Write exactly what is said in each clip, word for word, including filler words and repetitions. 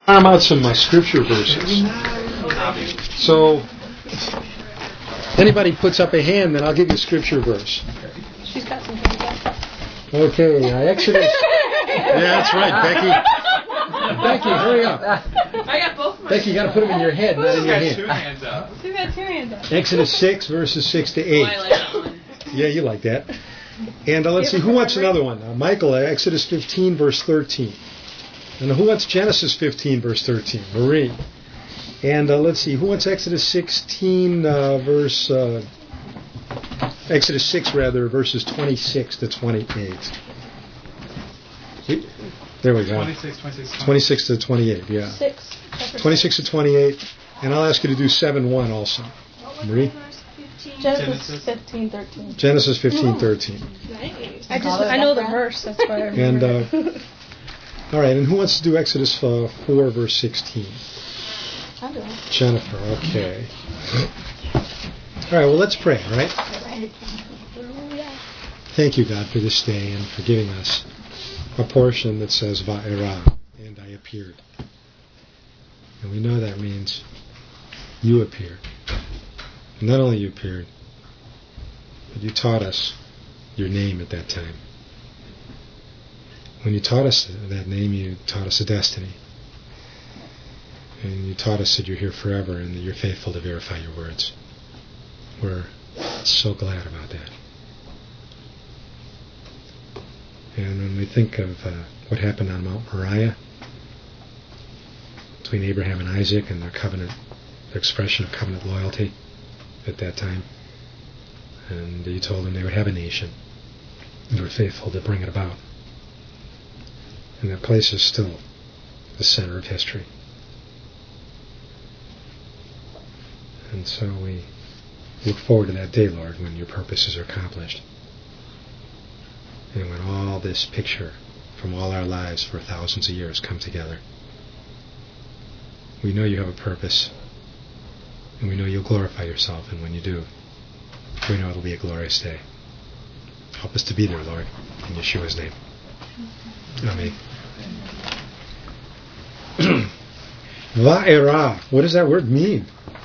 I'm out some uh, scripture verses. So, anybody puts up a hand, then I'll give you a scripture verse. She's got some hands. Okay, uh, Exodus. Yeah, that's right, Becky. Becky, hurry up. I got both of my Becky, you got to put them in your head, not in your hand. Two hands up. She's got two hands up. Exodus six, verses six to eight. Oh, I like that one. Yeah, you like that. And uh, let's see, who wants another one? Uh, Michael, uh, Exodus fifteen, verse thirteen. And who wants Genesis fifteen, verse thirteen? Marie. And uh, let's see, who wants Exodus sixteen, uh, verse... Uh, Exodus six, rather, verses twenty-six to twenty-eight. There we go. twenty-six, twenty-six, twenty-six to twenty-eight, yeah. Six. twenty-six to twenty-eight. And I'll ask you to do seven one also. Marie? Genesis fifteen, thirteen. Genesis fifteen, thirteen. Nice. I just I know the verse, that's why I remember. And, uh, all right, and who wants to do Exodus uh, four, verse sixteen? I'll do it. Jennifer, okay. All right, well, let's pray, all right? Thank you, God, for this day and for giving us a portion that says Va'era, and I appeared. And we know that means you appeared. And not only you appeared, but you taught us your name at that time. When you taught us that name, you taught us a destiny. And you taught us that you're here forever and that you're faithful to verify your words. We're so glad about that. And when we think of uh, what happened on Mount Moriah between Abraham and Isaac and their covenant, their expression of covenant loyalty at that time, and you told them they would have a nation, and you were faithful to bring it about. And that place is still the center of history. And so we look forward to that day, Lord, when your purposes are accomplished. And when all this picture from all our lives for thousands of years come together. We know you have a purpose, and we know you'll glorify yourself, and when you do, we know it'll be a glorious day. Help us to be there, Lord, in Yeshua's name. Amen. Va'era. What does that word mean?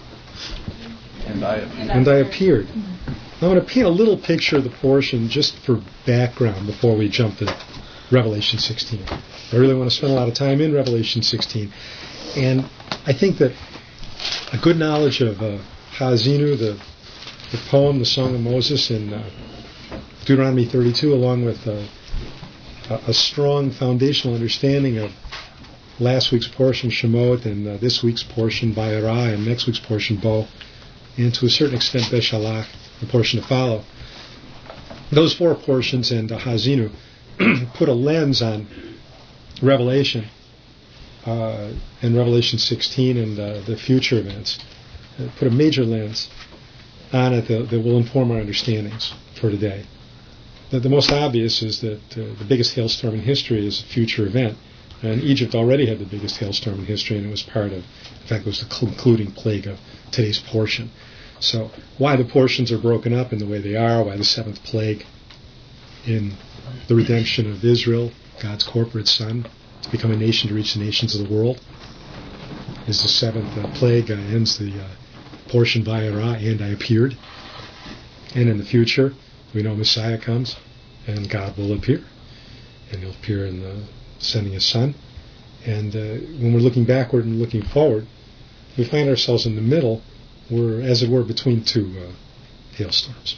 And I appeared. And I appeared. I'm going to paint a little picture of the portion just for background before we jump to Revelation sixteen. I really want to spend a lot of time in Revelation sixteen. And I think that a good knowledge of uh, Ha'azinu, the, the poem, the Song of Moses, in uh, Deuteronomy thirty-two, along with uh, a, a strong foundational understanding of last week's portion, Shemot, and uh, this week's portion, Va'era, and next week's portion, Bo, and to a certain extent, Beshalach, the portion to follow. Those four portions and uh, Ha'azinu put a lens on Revelation uh, and Revelation sixteen and uh, the future events. Uh, put a major lens on it that, that will inform our understandings for today. The, the most obvious is that uh, the biggest hailstorm in history is a future event. And Egypt already had the biggest hailstorm in history, and it was part of, in fact, it was the concluding plague of today's portion. So why the portions are broken up in the way they are, why the seventh plague in the redemption of Israel, God's corporate son, to become a nation to reach the nations of the world, is the seventh uh, plague uh, ends the uh, portion Va'era, and I appeared. And in the future, we know Messiah comes, and God will appear. And he'll appear in the sending his son. And uh, when we're looking backward and looking forward, we find ourselves in the middle. We're, as it were, between two uh, hailstorms.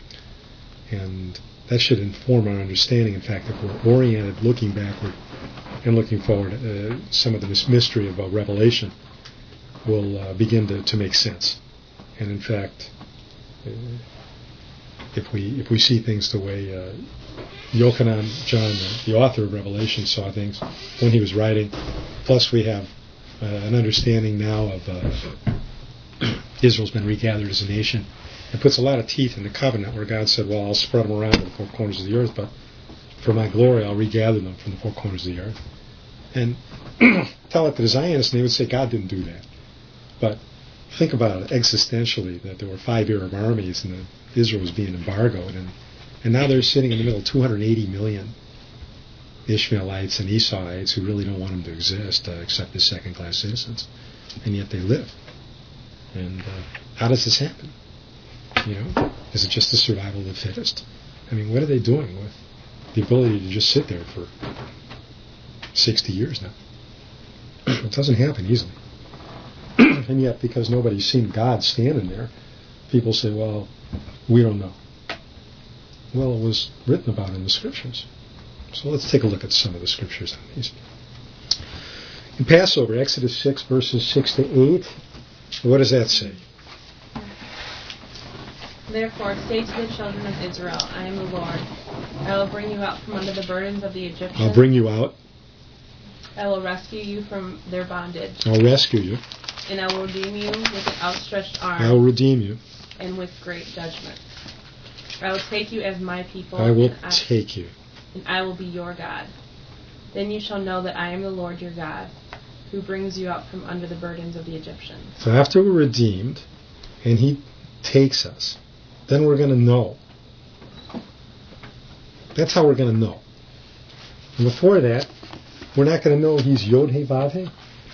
And that should inform our understanding. In fact, if we're oriented looking backward and looking forward, uh, some of this mystery of uh, Revelation will uh, begin to, to make sense. And in fact, uh, if we if we see things the way uh, Yochanan, John, the author of Revelation, saw things when he was writing, plus we have uh, an understanding now of uh, Israel's been regathered as a nation. It puts a lot of teeth in the covenant where God said, well, I'll spread them around to the four corners of the earth, but for my glory I'll regather them from the four corners of the earth. And tell it to the Zionists, and they would say God didn't do that. But think about it existentially, that there were five Arab armies and that Israel was being embargoed, and, and now they're sitting in the middle of two hundred eighty million Ishmaelites and Esauites who really don't want them to exist uh, except as second-class citizens, and yet they live. And uh, how does this happen? You know, is it just the survival of the fittest? I mean, what are they doing with the ability to just sit there for sixty years now? It doesn't happen easily. And yet, because nobody's seen God standing there, people say, well, we don't know. Well, it was written about in the Scriptures. So let's take a look at some of the Scriptures on these. In Passover, Exodus six, verses six to eight, what does that say? Therefore, say to the children of Israel, I am the Lord. I will bring you out from under the burdens of the Egyptians. I'll bring you out. I will rescue you from their bondage. I'll rescue you. And I will redeem you with an outstretched arm. I will redeem you. And with great judgment. I will take you as my people. I will I, take you. And I will be your God. Then you shall know that I am the Lord your God, who brings you out from under the burdens of the Egyptians. So after we're redeemed, and He takes us, then we're going to know. That's how we're going to know. And before that, we're not going to know He's Yod He Vav He.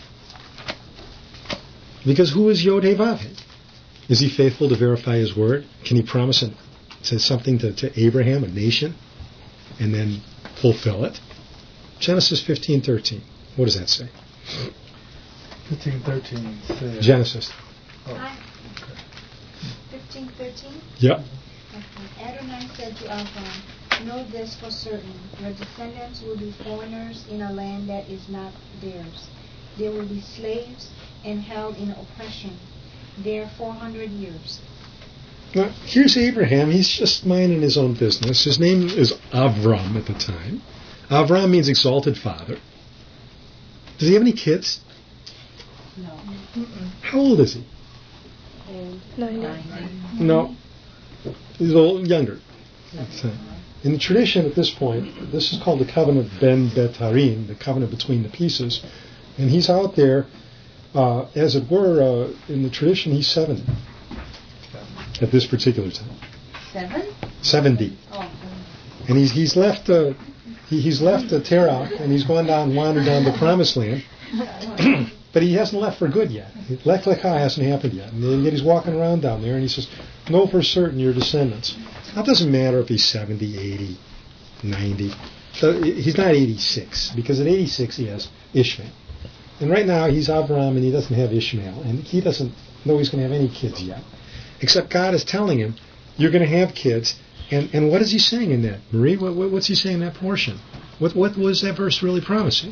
Because who is Yod He Vav He? Is He faithful to verify His word? Can He promise an, to something to, to Abraham, a nation, and then fulfill it? Genesis fifteen thirteen. What does that say? fifteen thirteen. Say, Genesis. Oh. Hi. fifteen thirteen? Yep. Okay. Adonai said to Abram, know this for certain, your descendants will be foreigners in a land that is not theirs. They will be slaves and held in oppression there four hundred years. Now, here's Abraham. He's just minding his own business. His name is Avram at the time. Avram means exalted father. Does he have any kids? No. Mm-mm. How old is he? ninety. No. He's a little younger. In the tradition at this point, this is called the covenant Ben Betarim, the covenant between the pieces. And he's out there, uh, as it were, uh, in the tradition, he's seventy at this particular time. Seven? seventy. Oh. And he's he's left uh, he, he's left uh, Terah, and he's gone down, wandered down the Promised Land. But he hasn't left for good yet. Lech Lecha hasn't happened yet. And yet he's walking around down there, and he says, know for certain your descendants. Now, it doesn't matter if he's seventy, eighty, ninety. So he's not eighty-six, because at eighty-six he has Ishmael. And right now he's Avram, and he doesn't have Ishmael. And he doesn't know he's going to have any kids yet. Except God is telling him, you're going to have kids. And, and what is he saying in that? Marie, what, what, what's he saying in that portion? What, what was that verse really promising?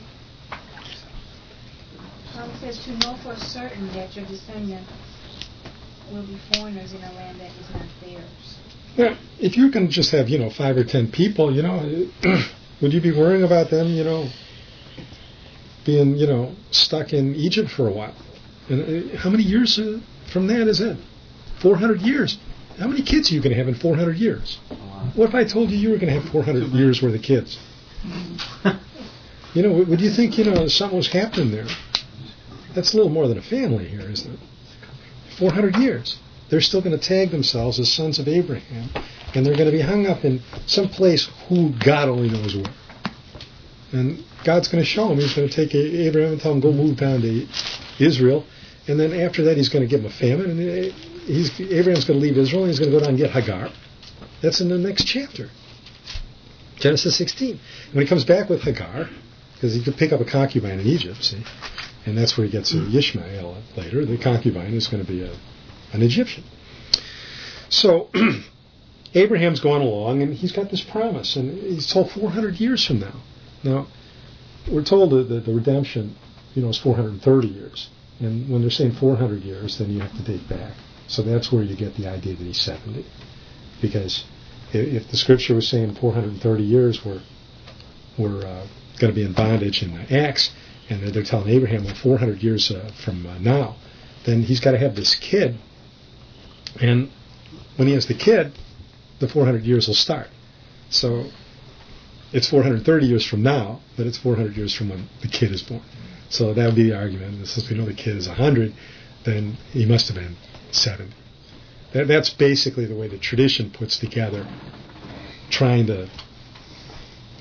It says to know for certain that your descendants will be foreigners in a land that is not theirs. Now, if you're going to just have, you know, five or ten people, you know, would you be worrying about them, you know, being, you know, stuck in Egypt for a while? And uh, how many years uh, from that is it? four hundred years. How many kids are you going to have in four hundred years? What if I told you you were going to have four hundred years worth of kids? You know, would you think, you know, something was happening there? That's a little more than a family here, isn't it? four hundred years. They're still going to tag themselves as sons of Abraham, and they're going to be hung up in some place who God only knows where. And God's going to show them. He's going to take Abraham and tell him, go move down to Israel, and then after that he's going to give him a famine, and he's, Abraham's going to leave Israel, and he's going to go down and get Hagar. That's in the next chapter. Genesis sixteen. When he comes back with Hagar, because he could pick up a concubine in Egypt, see, and that's where he gets Ishmael later. The concubine is going to be a, an Egyptian. So Abraham's gone along, and he's got this promise, and he's told four hundred years from now. Now, we're told that the, the redemption, you know, is four hundred thirty years. And when they're saying four hundred years, then you have to date back. So that's where you get the idea that he's seventy. Because if the scripture was saying four hundred thirty years we're, we're uh, going to be in bondage in Acts, and they're telling Abraham, well, four hundred years uh, from uh, now, then he's got to have this kid. And when he has the kid, the four hundred years will start. So it's four hundred thirty years from now, but it's four hundred years from when the kid is born. So that would be the argument. And since we know the kid is one hundred, then he must have been seventy. That, that's basically the way the tradition puts together, trying to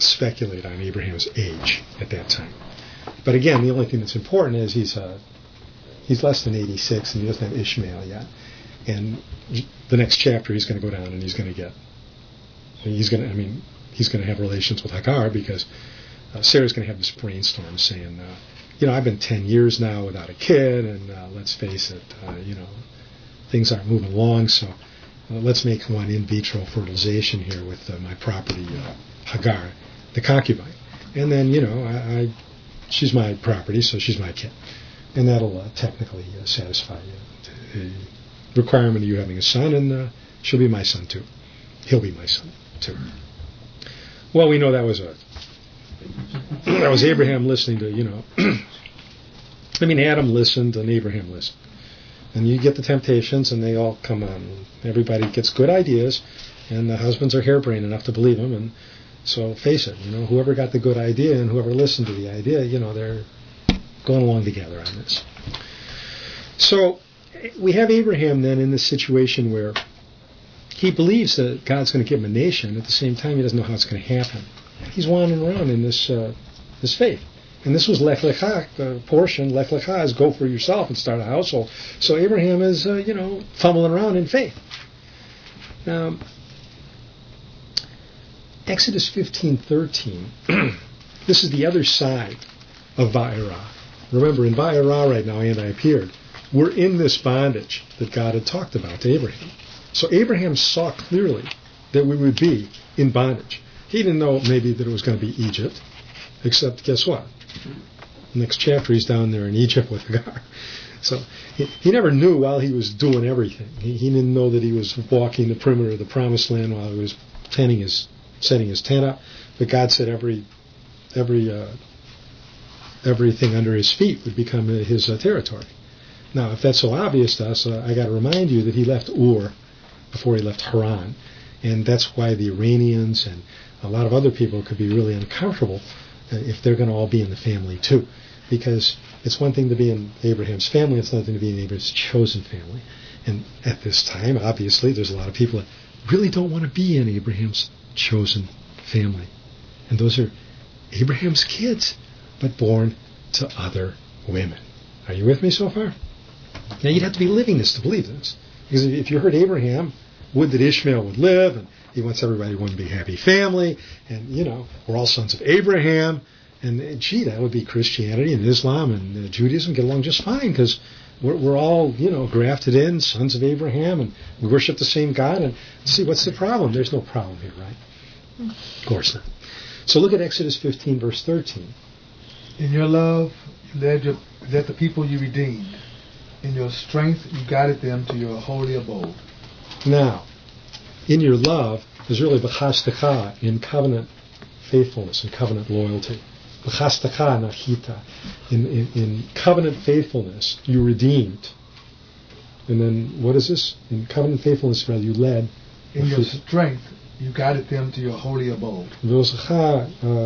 speculate on Abraham's age at that time. But again, the only thing that's important is he's uh, he's less than eighty-six and he doesn't have Ishmael yet. And the next chapter he's going to go down and he's going to get, he's going to, I mean, he's going to have relations with Hagar because uh, Sarah's going to have this brainstorm saying, uh, you know, I've been ten years now without a kid, and uh, let's face it, uh, you know, things aren't moving along, so uh, let's make one in vitro fertilization here with uh, my property, uh, Hagar, the concubine. And then, you know, I, I she's my property, so she's my kid. And that'll uh, technically uh, satisfy uh, the requirement of you having a son, and uh, she'll be my son too. He'll be my son too. Well, we know that was a that was Abraham listening to, you know, I mean, Adam listened and Abraham listened. And you get the temptations, and they all come on. Everybody gets good ideas, and the husbands are harebrained enough to believe them. And so, face it, you know, whoever got the good idea and whoever listened to the idea, you know, they're going along together on this. So, we have Abraham then in this situation where he believes that God's going to give him a nation. At the same time, he doesn't know how it's going to happen. He's wandering around in this uh, this faith. And this was Lech Lecha, the portion. Lech Lecha is go for yourself and start a household. So Abraham is, uh, you know, fumbling around in faith. Now, Exodus fifteen thirteen, this is the other side of Va'era. Remember, in Va'era right now, and I appeared, we're in this bondage that God had talked about to Abraham. So Abraham saw clearly that we would be in bondage. He didn't know maybe that it was going to be Egypt, except guess what? Next chapter he's down there in Egypt with Hagar. So he, he never knew while he was doing everything. He, he didn't know that he was walking the perimeter of the promised land while he was tending his, setting his tent up. But God said every every uh, everything under his feet would become his uh, territory. Now, if that's so obvious to us, uh, I got to remind you that he left Ur before he left Haran, and that's why the Iranians and a lot of other people could be really uncomfortable if they're going to all be in the family too. Because it's one thing to be in Abraham's family, it's another thing to be in Abraham's chosen family. And at this time, obviously, there's a lot of people that really don't want to be in Abraham's chosen family. And those are Abraham's kids, but born to other women. Are you with me so far? Now, you'd have to be living this to believe this. Because if you heard Abraham would that Ishmael would live, and he wants everybody to one big happy family, and, you know, we're all sons of Abraham, and, gee, that would be Christianity and Islam and uh, Judaism get along just fine, because we're, we're all, you know, grafted in, sons of Abraham, and we worship the same God, and see, what's the problem? There's no problem here, right? Of course not. So look at Exodus fifteen, verse thirteen. In your love, you led, your, led the people you redeemed. In your strength, you guided them to your holy abode. Now, in your love is really b'chastecha, in covenant faithfulness and covenant loyalty. B'chastecha nachita. In, in, in covenant faithfulness, you redeemed. And then, what is this? In covenant faithfulness, rather, you led. In your strength, you guided them to your holy abode. V'osacha,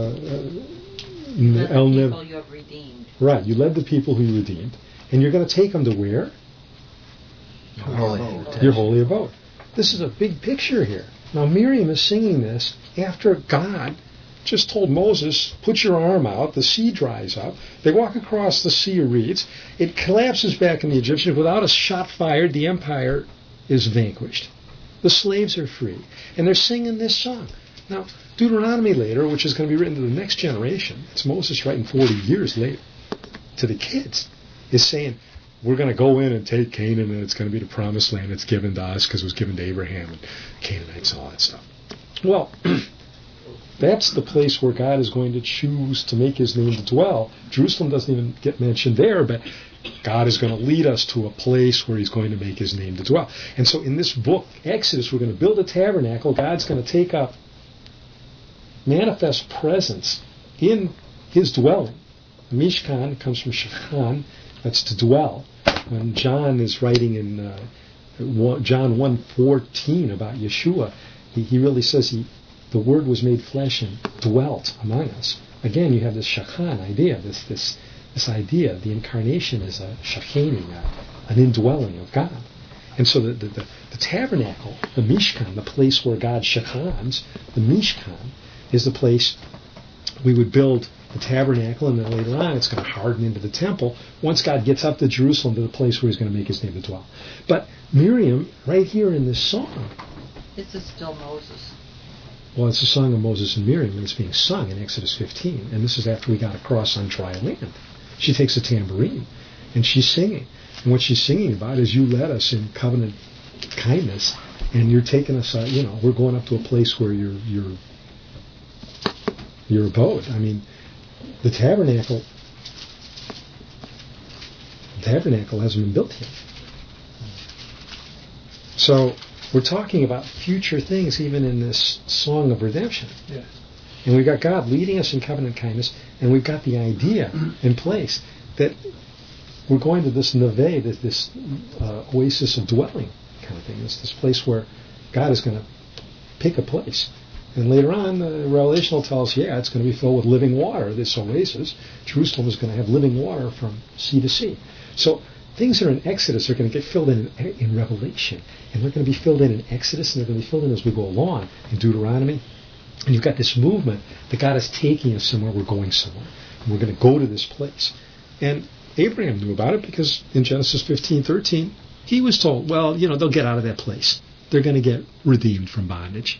the people you have redeemed. Right, you led the people who you redeemed. And you're going to take them to where? Your holy abode. Your holy abode. This is a big picture here. Now, Miriam is singing this after God just told Moses, put your arm out, the sea dries up. They walk across the Sea of Reeds. It collapses back in the Egyptians. Without a shot fired, the empire is vanquished. The slaves are free. And they're singing this song. Now, Deuteronomy later, which is going to be written to the next generation, it's Moses writing forty years later to the kids, is saying, we're going to go in and take Canaan, and it's going to be the promised land that's given to us because it was given to Abraham and Canaanites and all that stuff. Well, that's the place where God is going to choose to make his name to dwell. Jerusalem doesn't even get mentioned there, but God is going to lead us to a place where he's going to make his name to dwell. And so in this book, Exodus, we're going to build a tabernacle. God's going to take up manifest presence in his dwelling. The Mishkan comes from Shechan, that's to dwell. When John is writing in uh, John one fourteen about Yeshua, he, he really says he, the Word was made flesh and dwelt among us. Again, you have this Shechan idea, this this this idea. The incarnation is a Shechening, an indwelling of God. And so the, the, the, the tabernacle, the Mishkan, the place where God Shechans, the Mishkan, is the place we would build the tabernacle, and then later on it's going to harden into the temple once God gets up to Jerusalem, to the place where he's going to make his name to dwell. But Miriam, right here in this song... This is still Moses. Well, it's a song of Moses and Miriam, and it's being sung in Exodus fifteen, and this is after we got across on dry land. She takes a tambourine, and she's singing. And what she's singing about is, you led us in covenant kindness, and you're taking us, uh, you know, we're going up to a place where you're, you're, your abode. I mean, the tabernacle, the tabernacle hasn't been built yet. So we're talking about future things even in this song of redemption. Yes. And we've got God leading us in covenant kindness, and we've got the idea in place that we're going to this neve, this, this uh, oasis of dwelling kind of thing. It's this place where God is going to pick a place. And later on, the Revelation will tell us, yeah, it's going to be filled with living water, this oasis. Jerusalem is going to have living water from sea to sea. So things that are in Exodus are going to get filled in in Revelation. And they're going to be filled in in Exodus, and they're going to be filled in as we go along in Deuteronomy. And you've got this movement that God is taking us somewhere, we're going somewhere. And we're going to go to this place. And Abraham knew about it because in Genesis fifteen thirteen, he was told, well, you know, they'll get out of that place. They're going to get redeemed from bondage.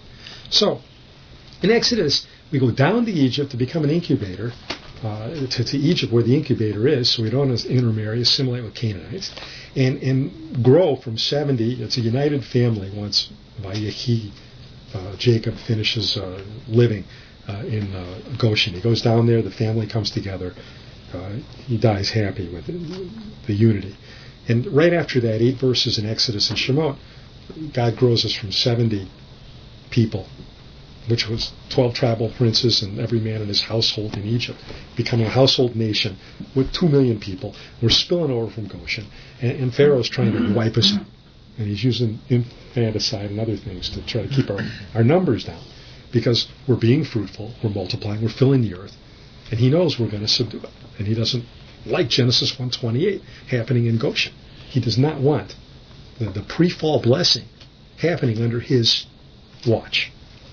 So, in Exodus, we go down to Egypt to become an incubator, uh, to, to Egypt where the incubator is, so we don't intermarry, assimilate with Canaanites, and, and grow from seventy. It's a united family once Vayehi, uh, Jacob finishes uh, living uh, in uh, Goshen. He goes down there, the family comes together. Uh, he dies happy with it, the unity. And right after that, eight verses in Exodus and Shemot, God grows us from seventy people, which was twelve tribal princes and every man in his household in Egypt, becoming a household nation with two million people. We're spilling over from Goshen, and, and Pharaoh's trying to wipe us out. And he's using infanticide and other things to try to keep our, our numbers down, because we're being fruitful, we're multiplying, we're filling the earth, and he knows we're going to subdue it. And he doesn't like Genesis one twenty-eight happening in Goshen. He does not want the, the pre-fall blessing happening under his watch.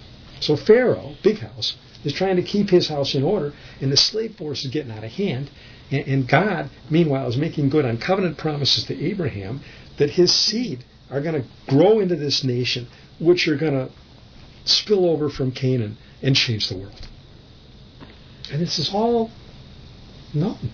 So Pharaoh, big house, is trying to keep his house in order, and the slave force is getting out of hand. And, and God, meanwhile, is making good on covenant promises to Abraham that his seed are going to grow into this nation, which are going to spill over from Canaan and change the world. And this is all known.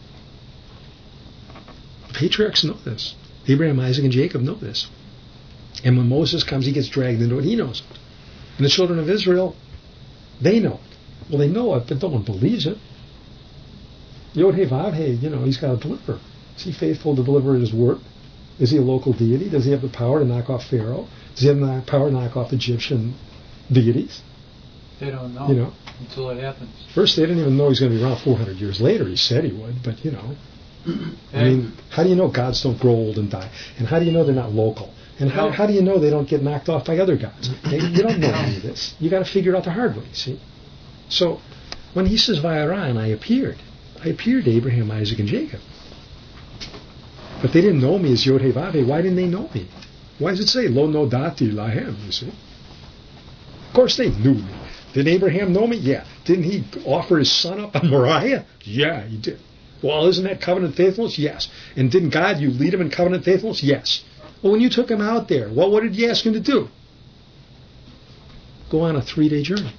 The patriarchs know this. Abraham, Isaac, and Jacob know this. And when Moses comes, he gets dragged into it. He knows it. And the children of Israel, they know it. Well, they know it, but no one believes it. Yod He Vav He, you know, he's got to deliver. Is he faithful to deliver his word? Is he a local deity? Does he have the power to knock off Pharaoh? Does he have the power to knock off Egyptian deities? They don't know, you know until it happens. First, they didn't even know he's going to be around four hundred years later. He said he would, but, you know. I mean, how do you know gods don't grow old and die? And how do you know they're not local? And how, how do you know they don't get knocked off by other gods? You don't know any of this. You got to figure it out the hard way, see? So, when he says, Vayara, and I appeared, I appeared to Abraham, Isaac, and Jacob. But they didn't know me as Yod He Vav He. Why didn't they know me? Why does it say, Lo Nodati Lahem, you see? Of course they knew me. Did Abraham know me? Yeah. Didn't he offer his son up on Moriah? Yeah, he did. Well, isn't that covenant faithfulness? Yes. And didn't God, you lead him in covenant faithfulness? Yes. Well, when you took him out there, well, what did you ask him to do? Go on a three-day journey.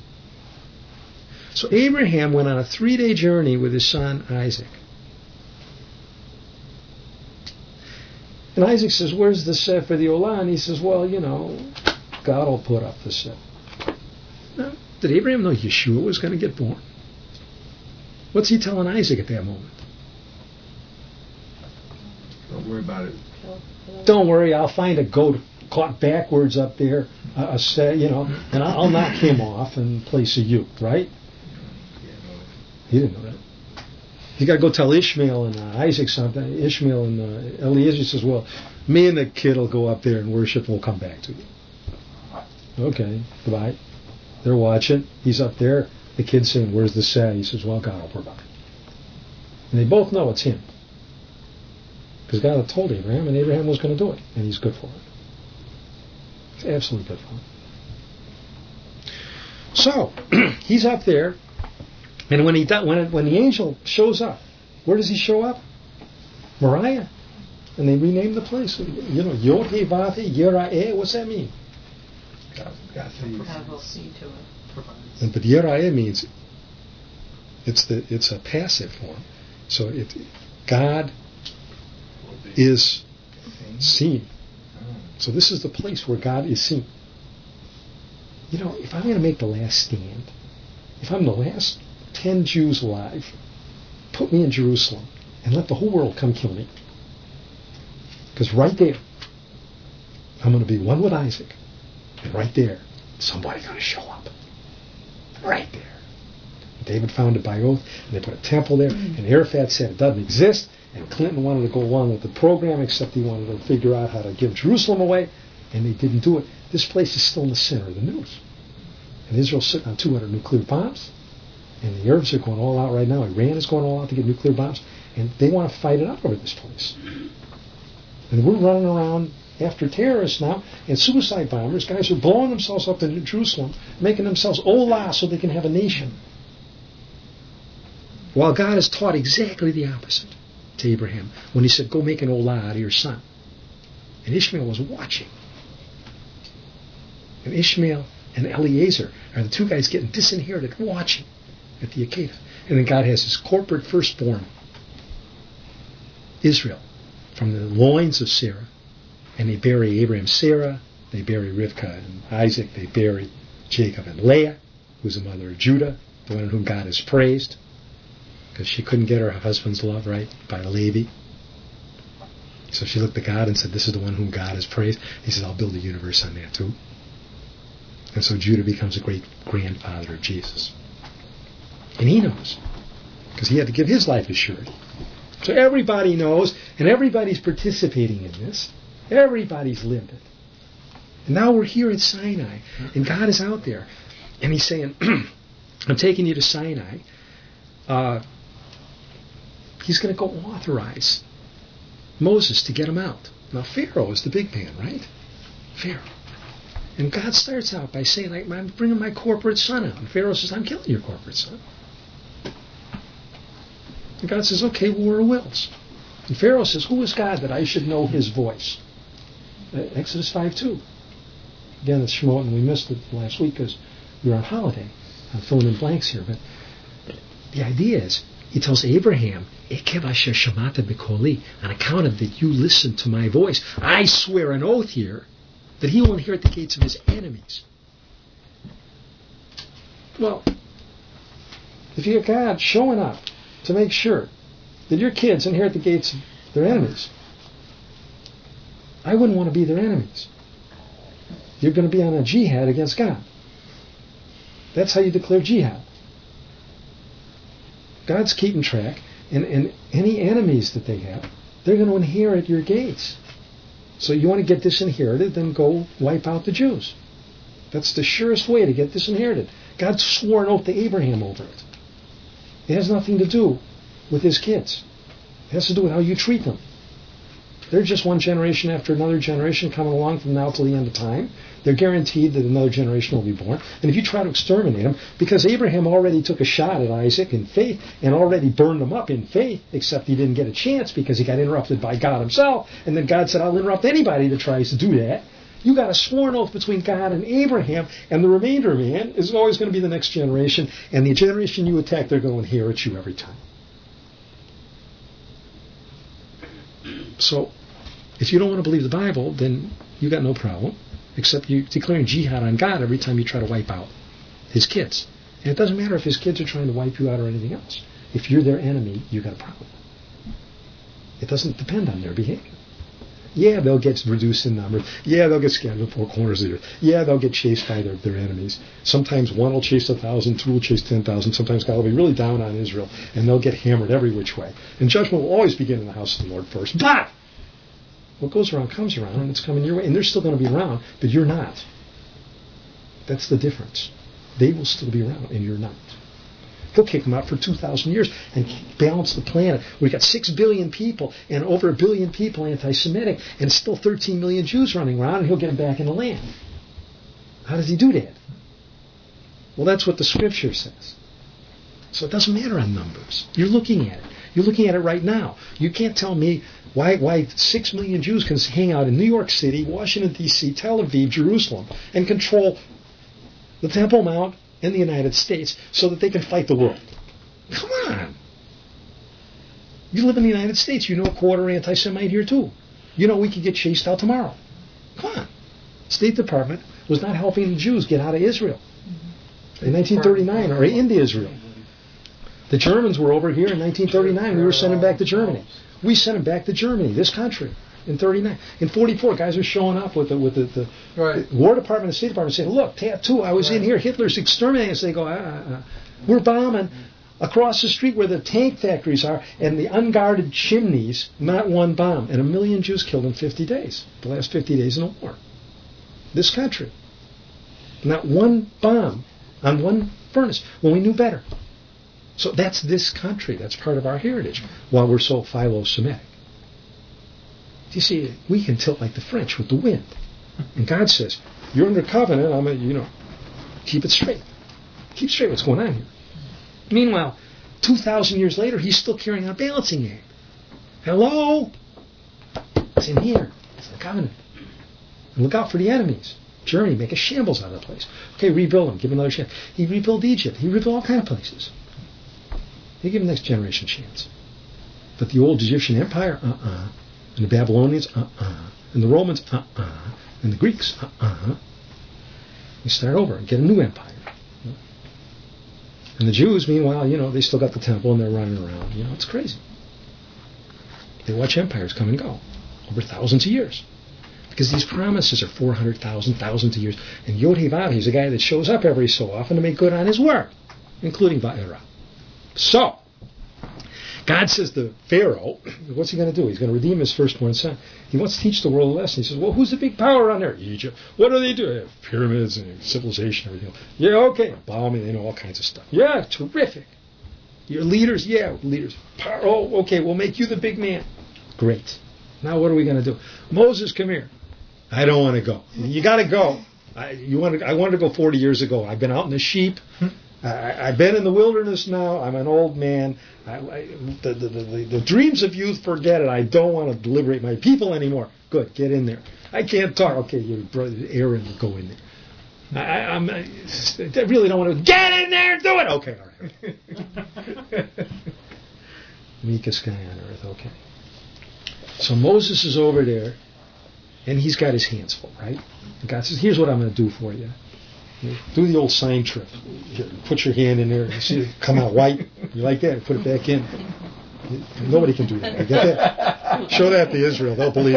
So Abraham went on a three-day journey with his son Isaac. And Isaac says, where's the Sefer the Olah? And he says, well, you know, God will put up the Sefer. Now, did Abraham know Yeshua was going to get born? What's he telling Isaac at that moment? Don't worry about it. Don't worry, I'll find a goat caught backwards up there, uh, a, you know, and I'll knock him off in place of you, right? He didn't know that. You got to go tell Ishmael and uh, Isaac something. Ishmael and uh, Eliezer says, well, me and the kid will go up there and worship and we'll come back to you. Okay, goodbye. They're watching. He's up there. The kid's saying, where's the set? He says, well, God will provide. And they both know it's him. Because God had told Abraham, and Abraham was going to do it. And he's good for it. He's absolutely good for it. So, he's up there, And when he do, when it, when the angel shows up, where does he show up? Moriah. And they renamed the place. You know, Yod He Vav He Yira'eh. What's that mean? God, God sees. God will see to it. And, but Yira'eh means it's the it's a passive form. So it God is seen. So this is the place where God is seen. You know, if I'm going to make the last stand, if I'm the last ten Jews alive, put me in Jerusalem and let the whole world come kill me. Because right there, I'm going to be one with Isaac. And right there, somebody's going to show up. Right there. David found it by oath, and they put a temple there, and Arafat said it doesn't exist, and Clinton wanted to go along with the program, except he wanted to figure out how to give Jerusalem away, and they didn't do it. This place is still in the center of the news. And Israel's sitting on two hundred nuclear bombs, and the Arabs are going all out right now. Iran is going all out to get nuclear bombs, and they want to fight it out over this place. And we're running around after terrorists now, and suicide bombers. Guys are blowing themselves up in Jerusalem, making themselves Olah so they can have a nation. While God has taught exactly the opposite to Abraham when he said, go make an Olah out of your son. And Ishmael was watching. And Ishmael and Eliezer are the two guys getting disinherited, watching at the Akedah. And then God has his corporate firstborn, Israel, from the loins of Sarah. And they bury Abraham, Sarah. They bury Rivkah and Isaac. They bury Jacob and Leah, who's the mother of Judah, the one whom God has praised, because she couldn't get her husband's love right by Levi. So she looked at God and said, this is the one whom God has praised. He says, I'll build a universe on that too. And so Judah becomes a great grandfather of Jesus. And he knows, because he had to give his life as surety. So everybody knows, and everybody's participating in this. Everybody's lived it. And now we're here at Sinai, and God is out there. And he's saying, I'm taking you to Sinai. Uh, he's going to go authorize Moses to get him out. Now Pharaoh is the big man, right? Pharaoh. And God starts out by saying, I'm bringing my corporate son out. And Pharaoh says, I'm killing your corporate son. And God says, okay, war of wills. And Pharaoh says, who is God that I should know his voice? Exodus five two. Again, it's Shemot, and we missed it last week because we were on holiday. I'm filling in blanks here, but the idea is, he tells Abraham, Ekev asher shamata b'koli, on account of that you listen to my voice, I swear an oath here that he will inherit the gates of his enemies. Well, if you have God showing up to make sure that your kids inherit the gates of their enemies, I wouldn't want to be their enemies. You're going to be on a jihad against God. That's how you declare jihad. God's keeping track, and, and any enemies that they have, they're going to inherit your gates. So you want to get disinherited, then go wipe out the Jews. That's the surest way to get disinherited. God swore an oath to Abraham over it. It has nothing to do with his kids. It has to do with how you treat them. They're just one generation after another generation coming along from now till the end of time. They're guaranteed that another generation will be born. And if you try to exterminate them, because Abraham already took a shot at Isaac in faith and already burned him up in faith, except he didn't get a chance because he got interrupted by God himself. And then God said, I'll interrupt anybody that tries to do that. You got a sworn oath between God and Abraham, and the remainder, man, is always going to be the next generation. And the generation you attack, they're going to inherit you every time. So, if you don't want to believe the Bible, then you got no problem, except you declaring jihad on God every time you try to wipe out his kids. And it doesn't matter if his kids are trying to wipe you out or anything else. If you're their enemy, you got a problem. It doesn't depend on their behavior. Yeah, they'll get reduced in number. Yeah, they'll get scattered in the four corners of the earth. Yeah, they'll get chased by their, their enemies. Sometimes one will chase a thousand, two will chase ten thousand. Sometimes God will be really down on Israel, and they'll get hammered every which way. And judgment will always begin in the house of the Lord first. But what goes around comes around, and it's coming your way. And they're still going to be around, but you're not. That's the difference. They will still be around, and you're not. He'll kick them out for two thousand years and balance the planet. We've got six billion people, and over a billion people anti-Semitic, and still thirteen million Jews running around, and he'll get them back in the land. How does he do that? Well, that's what the Scripture says. So it doesn't matter on numbers. You're looking at it. You're looking at it right now. You can't tell me why why six million Jews can hang out in New York City, Washington, D C, Tel Aviv, Jerusalem, and control the Temple Mount and the United States so that they can fight the world. Come on. You live in the United States. You know a quarter anti-Semite here too. You know we could get chased out tomorrow. Come on. State Department was not helping the Jews get out of Israel in nineteen thirty-nine or into Israel. The Germans were over here in nineteen thirty-nine. We were sending back to Germany. We sent them back to Germany, this country, in thirty-nine. In forty-four, guys were showing up with the, with the, the, right. the War Department and State Department saying, look, tattoo, I was right. in here. Hitler's exterminating us. They go, ah, ah, ah. We're bombing across the street where the tank factories are and the unguarded chimneys, not one bomb. And a million Jews killed in fifty days, the last fifty days in the war. This country. Not one bomb on one furnace when we knew better. So that's this country. That's part of our heritage, while we're so philo-Semitic. You see, we can tilt like the French with the wind. And God says, you're under covenant, I'm a, you know, keep it straight. Keep straight what's going on here. Meanwhile, two thousand years later, he's still carrying out a balancing act. Hello? It's in here. It's the covenant. And look out for the enemies. Germany, make a shambles out of the place. Okay, rebuild them. Give them another chance. He rebuilt Egypt. He rebuilt all kinds of places. He gave the next generation a chance. But the old Egyptian Empire, uh-uh. And the Babylonians, uh-uh. And the Romans, uh-uh. And the Greeks, uh-uh. We start over and get a new empire. And the Jews, meanwhile, you know, they still got the temple and they're running around. You know, it's crazy. They watch empires come and go over thousands of years. Because these promises are four hundred thousand, thousands of years. And Yod-Heh-Vav, he's a guy that shows up every so often to make good on his word, including Va'era. So, God says to Pharaoh, what's he going to do? He's going to redeem his firstborn son. He wants to teach the world a lesson. He says, well, who's the big power around there? Egypt. What do they do? They have pyramids and civilization and everything. Yeah, okay. Bombing, they know all kinds of stuff. Yeah, terrific. Your leaders? Yeah, leaders. Oh, okay, we'll make you the big man. Great. Now what are we going to do? Moses, come here. I don't want to go. You got to go. I, you want to, I wanted to go forty years ago. I've been out in the sheep. I, I've been in the wilderness now. I'm an old man. I, I, the, the, the, the dreams of youth, forget it. I don't want to liberate my people anymore. Good, get in there. I can't talk. Okay, your brother Aaron will go in there. I, I'm, I, I really don't want to. Get in there and do it. Okay, all right. Meekest guy on earth. Okay. So Moses is over there, and he's got his hands full, right? And God says, here's what I'm going to do for you. Do the old sign trick. Put your hand in there. You see it come out white. You like that? Put it back in. Nobody can do that. You get that? Show that to Israel. They'll believe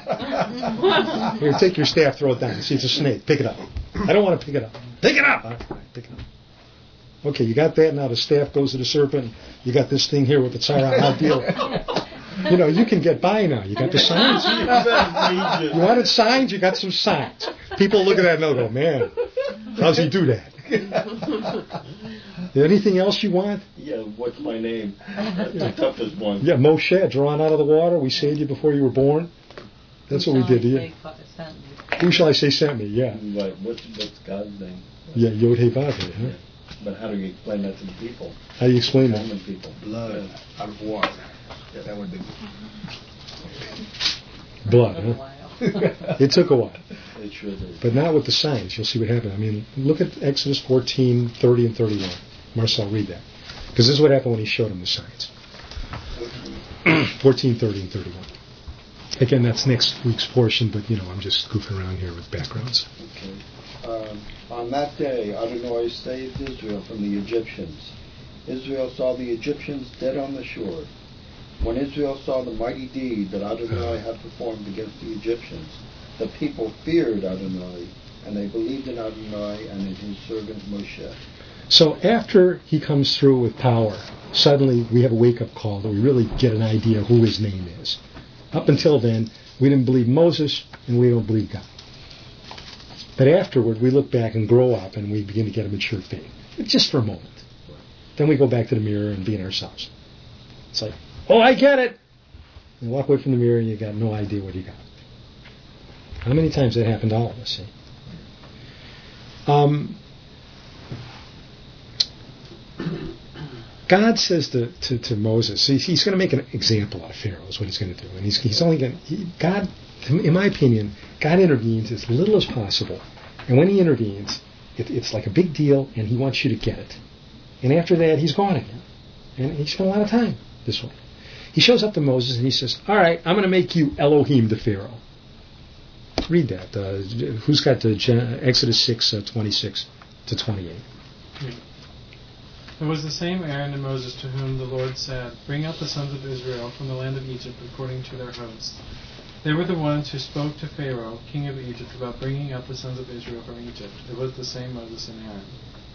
it. Here, take your staff, throw it down. See, it's a snake. Pick it up. I don't want to pick it up. Pick it up. All right, pick it up. Okay, you got that. Now the staff goes to the serpent. You got this thing here with the tzara. I'll deal. You know, you can get by now. You got the signs. You wanted signs? You got some signs. People look at that and they'll go, man, how's he do that? Anything else you want? Yeah, what's my name? That's the toughest one. Yeah, Moshe, drawn out of the water. We saved you before you were born. That's what we did to you. Who shall I say sent me? Yeah. Right. What's, what's God's name? Yeah, Yod-Heh-Vav. Huh? Yeah. But how do you explain that to the people? How do you explain Common that? people. Blood out of water. Yeah, that would be blood, huh? It took a while. It sure did. But not with the signs. You'll see what happened. I mean, look at Exodus fourteen, thirty, and thirty-one. Marcel, read that. Because this is what happened when he showed him the signs. fourteen, thirty, and thirty-one. Again, that's next week's portion, but, you know, I'm just goofing around here with backgrounds. Okay. Um, on that day, Adonai saved Israel from the Egyptians. Israel saw the Egyptians dead on the shore. When Israel saw the mighty deed that Adonai had performed against the Egyptians, the people feared Adonai, and they believed in Adonai and in his servant Moshe. So after he comes through with power, suddenly we have a wake-up call that we really get an idea who his name is. Up until then, we didn't believe Moses, and we don't believe God. But afterward, we look back and grow up, and we begin to get a mature faith. Just for a moment. Then we go back to the mirror and be in ourselves. It's like, oh, I get it! And walk away from the mirror and you got no idea what you got. How many times that happened to all of us, see? Um, God says to, to, to Moses, he's, he's going to make an example out of Pharaoh is what he's going to do. And he's, he's only going to, God, in my opinion, God intervenes as little as possible. And when he intervenes, it, it's like a big deal, and he wants you to get it. And after that, he's gone again. And he spent a lot of time this way. He shows up to Moses and he says, all right, I'm going to make you Elohim to Pharaoh. Read that. Uh, who's got the Gen- Exodus six, uh, twenty-six to twenty-eight? It was the same Aaron and Moses to whom the Lord said, bring out the sons of Israel from the land of Egypt according to their hosts. They were the ones who spoke to Pharaoh, king of Egypt, about bringing out the sons of Israel from Egypt. It was the same Moses and Aaron.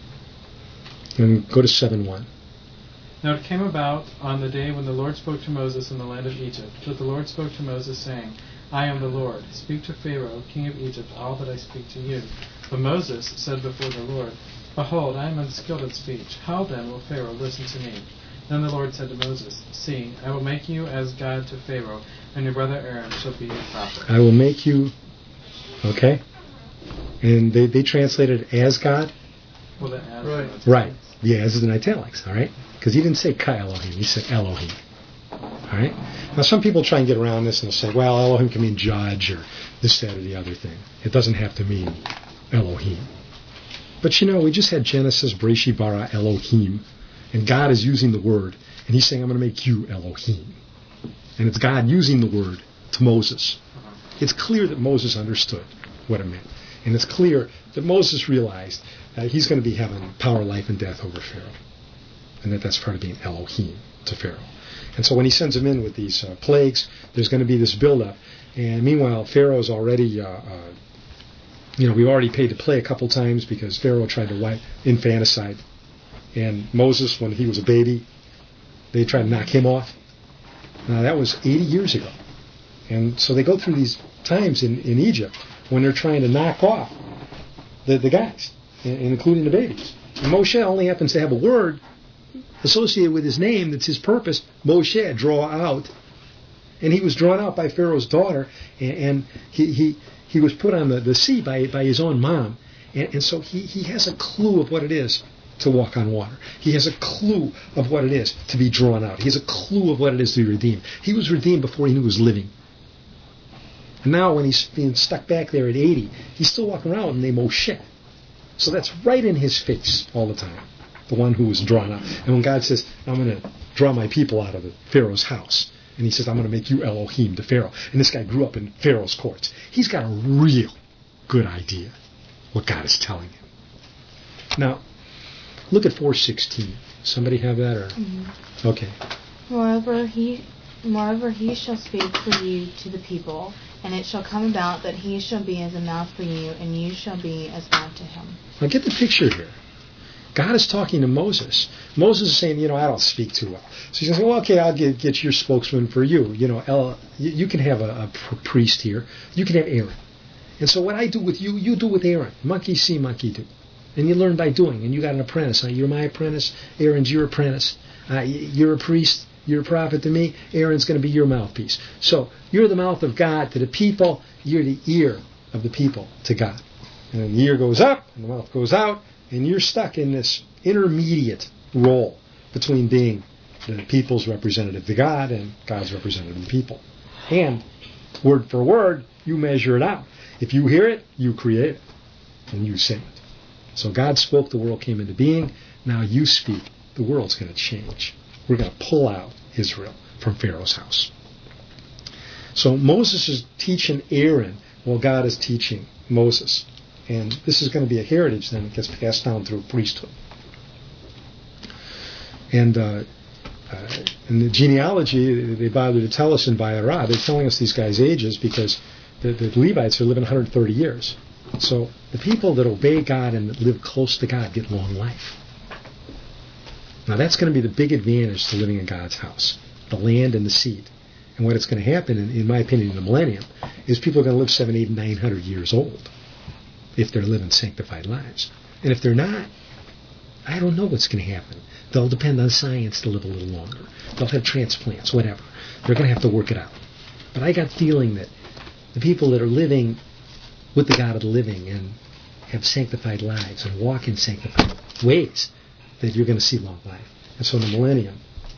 And go to seven one. Now it came about on the day when the Lord spoke to Moses in the land of Egypt, that the Lord spoke to Moses, saying, I am the Lord. Speak to Pharaoh, king of Egypt, all that I speak to you. But Moses said before the Lord, behold, I am unskilled at speech. How then will Pharaoh listen to me? Then the Lord said to Moses, see, I will make you as God to Pharaoh, and your brother Aaron shall be your prophet. I will make you, okay? And they, they translated as God? Well, the as right. Right. The as is in italics, all right? Because he didn't say Ka Elohim, he said Elohim. All right? Now, some people try and get around this and say, well, Elohim can mean judge or this, that, or the other thing. It doesn't have to mean Elohim. But, you know, we just had Genesis, Bereshit bara Elohim, and God is using the word, and he's saying, I'm going to make you Elohim. And it's God using the word to Moses. It's clear that Moses understood what it meant. And it's clear that Moses realized that he's going to be having power, life, and death over Pharaoh. And that that's part of being Elohim to Pharaoh. And so when he sends him in with these uh, plagues, there's going to be this buildup. And meanwhile, Pharaoh's already, uh, uh, you know, we've already paid to play a couple times because Pharaoh tried to wipe infanticide. And Moses, when he was a baby, they tried to knock him off. Now, that was eighty years ago. And so they go through these times in, in Egypt when they're trying to knock off the, the guys, including the babies. And Moshe only happens to have a word associated with his name that's his purpose, Moshe, draw out. And he was drawn out by Pharaoh's daughter, and, and he, he he was put on the, the sea by by his own mom. And, and so he, he has a clue of what it is to walk on water. He has a clue of what it is to be drawn out. He has a clue of what it is to be redeemed. He was redeemed before he knew he was living. And now when he's being stuck back there at eighty, he's still walking around with the name Moshe. So that's right in his face all the time. The one who was drawn out. And when God says, I'm going to draw my people out of the Pharaoh's house, and he says, I'm going to make you Elohim to Pharaoh. And this guy grew up in Pharaoh's courts. He's got a real good idea what God is telling him. Now, look at four sixteen. Somebody have that? Or Mm-hmm. Okay. Moreover, he, moreover, he shall speak for you to the people, and it shall come about that he shall be as a mouth for you, and you shall be as God to him. Now get the picture here. God is talking to Moses. Moses is saying, you know, I don't speak too well. So he says, well, okay, I'll get, get your spokesman for you. You know, El, you, you can have a, a priest here. You can have Aaron. And so what I do with you, you do with Aaron. Monkey see, monkey do. And you learn by doing. And you got an apprentice. Huh? You're my apprentice. Aaron's your apprentice. Uh, you're a priest. You're a prophet to me. Aaron's going to be your mouthpiece. So you're the mouth of God to the people. You're the ear of the people to God. And then the ear goes up and the mouth goes out. And you're stuck in this intermediate role between being the people's representative to God and God's representative to the people. And word for word, you measure it out. If you hear it, you create it. And you say it. So God spoke, the world came into being. Now you speak, the world's going to change. We're going to pull out Israel from Pharaoh's house. So Moses is teaching Aaron while God is teaching Moses. And this is going to be a heritage then that gets passed down through priesthood. And uh, uh, in the genealogy, they bother to tell us in Vayera, they're telling us these guys' ages because the, the Levites are living one hundred thirty years. So the people that obey God and that live close to God get long life. Now that's going to be the big advantage to living in God's house, the land and the seed. And what it's going to happen, in, in my opinion, in the millennium, is people are going to live seven, eight, nine hundred years old. If they're living sanctified lives. And if they're not, I don't know what's going to happen. They'll depend on science to live a little longer. They'll have transplants, whatever. They're going to have to work it out. But I got the feeling that the people that are living with the God of the living and have sanctified lives and walk in sanctified ways, that you're going to see long life. And so in the millennium,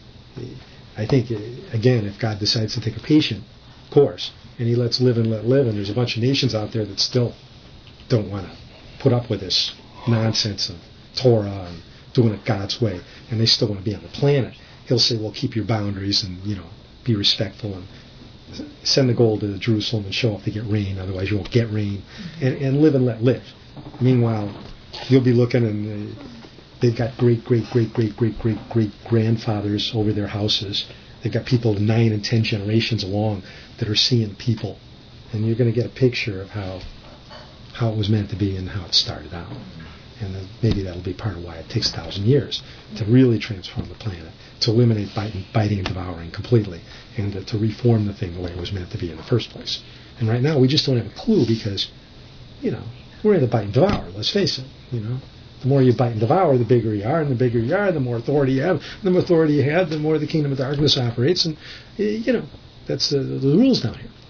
I think, again, if God decides to take a patient course, and he lets live and let live, and there's a bunch of nations out there that still don't want to put up with this nonsense of Torah and doing it God's way, and they still want to be on the planet, he'll say, well, keep your boundaries and, you know, be respectful and send the gold to Jerusalem and show up to get rain, otherwise you won't get rain, and, and live and let live. Meanwhile, you'll be looking and uh, they've got great, great, great, great, great, great, great grandfathers over their houses. They've got people nine and ten generations along that are seeing people, and you're going to get a picture of how how it was meant to be and how it started out. And then maybe that'll be part of why it takes a thousand years to really transform the planet, to eliminate biting, biting and devouring completely, and to, to reform the thing the way it was meant to be in the first place. And right now we just don't have a clue because, you know, we're in the bite and devour. Let's face it. You know, the more you bite and devour, the bigger you are, and the bigger you are, the more authority you have. The more authority you have, the more the kingdom of darkness operates, and you know that's the, the rules down here.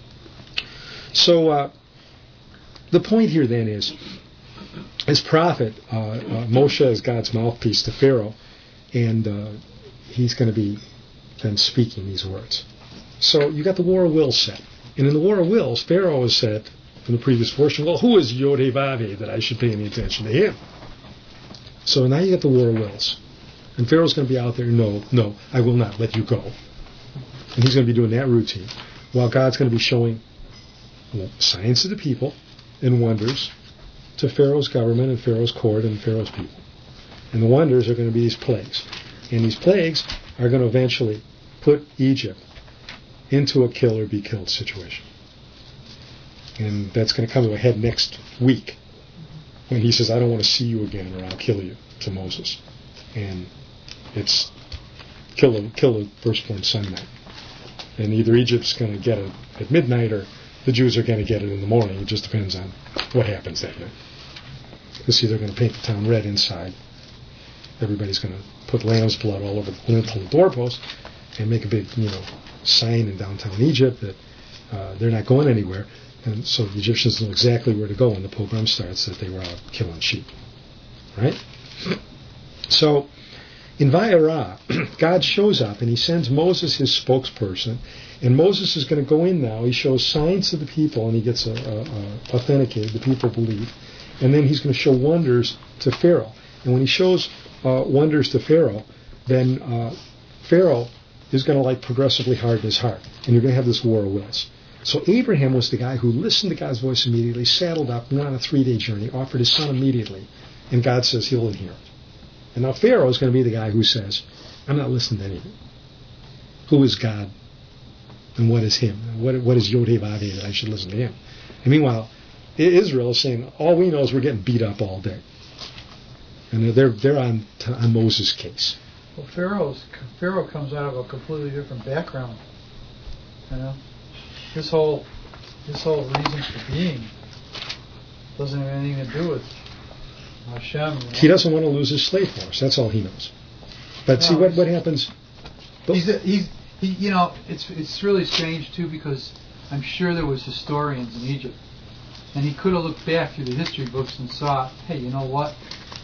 So uh, the point here then is, as prophet, uh, uh, Moshe is God's mouthpiece to Pharaoh, and uh, he's going to be then speaking these words. So you got the war of wills set, and in the war of wills, Pharaoh has said from the previous portion, well, who is Yod-Heh-Vav-Heh that I should pay any attention to him? So now you get the war of wills. And Pharaoh's going to be out there, no, no, I will not let you go. And he's going to be doing that routine, while God's going to be showing well, signs to the people and wonders to Pharaoh's government and Pharaoh's court and Pharaoh's people. And the wonders are going to be these plagues. And these plagues are going to eventually put Egypt into a kill or be killed situation. And that's going to come to a head next week when he says, I don't want to see you again or I'll kill you, to Moses. And it's kill the, kill the firstborn son now. And either Egypt's going to get it at midnight or the Jews are going to get it in the morning. It just depends on what happens that night. You see, they're going to paint the town red inside. Everybody's going to put lamb's blood all over the lintel and doorpost and make a big, you know, sign in downtown Egypt that uh, they're not going anywhere. And so the Egyptians know exactly where to go when the pogrom starts, that they were out killing sheep. Right? So, in Vayera, God shows up and he sends Moses his spokesperson, and Moses is going to go in now. He shows signs to the people and he gets a, a, a authenticated, the people believe, and then he's going to show wonders to Pharaoh. And when he shows uh, wonders to Pharaoh, then uh, Pharaoh is going to like progressively harden his heart, and you're going to have this war of wills. So Abraham was the guy who listened to God's voice immediately, saddled up, went on a three-day journey, offered his son immediately, and God says he'll inherit. And now Pharaoh is going to be the guy who says, I'm not listening to anything. Who is God? And what is him? What, what is Yod-Heh-Vav-Heh that I should listen to him? And meanwhile, Israel is saying, all we know is we're getting beat up all day. And they're they're on, on Moses' case. Well, Pharaoh's, Pharaoh comes out of a completely different background. You know? His whole, his whole reason for being doesn't have anything to do with Hashem. You know? He doesn't want to lose his slave force. That's all he knows. But no, see what what happens. He's a, he's he. You know, it's it's really strange too, because I'm sure there was historians in Egypt, and he could have looked back through the history books and saw, hey, you know what?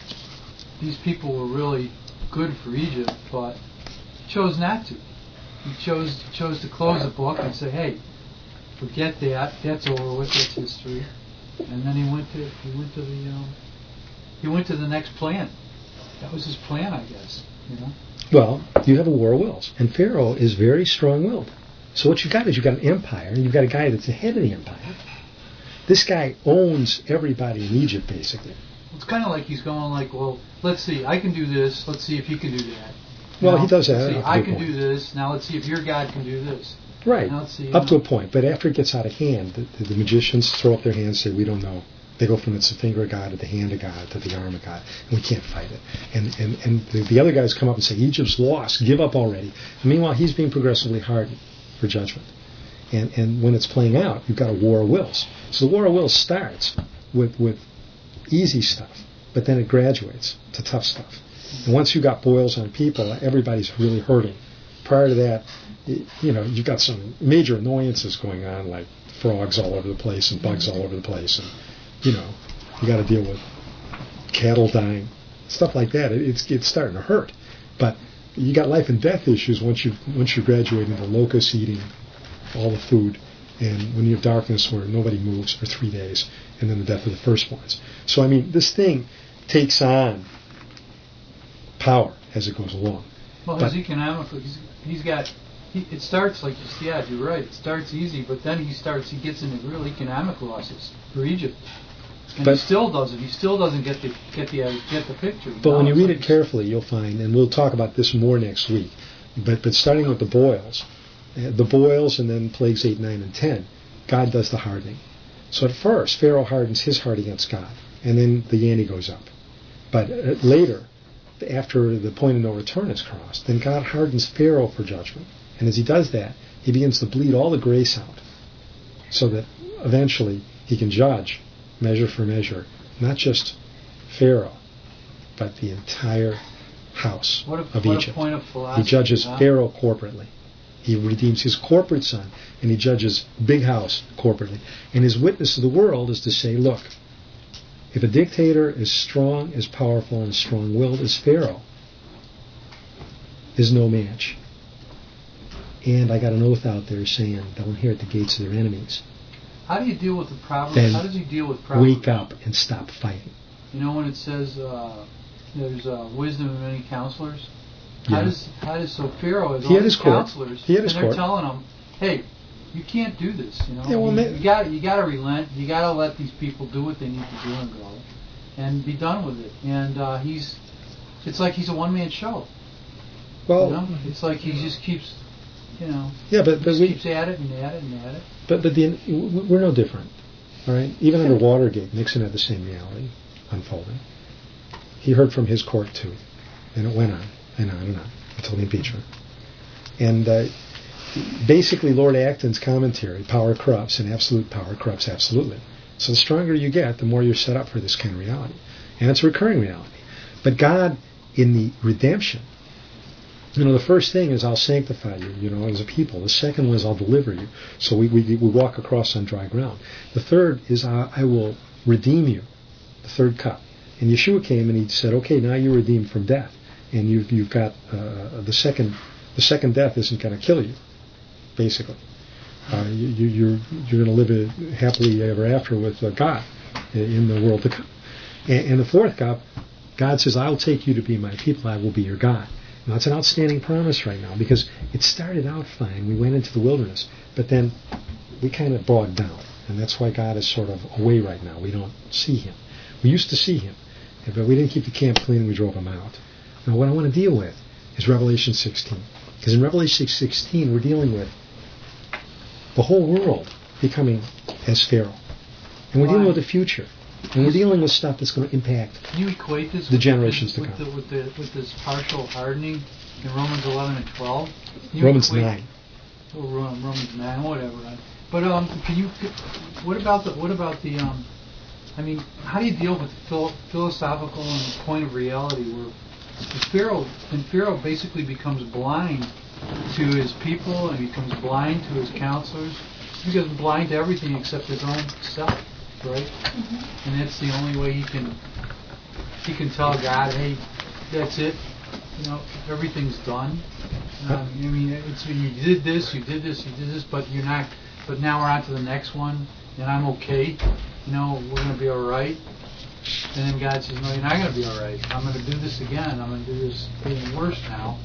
These people were really good for Egypt, but chose not to. He chose chose to close the book and say, hey, forget that. That's over with. That's history. And then he went to he went to the um, he went to the next plan. That was his plan, I guess. You know. Well, you have a war of wills, and Pharaoh is very strong-willed. So what you've got is you've got an empire, and you've got a guy that's the head of the empire. This guy owns everybody in Egypt, basically. It's kind of like he's going like, well, let's see, I can do this. Let's see if you can do that. Well, now, he does that. See, I can point. do this. Now let's see if your God can do this. Right. Now let's see, up know. to a point. But after it gets out of hand, the, the magicians throw up their hands and say, we don't know. They go from it's the finger of God to the hand of God to the arm of God, and we can't fight it. And and, and the, the other guys come up and say, Egypt's lost, give up already. And meanwhile, he's being progressively hardened for judgment. And and when it's playing out, you've got a war of wills. So the war of wills starts with, with easy stuff, but then it graduates to tough stuff. And once you've got boils on people, everybody's really hurting. Prior to that, you know, you've got some major annoyances going on, like frogs all over the place and bugs all over the place, and you know, you got to deal with cattle dying, stuff like that. It, it's it's starting to hurt. But you got life and death issues once you once you graduate into locusts eating all the food, and when you have darkness where nobody moves for three days, and then the death of the firstborns. So I mean, this thing takes on power as it goes along. Well, his economical, he's, he's got. He, it starts like you yeah, you're right. It starts easy, but then he starts. He gets into real economic losses for Egypt, and but, he still doesn't. He still doesn't get the get the uh, get the picture. But no, when you read like it carefully, you'll find, and we'll talk about this more next week. But but starting with the boils, uh, the boils, and then plagues eight, nine, and ten, God does the hardening. So at first, Pharaoh hardens his heart against God, and then the ante goes up. But uh, later, after the point of no return is crossed, then God hardens Pharaoh for judgment. And as he does that, he begins to bleed all the grace out so that eventually he can judge, measure for measure, not just Pharaoh, but the entire house what a, of what Egypt. A point of philosophy, he judges huh? Pharaoh corporately. He redeems his corporate son, and he judges big house corporately. And his witness to the world is to say, look, if a dictator is strong, as powerful, and as strong-willed as Pharaoh, is no match. And I got an oath out there saying they'll inherit the gates of their enemies. How do you deal with the problem? Then How does he deal with problems? Wake up and stop fighting. You know when it says uh, there's uh, wisdom in many counselors? How Yeah. does how does so Pharaoh has He all had these his court. counselors, He had his and they're court. telling him, hey, you can't do this. You know, Yeah, well, you, ma- you got you got to relent. You got to let these people do what they need to do and go, and be done with it. And uh, he's, it's like he's a one man show. Well, you know? It's like he just keeps, you know, yeah, but, he but just we, keeps at it and at it and at it. but but the, we're no different, all right. Even under Watergate, Nixon had the same reality unfolding. He heard from his court too, and it went on and on and on until the impeachment. And uh, basically, Lord Acton's commentary, power corrupts, and absolute power corrupts absolutely. So the stronger you get, the more you're set up for this kind of reality. And it's a recurring reality. But God, in the redemption, you know, the first thing is I'll sanctify you, you know, as a people. The second one is I'll deliver you. So we, we, we walk across on dry ground. The third is I, I will redeem you, the third cup. And Yeshua came and he said, okay, now you're redeemed from death. And you've, you've got uh, the second the second death isn't going to kill you, basically. Uh, you, you, you're you're going to live a happily ever after with uh, God in the world to come. And, and the fourth cup, God says, I'll take you to be my people. I will be your God. Now, it's an outstanding promise right now because it started out fine. We went into the wilderness, but then we kind of bogged down. And that's why God is sort of away right now. We don't see him. We used to see him, but we didn't keep the camp clean and we drove him out. Now, what I want to deal with is Revelation sixteen. Because in Revelation sixteen, we're dealing with the whole world becoming as Pharaoh. And we're Why? dealing with the future. And we're dealing with stuff that's going to impact Can you equate this the with generations this, to with come. The, with, the, with this partial hardening in Romans eleven and twelve? Can you Romans equate- nine. Or Rom- Romans nine, whatever. Right? But um, can you? What about the? What about the? Um, I mean, how do you deal with the phil- philosophical and the point of reality where the Pharaoh and Pharaoh basically becomes blind to his people and becomes blind to his counselors. He becomes blind to everything except his own self, right? Mm-hmm. And that's the only way he can he can tell God, hey, that's it. You know, everything's done. Um, I mean, it's you did this, you did this, you did this, but you're not. But now we're on to the next one, and I'm okay. You know, we're going to be all right. And then God says, no, you're not going to be all right. I'm going to do this again. I'm going to do this even worse now.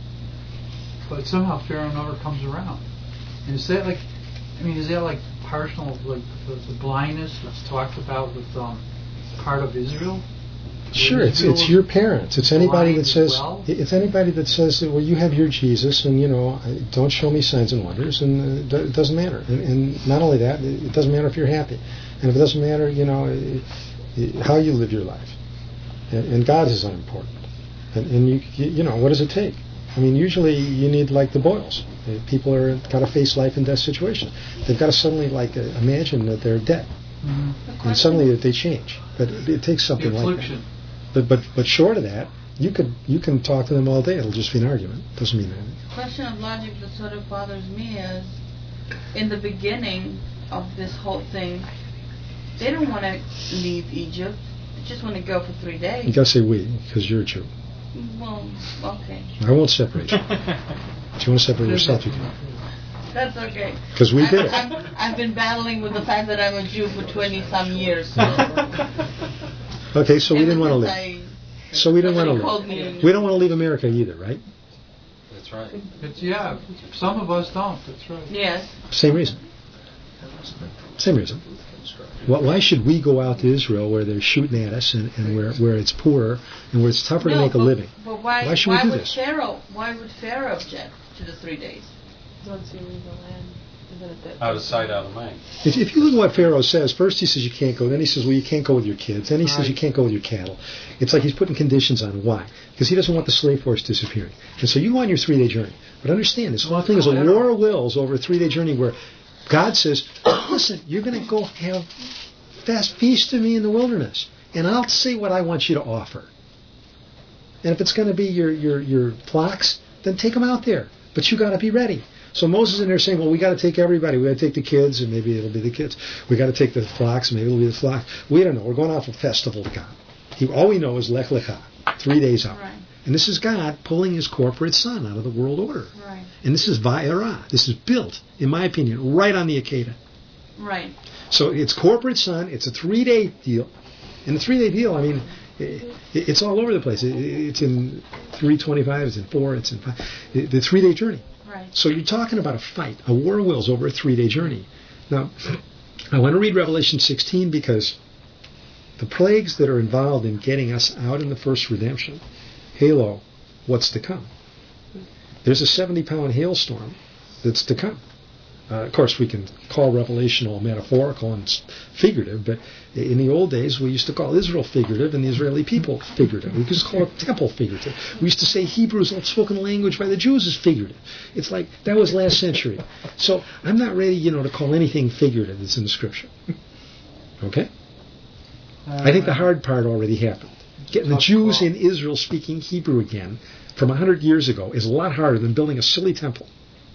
But somehow Pharaoh never comes around. And is that like, I mean, is that like partial, like the, the blindness that's talked about with um, part of Israel? Sure, it's it's your parents. It's anybody that says it's anybody that says, well, you have your Jesus, and you know, don't show me signs and wonders, and uh, it doesn't matter. And, and not only that, it doesn't matter if you're happy, and if it doesn't matter, you know, how you live your life. And, and God is unimportant. And, and you you know, what does it take? I mean, usually you need like the boils. People are got to face life and death situations. They've got to suddenly like uh, imagine that they're dead, mm-hmm. and suddenly that they change. But it, it takes something like that. But but but short of that, you could you can talk to them all day. It'll just be an argument. Doesn't mean anything. Question of logic that sort of bothers me is, in the beginning of this whole thing, they don't want to leave Egypt. They just want to go for three days. You gotta say we, because you're a Jew. Well, okay. I won't separate you. If you want to separate yourself, you can. That's okay. Because we did it. I'm, I've been battling with the fact that I'm a Jew for twenty some years. So. Okay, so we didn't want to leave. I, so we didn't want to leave. We don't want to leave America either, right? That's right. It's, yeah, some of us don't. That's right. Yes. Same reason. Same reason. Well, why should we go out to Israel where they're shooting at us and, and where where it's poorer and where it's tougher no, to make but, a living? But why, why should why we do would this? Pharaoh, why would Pharaoh object to the three days? Once you leave the land, isn't it that Out of sight, out of mind. If, if you look at what Pharaoh says, first he says you can't go, then he says, well, you can't go with your kids, then he right. says you can't go with your cattle. It's like he's putting conditions on why. Because he doesn't want the slave force disappearing. And so you go on your three-day journey. But understand, this whole thing is a war of wills over a three-day journey where God says, listen, you're going to go have fast feast to me in the wilderness, and I'll say what I want you to offer. And if it's going to be your, your, your flocks, then take them out there. But you got to be ready. So Moses is in there saying, well, we got to take everybody. We got to take the kids, and maybe it'll be the kids. We got to take the flocks, maybe it'll be the flocks. We don't know. We're going off a festival to God. He, all we know is Lech Lecha, three days out. Right. And this is God pulling his corporate son out of the world order. Right. And this is Va'era. This is built, in my opinion, right on the Akedah. Right. So it's corporate son. It's a three-day deal. And the three-day deal, I mean, it, it's all over the place. It, it's in three twenty-five. It's in four. It's in five. The, the three-day journey. Right. So you're talking about a fight, a war of wills over a three-day journey. Now, I want to read Revelation sixteen because the plagues that are involved in getting us out in the first redemption, halo, what's to come? There's a seventy-pound hailstorm that's to come. Uh, of course, we can call Revelation all metaphorical and figurative, but in the old days, we used to call Israel figurative and the Israeli people figurative. We used to call it temple figurative. We used to say Hebrew's outspoken language by the Jews is figurative. It's like, that was last century. So I'm not ready, you know, to call anything figurative that's in the Scripture. Okay? Uh, I think the hard part already happened. Getting the Jews in Israel speaking Hebrew again from one hundred years ago is a lot harder than building a silly temple.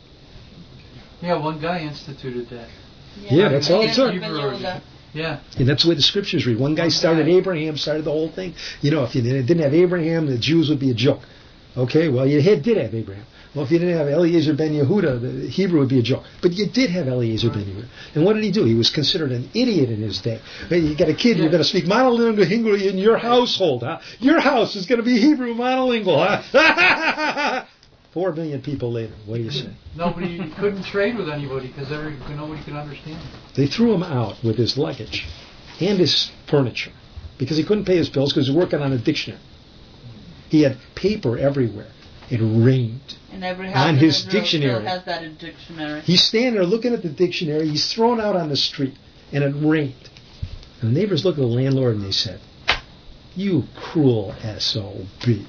Yeah, one guy instituted that. Yeah, yeah that's all it took. Yeah. And that's the way the scriptures read. One guy started Abraham, started the whole thing. You know, if you didn't have Abraham, the Jews would be a joke. Okay, well, you had, did have Abraham. Well, if you didn't have Eliezer ben Yehuda, the Hebrew would be a joke. But you did have Eliezer ben Yehuda. And what did he do? He was considered an idiot in his day. Hey, you got a kid, yeah. You're going to speak monolingual Hebrew in your household, huh? Your house is going to be Hebrew monolingual, huh? Four million people later. What do you say? Nobody couldn't trade with anybody because nobody could understand. They threw him out with his luggage and his furniture because he couldn't pay his bills because he was working on a dictionary. He had paper everywhere. It rained and every house on in his Israel dictionary. Still has that in dictionary. He's standing there looking at the dictionary. He's thrown out on the street, and it rained. And the neighbors looked at the landlord and they said, "You cruel S O B."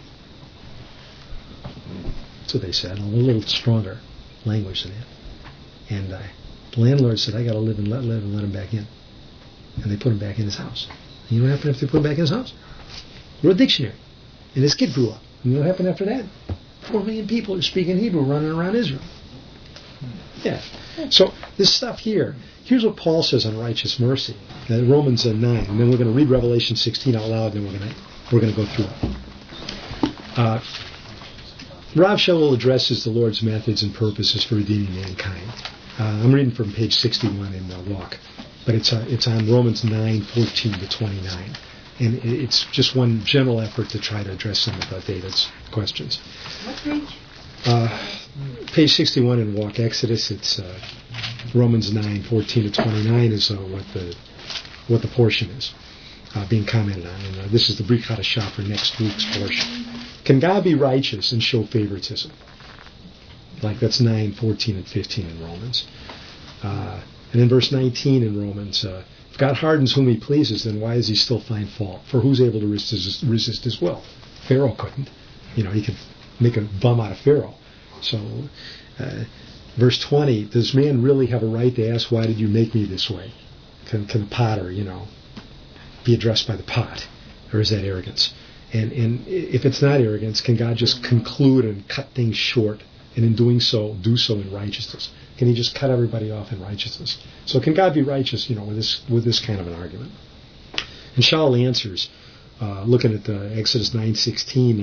That's what they said, a little stronger language than that. And uh, the landlord said, "I got to live and let live and let him back in." And they put him back in his house. And you know what happened after they put him back in his house? Wrote a dictionary. And this kid grew up. And you know what happened after that? Four million people are speaking Hebrew running around Israel. Yeah. So this stuff here, here's what Paul says on righteous mercy. Uh, Romans uh, nine. And then we're going to read Revelation sixteen out loud, and then we're going to we're going to go through it. Uh, Rav Shaul addresses the Lord's methods and purposes for redeeming mankind. Uh, I'm reading from page sixty-one in the walk, but it's uh, it's on Romans nine fourteen to twenty-nine, and it's just one general effort to try to address some of uh, David's questions. What page? Uh, page sixty-one in walk Exodus. It's uh, Romans nine fourteen to twenty-nine is uh, what the what the portion is uh, being commented on, and uh, this is the Brit Hadashah for next week's portion. Can God be righteous and show favoritism? Like that's nine, fourteen, and fifteen in Romans. Uh, and in verse nineteen in Romans, uh, if God hardens whom he pleases, then why does he still find fault? For who's able to resist, resist his will? Pharaoh couldn't. You know, he could make a bum out of Pharaoh. So, uh, verse twenty, does man really have a right to ask, why did you make me this way? Can, can the potter, you know, be addressed by the pot? Or is that arrogance? And, and if it's not arrogance, can God just conclude and cut things short, and in doing so, do so in righteousness? Can he just cut everybody off in righteousness? So can God be righteous, you know, with this with this kind of an argument? And Shaul answers, uh, looking at the Exodus nine sixteen, uh,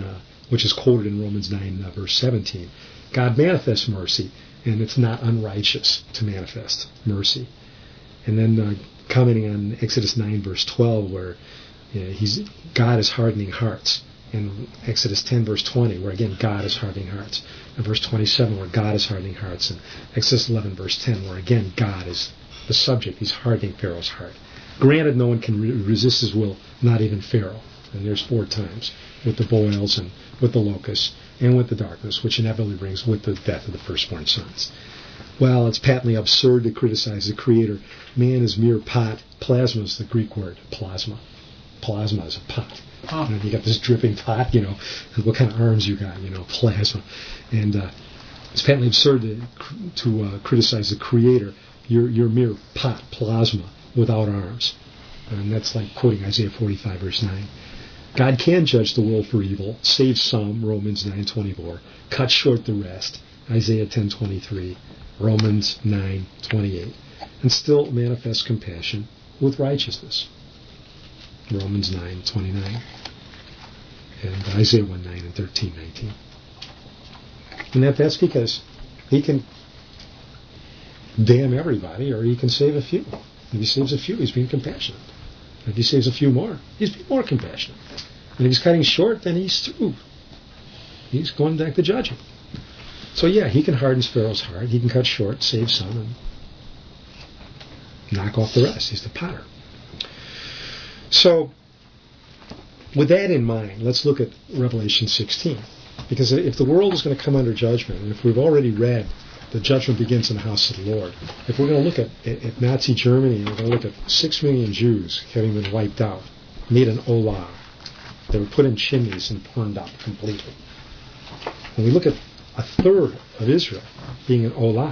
which is quoted in Romans nine, uh, verse seventeen. God manifests mercy, and it's not unrighteous to manifest mercy. And then uh, commenting on Exodus nine, verse twelve, where you know, he's God is hardening hearts. And Exodus ten, verse twenty, where again God is hardening hearts. And verse twenty-seven, where God is hardening hearts. And Exodus eleven, verse ten, where again God is the subject. He's hardening Pharaoh's heart. Granted, no one can re- resist his will, not even Pharaoh. And there's four times, with the boils and with the locusts and with the darkness, which inevitably brings with the death of the firstborn sons. Well, it's patently absurd to criticize the Creator. Man is mere pot. Plasma is the Greek word, plasma. Plasma is a pot. Huh. You know, you got this dripping pot, you know, what kind of arms you got, you know, plasma. And uh, it's patently absurd to, to uh, criticize the Creator. You're, you're mere pot, plasma, without arms. And that's like quoting Isaiah forty-five, verse nine. God can judge the world for evil, save some, Romans nine twenty-four, cut short the rest, Isaiah ten twenty-three, Romans nine twenty-eight, and still manifest compassion with righteousness, Romans nine twenty-nine, and Isaiah one nine and thirteen nineteen. And that, that's because he can damn everybody, or he can save a few. If he saves a few, he's being compassionate. If he saves a few more, he's being more compassionate. And if he's cutting short, then he's through. He's going back to judging. So yeah, he can harden Pharaoh's heart. He can cut short, save some, and knock off the rest. He's the potter. So, with that in mind, let's look at Revelation sixteen. Because if the world is going to come under judgment, and if we've already read the judgment begins in the house of the Lord, if we're going to look at, at, at Nazi Germany, and we're going to look at six million Jews having been wiped out, made an olah, they were put in chimneys and burned up completely. When we look at a third of Israel being an olah,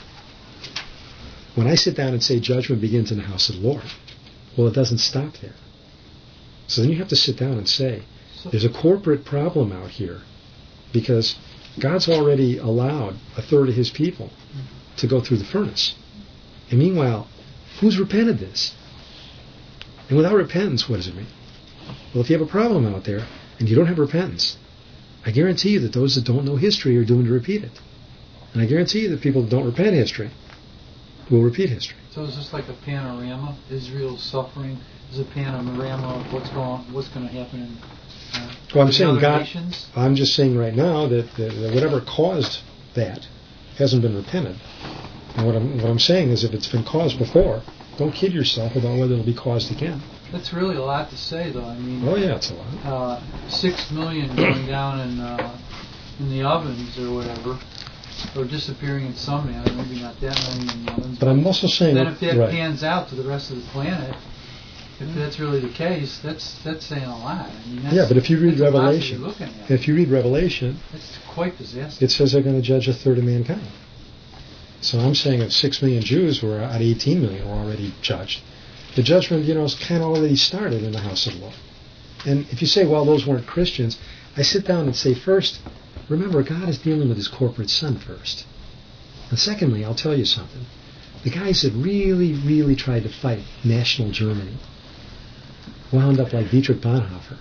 when I sit down and say judgment begins in the house of the Lord, well, it doesn't stop there. So then you have to sit down and say, there's a corporate problem out here, because God's already allowed a third of his people to go through the furnace. And meanwhile, who's repented this? And without repentance, what does it mean? Well, if you have a problem out there and you don't have repentance, I guarantee you that those that don't know history are doomed to repeat it. And I guarantee you that people that don't repent history will repeat history. So is this like a panorama? Israel's suffering is a panorama of what's going, what's going to happen in uh, well, I'm saying God. Nations? I'm just saying right now that, that, that whatever caused that hasn't been repented. And what I'm what I'm saying is, if it's been caused before, don't kid yourself about whether it'll be caused again. That's really a lot to say, though. I mean, oh yeah, it's a lot. Uh, six million going down in uh, in the ovens or whatever, or disappearing in some manner. Maybe not that many in the ovens. But, but I'm also saying then that if that right. pans out to the rest of the planet, if that's really the case, that's that's saying a lot. I mean, that's, yeah, but if you read Revelation, at. if you read Revelation, it's quite disastrous. It says they're going to judge a third of mankind. So I'm saying if six million Jews were out of eighteen million were already judged, the judgment, you know, is kind of already started in the house of the Lord. And if you say, well, those weren't Christians, I sit down and say, first, remember, God is dealing with his corporate son first. And secondly, I'll tell you something. The guys that really, really tried to fight national Germany wound up like Dietrich Bonhoeffer,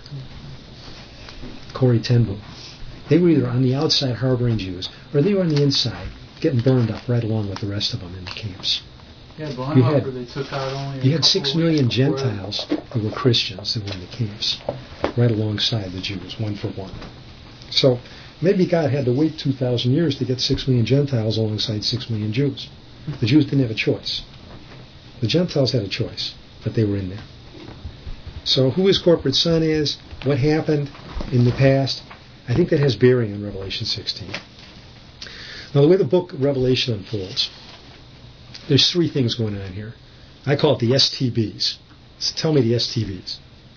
Corrie ten Boom. They were either on the outside harboring Jews, or they were on the inside getting burned up right along with the rest of them in the camps. Yeah, Bonhoeffer, they took out only You had six million Gentiles who were Christians that were in the camps, right alongside the Jews, one for one. So maybe God had to wait two thousand years to get six million Gentiles alongside six million Jews. The Jews didn't have a choice. The Gentiles had a choice, but they were in there. So who his corporate son is, what happened in the past, I think that has bearing on Revelation sixteen. Now, the way the book Revelation unfolds, there's three things going on here. I call it the S T Bs. So tell me the S T Bs.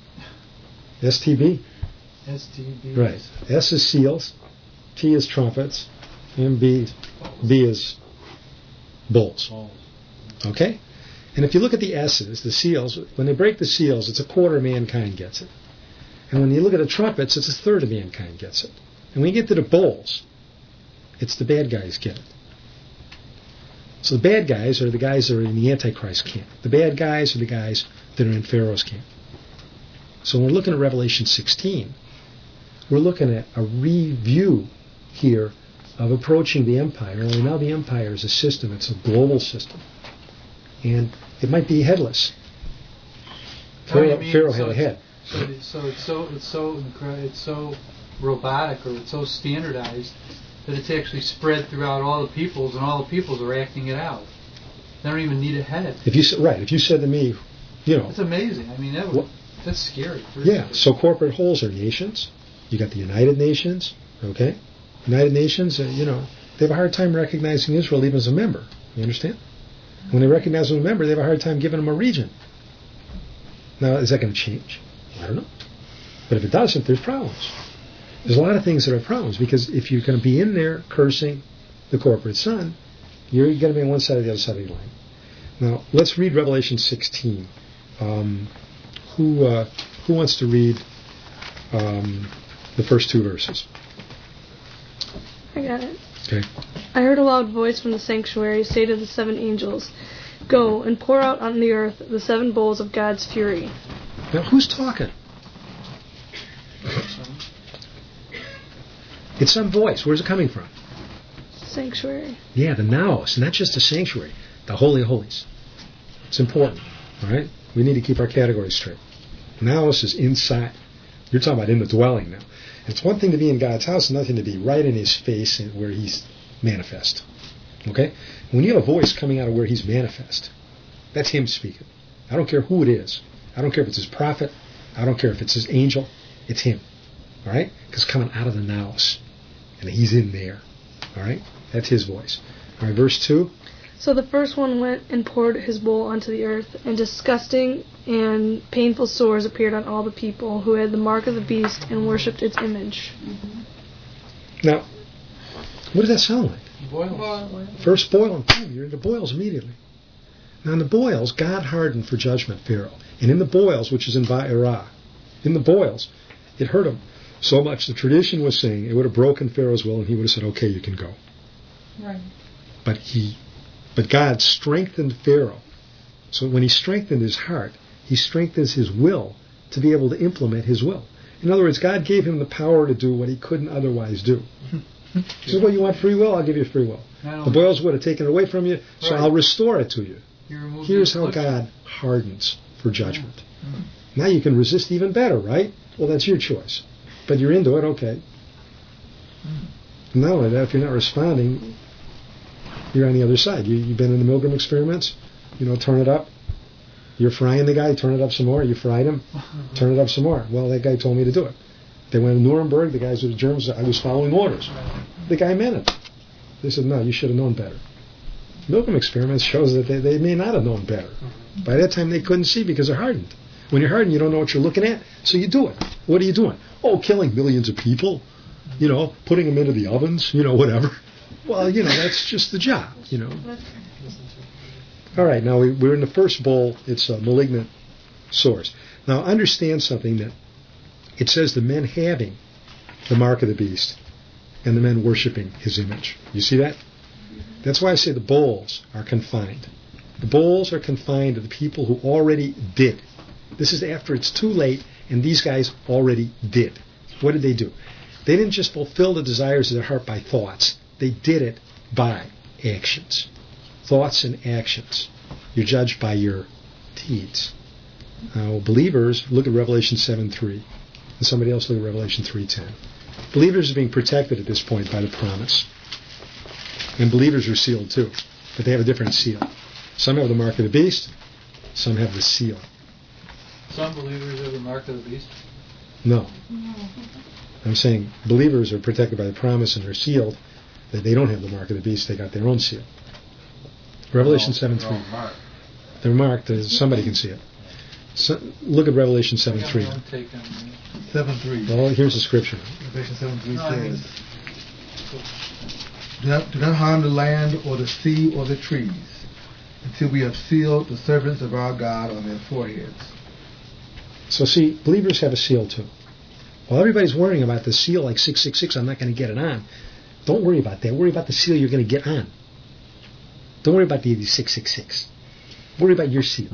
S T B? S T Bs. Right. S is seals, T is trumpets, and B, B is bowls. Okay? And if you look at the S's, the seals, when they break the seals, it's a quarter of mankind gets it. And when you look at the trumpets, it's a third of mankind gets it. And when you get to the bowls, it's the bad guys get it. So the bad guys are the guys that are in the Antichrist camp. The bad guys are the guys that are in Pharaoh's camp. So when we're looking at Revelation sixteen, we're looking at a review here of approaching the empire. Only now the empire is a system. It's a global system. And it might be headless. Pharaoh, mean, Pharaoh so had a head. So, it- so it's so it's so incre- it's so robotic, or it's so standardized that it's actually spread throughout all the peoples, and all the peoples are acting it out. They don't even need a head. If you said, right, if you said to me, you know, It's amazing. I mean, that would, What- that's scary. yeah, so corporate wholes are nations. You got the United Nations, okay? United Nations, uh, you know, they have a hard time recognizing Israel even as a member. You understand? When they recognize them as a member, they have a hard time giving them a region. Now, is that going to change? I don't know. But if it doesn't, there's problems. There's a lot of things that are problems, because if you're going to be in there cursing the corporate son, you're going to be on one side or the other side of the line. Now, let's read Revelation sixteen. Um, who uh, who wants to read um, the first two verses? I got it. Okay. I heard a loud voice from the sanctuary say to the seven angels, "Go and pour out on the earth the seven bowls of God's fury." Now, who's talking? It's some voice. Where's it coming from? Sanctuary. Yeah, the naos, not just the sanctuary, the Holy of Holies. It's important, all right? We need to keep our categories straight. Naos is inside. You're talking about in the dwelling now. It's one thing to be in God's house, another thing to be right in His face where He's manifest. Okay? When you have a voice coming out of where He's manifest, that's Him speaking. I don't care who it is. I don't care if it's His prophet. I don't care if it's His angel. It's Him. All right? Because it's coming out of the naos. And He's in there. All right? That's His voice. All right, verse two. So the first one went and poured his bowl onto the earth, and disgusting and painful sores appeared on all the people who had the mark of the beast and worshipped its image. Mm-hmm. Now, what does that sound like? Boils. First boil, and boom, you're into boils immediately. Now in the boils, God hardened for judgment Pharaoh. And in the boils, which is in Va'erah, in the boils, it hurt him so much. The tradition was saying it would have broken Pharaoh's will, and he would have said, okay, you can go. Right. But he, but God strengthened Pharaoh. So when He strengthened his heart, He strengthens his will to be able to implement His will. In other words, God gave him the power to do what he couldn't otherwise do. He says, well, you want free will? I'll give you free will. The boils would have taken it away from you, so Right. I'll restore it to you. Here's how affliction. God hardens for judgment. Now you can resist even better, right? Well, that's your choice. But you're into it, okay. Not only that, if you're not responding, you're on the other side. You, you've been in the Milgram experiments. You know, turn it up. You're frying the guy, turn it up some more. You fried him, turn it up some more. Well, that guy told me to do it. They went to Nuremberg, the guys with the germs, I was following orders. The guy meant it. They said, no, you should have known better. Milgram experiments shows that they, they may not have known better. By that time, they couldn't see because they're hardened. When you're hardened, you don't know what you're looking at, so you do it. What are you doing? Oh, killing millions of people. You know, putting them into the ovens, you know, whatever. Well, you know, that's just the job, you know. All right, now we, we're in the first bowl. It's a malignant source. Now, understand something, that it says the men having the mark of the beast and the men worshiping his image. You see that? That's why I say the bowls are confined. The bowls are confined to the people who already did. This is after it's too late, and these guys already did. What did they do? They didn't just fulfill the desires of their heart by thoughts. They did it by actions. Thoughts and actions. You're judged by your deeds. Now, believers, look at Revelation seven three. And somebody else look at Revelation three ten. Believers are being protected at this point by the promise. And believers are sealed too. But they have a different seal. Some have the mark of the beast. Some have the seal. Some believers have the mark of the beast. No. I'm saying believers are protected by the promise and they're sealed. That they don't have the mark of the beast. They got their own seal. Revelation seven three. They're marked. uh, Somebody can see it. So, look at Revelation seven three. seven three. Well, here's the scripture. Revelation seven three says, do not, do not harm the land or the sea or the trees until we have sealed the servants of our God on their foreheads. So see, believers have a seal too. While everybody's worrying about the seal like six six six, I'm not going to get it on. Don't worry about that. Worry about the seal you're going to get on. Don't worry about the six six six. Worry about your seal.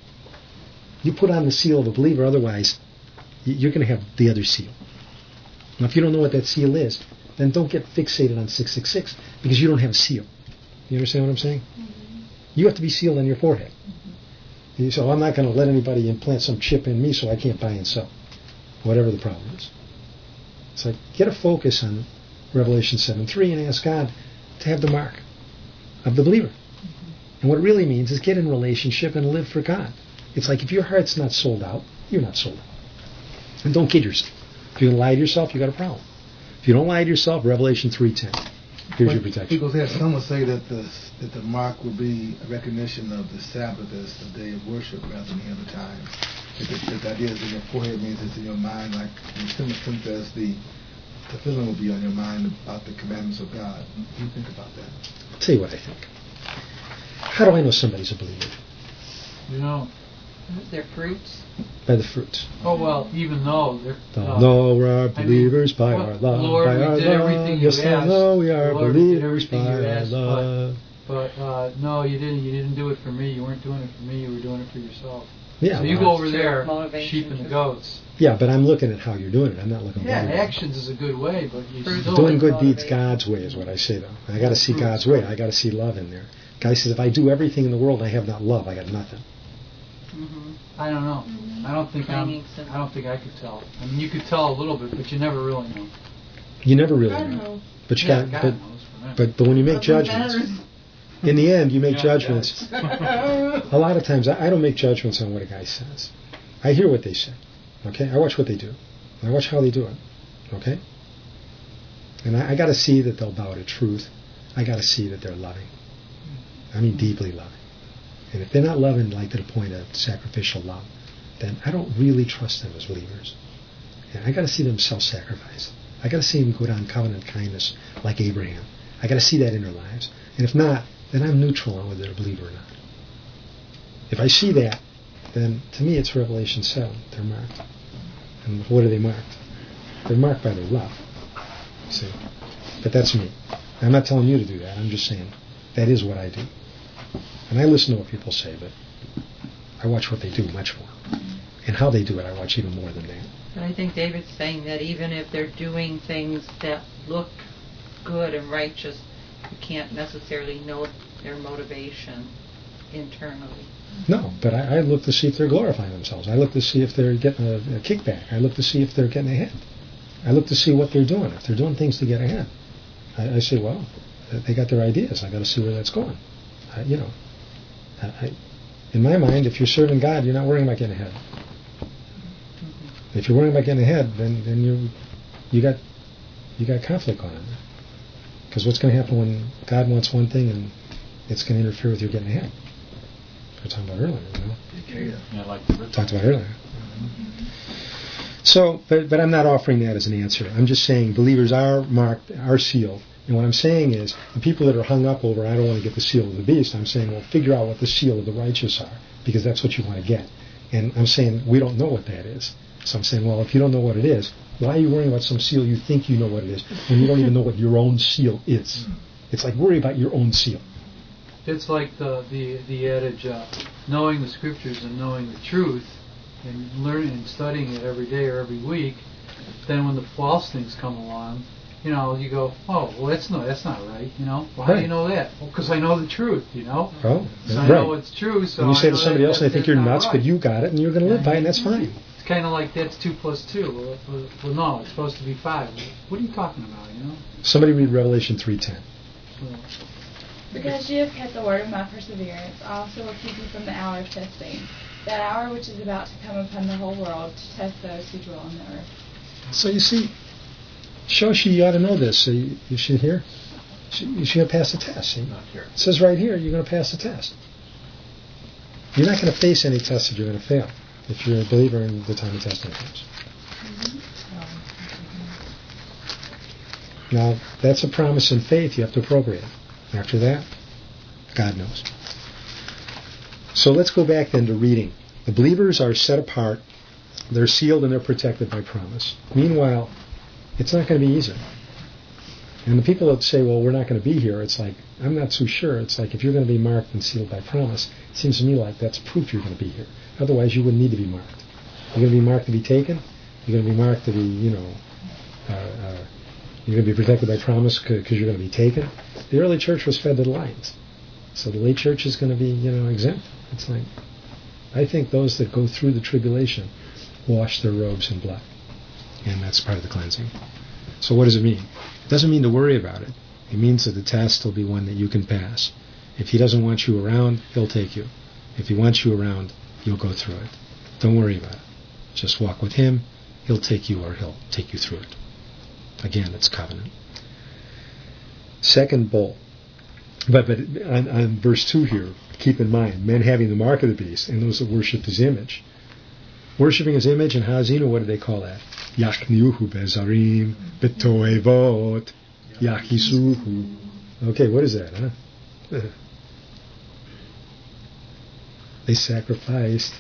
You put on the seal of a believer, otherwise you're going to have the other seal. Now, if you don't know what that seal is, then don't get fixated on six six six because you don't have a seal. You understand what I'm saying? Mm-hmm. You have to be sealed on your forehead. Mm-hmm. You say, oh, I'm not going to let anybody implant some chip in me so I can't buy and sell, whatever the problem is. It's like, get a focus on Revelation seven three and ask God to have the mark of the believer. Mm-hmm. And what it really means is get in relationship and live for God. It's like if your heart's not sold out, you're not sold out. And don't kid yourself. If you're going to lie to yourself, you got a problem. If you don't lie to yourself, Revelation three ten. Here's but your protection. People say, some will say that the that the mark will be a recognition of the Sabbath as the day of worship rather than any other time. If the, if the idea is in your forehead means it's in your mind, like in similar sense as the the feeling will be on your mind about the commandments of God. What do you think about that? I'll tell you what I think. How do I know somebody's a believer? You know, their fruits. By the fruits. Oh well, even though they're uh, no, we are believers I mean, by well, our love. Lord, by we our did love. everything you yes, asked. no, we are Lord, believers we by our asked, love. But, but uh, no, you didn't. You didn't do it for me. You weren't doing it for me. You were doing it for yourself. Yeah, so you well, go over there, sheep and the goats. Yeah, but I'm looking at how you're doing it. I'm not looking. Yeah, at actions is a good way, but you still doing good deeds God's way is what I say though. I got to see Fruits. God's way. I got to see love in there. Guy says, if I do everything in the world and I have not love, I got nothing. Mm-hmm. I don't know. Mm-hmm. I don't think I'm, I don't think I could tell. I mean, you could tell a little bit, but you never really know. You never really God know. knows. But you Yeah, got, God but, knows for that. but but when you make judgments, in the end, you make Yeah, judgments. A lot of times, I, I don't make judgments on what a guy says. I hear what they say. Okay, I watch what they do. I watch how they do it. Okay, and I, I got to see that they'll bow to truth. I got to see that they're loving. I mean, deeply loving. And if they're not loving like to the point of sacrificial love, then I don't really trust them as believers. And I got to see them self-sacrifice. I got to see them go down covenant kindness like Abraham. I got to see that in their lives. And if not, then I'm neutral on whether they're a believer or not. If I see that, then to me it's Revelation seven. They're marked. And what are they marked? They're marked by their love. See? But that's me. I'm not telling you to do that. I'm just saying that is what I do. And I listen to what people say, but I watch what they do much more. And how they do it, I watch even more than that. And I think David's saying that even if they're doing things that look good and righteous, you can't necessarily know their motivation internally. No, but I, I look to see if they're glorifying themselves. I look to see if they're getting a, a kickback. I look to see if they're getting ahead. I look to see what they're doing. If they're doing things to get ahead, I, I say, well, they got their ideas. I got to see where that's going. I, you know, I, I, in my mind, if you're serving God, you're not worrying about getting ahead. Mm-hmm. If you're worrying about getting ahead, then then you you got you got conflict going on there. Because what's going to happen when God wants one thing and it's going to interfere with your getting ahead? We were talking about earlier, you know. Yeah, like the Talked about earlier. Mm-hmm. So, but but I'm not offering that as an answer. I'm just saying believers are marked, are sealed. And what I'm saying is, the people that are hung up over, I don't want to get the seal of the beast, I'm saying, well, figure out what the seal of the righteous are, because that's what you want to get. And I'm saying, we don't know what that is. So I'm saying, well, if you don't know what it is, why are you worrying about some seal you think you know what it is, when you don't even know what your own seal is? It's like, worry about your own seal. It's like the the, the adage, uh, knowing the scriptures and knowing the truth, and learning and studying it every day or every week, then when the false things come along, you know, you go, oh, well, that's no, that's not right, you know. Well, how right. do you know that? Well, because I know the truth, you know. Oh, so right. I know it's true. So and you say I to know somebody that, else, they think you're nuts, right. but you got it, and you're going to live by it, and that's fine. It's kind of like that's two plus two. Well, well, well, no, it's supposed to be five. What are you talking about, you know? Somebody read Revelation three ten. Because you have kept the word of my perseverance, I also will keep you from the hour of testing, that hour which is about to come upon the whole world to test those who dwell on the earth. So you see, Shoshi, you ought to know this. So you, you should hear. You should pass the test. See? Not here. It says right here, you're going to pass the test. You're not going to face any test that you're going to fail if you're a believer in the time of testing comes. Mm-hmm. Now, that's a promise in faith. You have to appropriate it. After that, God knows. So let's go back then to reading. The believers are set apart. They're sealed and they're protected by promise. Meanwhile, it's not going to be easy. And the people that say, well, we're not going to be here, it's like, I'm not so sure. It's like, if you're going to be marked and sealed by promise, it seems to me like that's proof you're going to be here. Otherwise, you wouldn't need to be marked. You're going to be marked to be taken. You're going to be marked to be, you know, Uh, uh, you're going to be protected by promise because you're going to be taken. The early church was fed to the lions. So the late church is going to be, you know, exempt. It's like, I think those that go through the tribulation wash their robes in blood. And that's part of the cleansing. So what does it mean? It doesn't mean to worry about it. It means that the test will be one that you can pass. If he doesn't want you around, he'll take you. If he wants you around, you'll go through it. Don't worry about it. Just walk with him. He'll take you or he'll take you through it. Again, it's covenant. Second bowl. But, but on, on verse two here, keep in mind, men having the mark of the beast and those that worship his image. Worshipping his image in Hazinu, what do they call that? Yachniuhu bezarim betoevot yachisuhu. Okay, what is that, huh? They sacrificed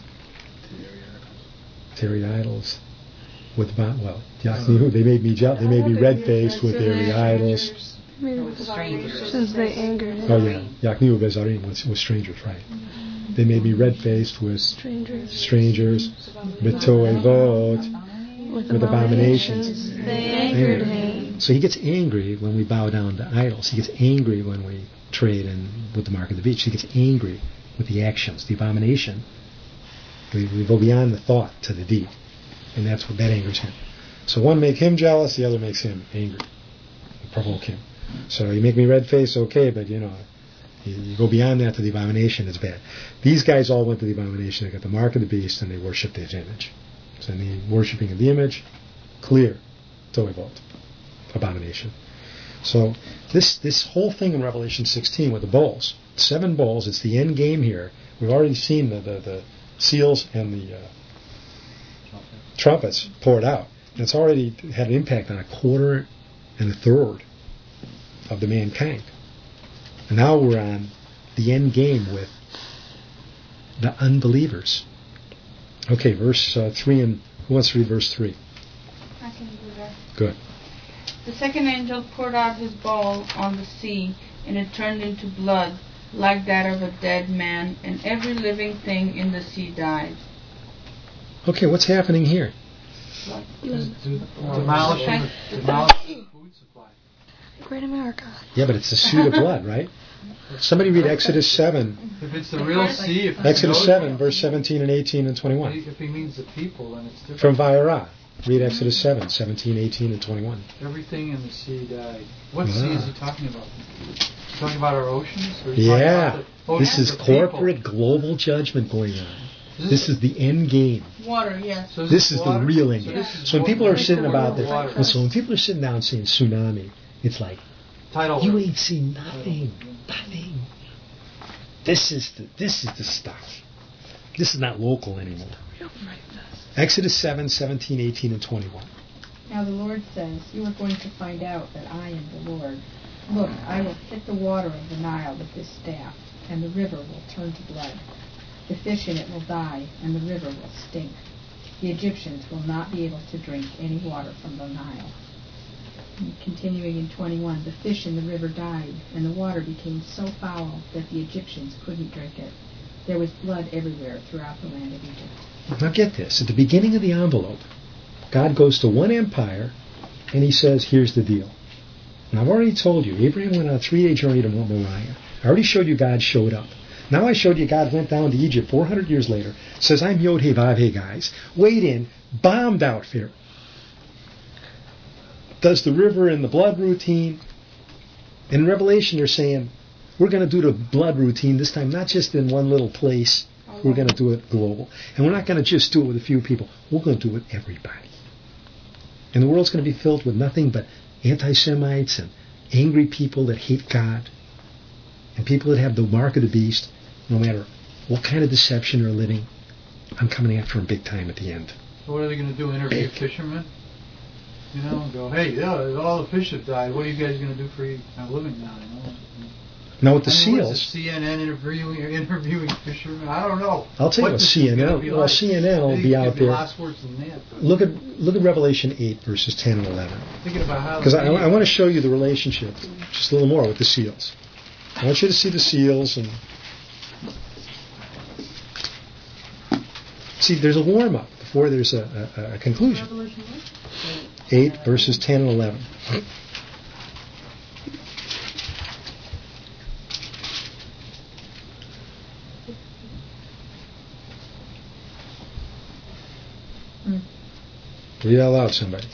dairy idols with well, Yachniuhu. They made me jealous. They made me red-faced with dairy idols. Since they angered him. Oh yeah, Yachniuhu bezarim was, was strangers, right? They made me red-faced with strangers, strangers, betoevot, with, with abominations. They angered him. So he gets angry when we bow down to idols. He gets angry when we trade in with the mark of the beast. He gets angry with the actions, the abomination. We, we go beyond the thought to the deed, and that's what that angers him. So one makes him jealous, the other makes him angry, provoke him. So you make me red-faced, okay, but you know. You, you go beyond that to the abomination, it's bad. These guys all went to the abomination. They got the mark of the beast and they worshipped his image. So in the worshipping of the image, clear, toivot, abomination. So this this whole thing in Revelation sixteen with the bowls, seven bowls, it's the end game here. We've already seen the, the, the seals and the uh, trumpets poured out. And it's already had an impact on a quarter and a third of the mankind. And now we're on the end game with the unbelievers. Okay, verse uh, three, and who wants to read verse three? I can do that. Good. The second angel poured out his bowl on the sea, and it turned into blood, like that of a dead man, and every living thing in the sea died. Okay, what's happening here? Demolishing the, demolishing the food supply. Great America. Yeah, but it's a suit of blood, right? Somebody read Exodus seven. If it's the real sea, if Exodus seven, verse seventeen and eighteen and twenty-one. If he means the people, then it's different. From Vayera. Read Exodus seven, seventeen, eighteen, and twenty-one. Everything in the sea died. What ah. sea is he talking about? Is he talking about our oceans? Or is he yeah. About this is corporate people? global judgment going on. Is this is the end game. Water, yes. So this is water? the real end so game. So when people are sitting about this, water. so when people are sitting down saying tsunami, it's like, Tidal you wave. ain't seen nothing. Nothing. This is the this is the stuff. This is not local anymore. Exodus seven, seventeen, eighteen, and twenty-one. Now the Lord says, you are going to find out that I am the Lord. Look, I will hit the water of the Nile with this staff, and the river will turn to blood. The fish in it will die, and the river will stink. The Egyptians will not be able to drink any water from the Nile. And continuing in twenty-one, the fish in the river died, and the water became so foul that the Egyptians couldn't drink it. There was blood everywhere throughout the land of Egypt. Now get this. At the beginning of the envelope, God goes to one empire, and he says, here's the deal. And I've already told you, Abraham went on a three-day journey to Mount Moriah. I already showed you God showed up. Now I showed you God went down to Egypt four hundred years later, says, I'm Yod-Heh-Vav-Heh, guys. Wade in, bombed out Pharaoh. Does the river and the blood routine. In Revelation, they're saying, we're going to do the blood routine this time, not just in one little place. We're going to do it global. And we're not going to just do it with a few people. We're going to do it with everybody. And the world's going to be filled with nothing but anti-Semites and angry people that hate God and people that have the mark of the beast. No matter what kind of deception they're living, I'm coming after them big time at the end. So what are they going to do, interview big. fishermen? You know, and go, hey, yeah, all the fish have died. What are you guys going to do for a living now? You know? Now with the I mean, seals, what is it, C N N interviewing interviewing fishermen. I don't know. I'll tell you what, C N N. Well, like. C N N will they be out there. Last words than that, look at look at Revelation eight verses ten and eleven. Thinking about how because I, I want to show you the relationship just a little more with the seals. I want you to see the seals and see. There's a warm up before there's a, a, a conclusion. eight, verses ten and eleven. Read out loud, somebody.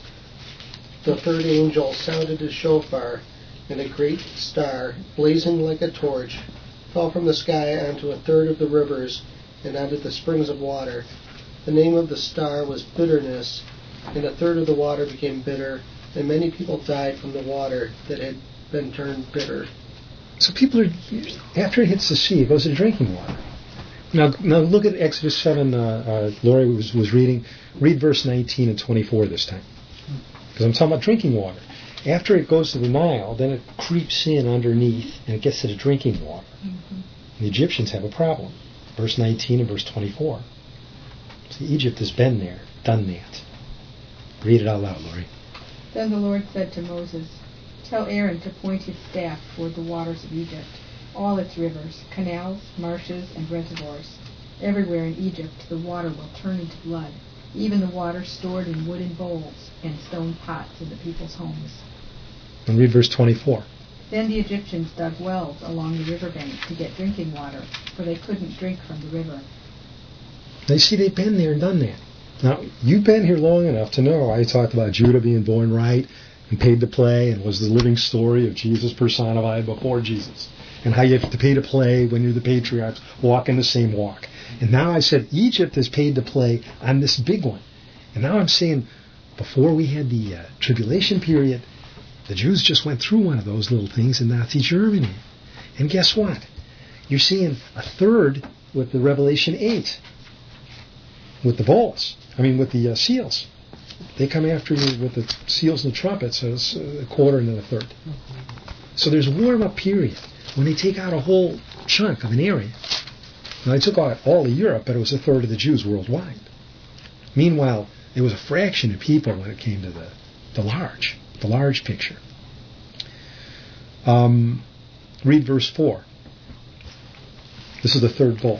The third angel sounded his shofar, and a great star, blazing like a torch, fell from the sky onto a third of the rivers and onto the springs of water. The name of the star was Bitterness, and a third of the water became bitter, and many people died from the water that had been turned bitter. So people are, after it hits the sea, it goes to drinking water. Now, now look at Exodus seven. Uh, uh, Lori was, was reading. Read verse nineteen and twenty-four this time, because I'm talking about drinking water. After it goes to the Nile, then it creeps in underneath and it gets to the drinking water. Mm-hmm. The Egyptians have a problem. Verse nineteen and verse twenty-four. See, Egypt has been there, done that. Read it out loud, Lori. Then the Lord said to Moses, "Tell Aaron to point his staff toward the waters of Egypt, all its rivers, canals, marshes, and reservoirs. Everywhere in Egypt the water will turn into blood, even the water stored in wooden bowls and stone pots in the people's homes." And read verse twenty-four. Then the Egyptians dug wells along the riverbank to get drinking water, for they couldn't drink from the river. Now you see, they've been there and done that. Now, you've been here long enough to know I talked about Judah being born right and paid to play and was the living story of Jesus personified before Jesus. And how you have to pay to play when you're the patriarchs, walking the same walk. And now I said Egypt has paid to play on this big one. And now I'm saying, before we had the uh, tribulation period, the Jews just went through one of those little things in Nazi Germany. And guess what? You're seeing a third with the Revelation eight. With the bowls. I mean, with the uh, seals. They come after you with the seals and the trumpets, so it's a quarter and then a third. So there's a warm-up period when they take out a whole chunk of an area. Now, they took out all of Europe, but it was a third of the Jews worldwide. Meanwhile, it was a fraction of people when it came to the, the large, the large picture. Um, read verse four. This is the third bowl.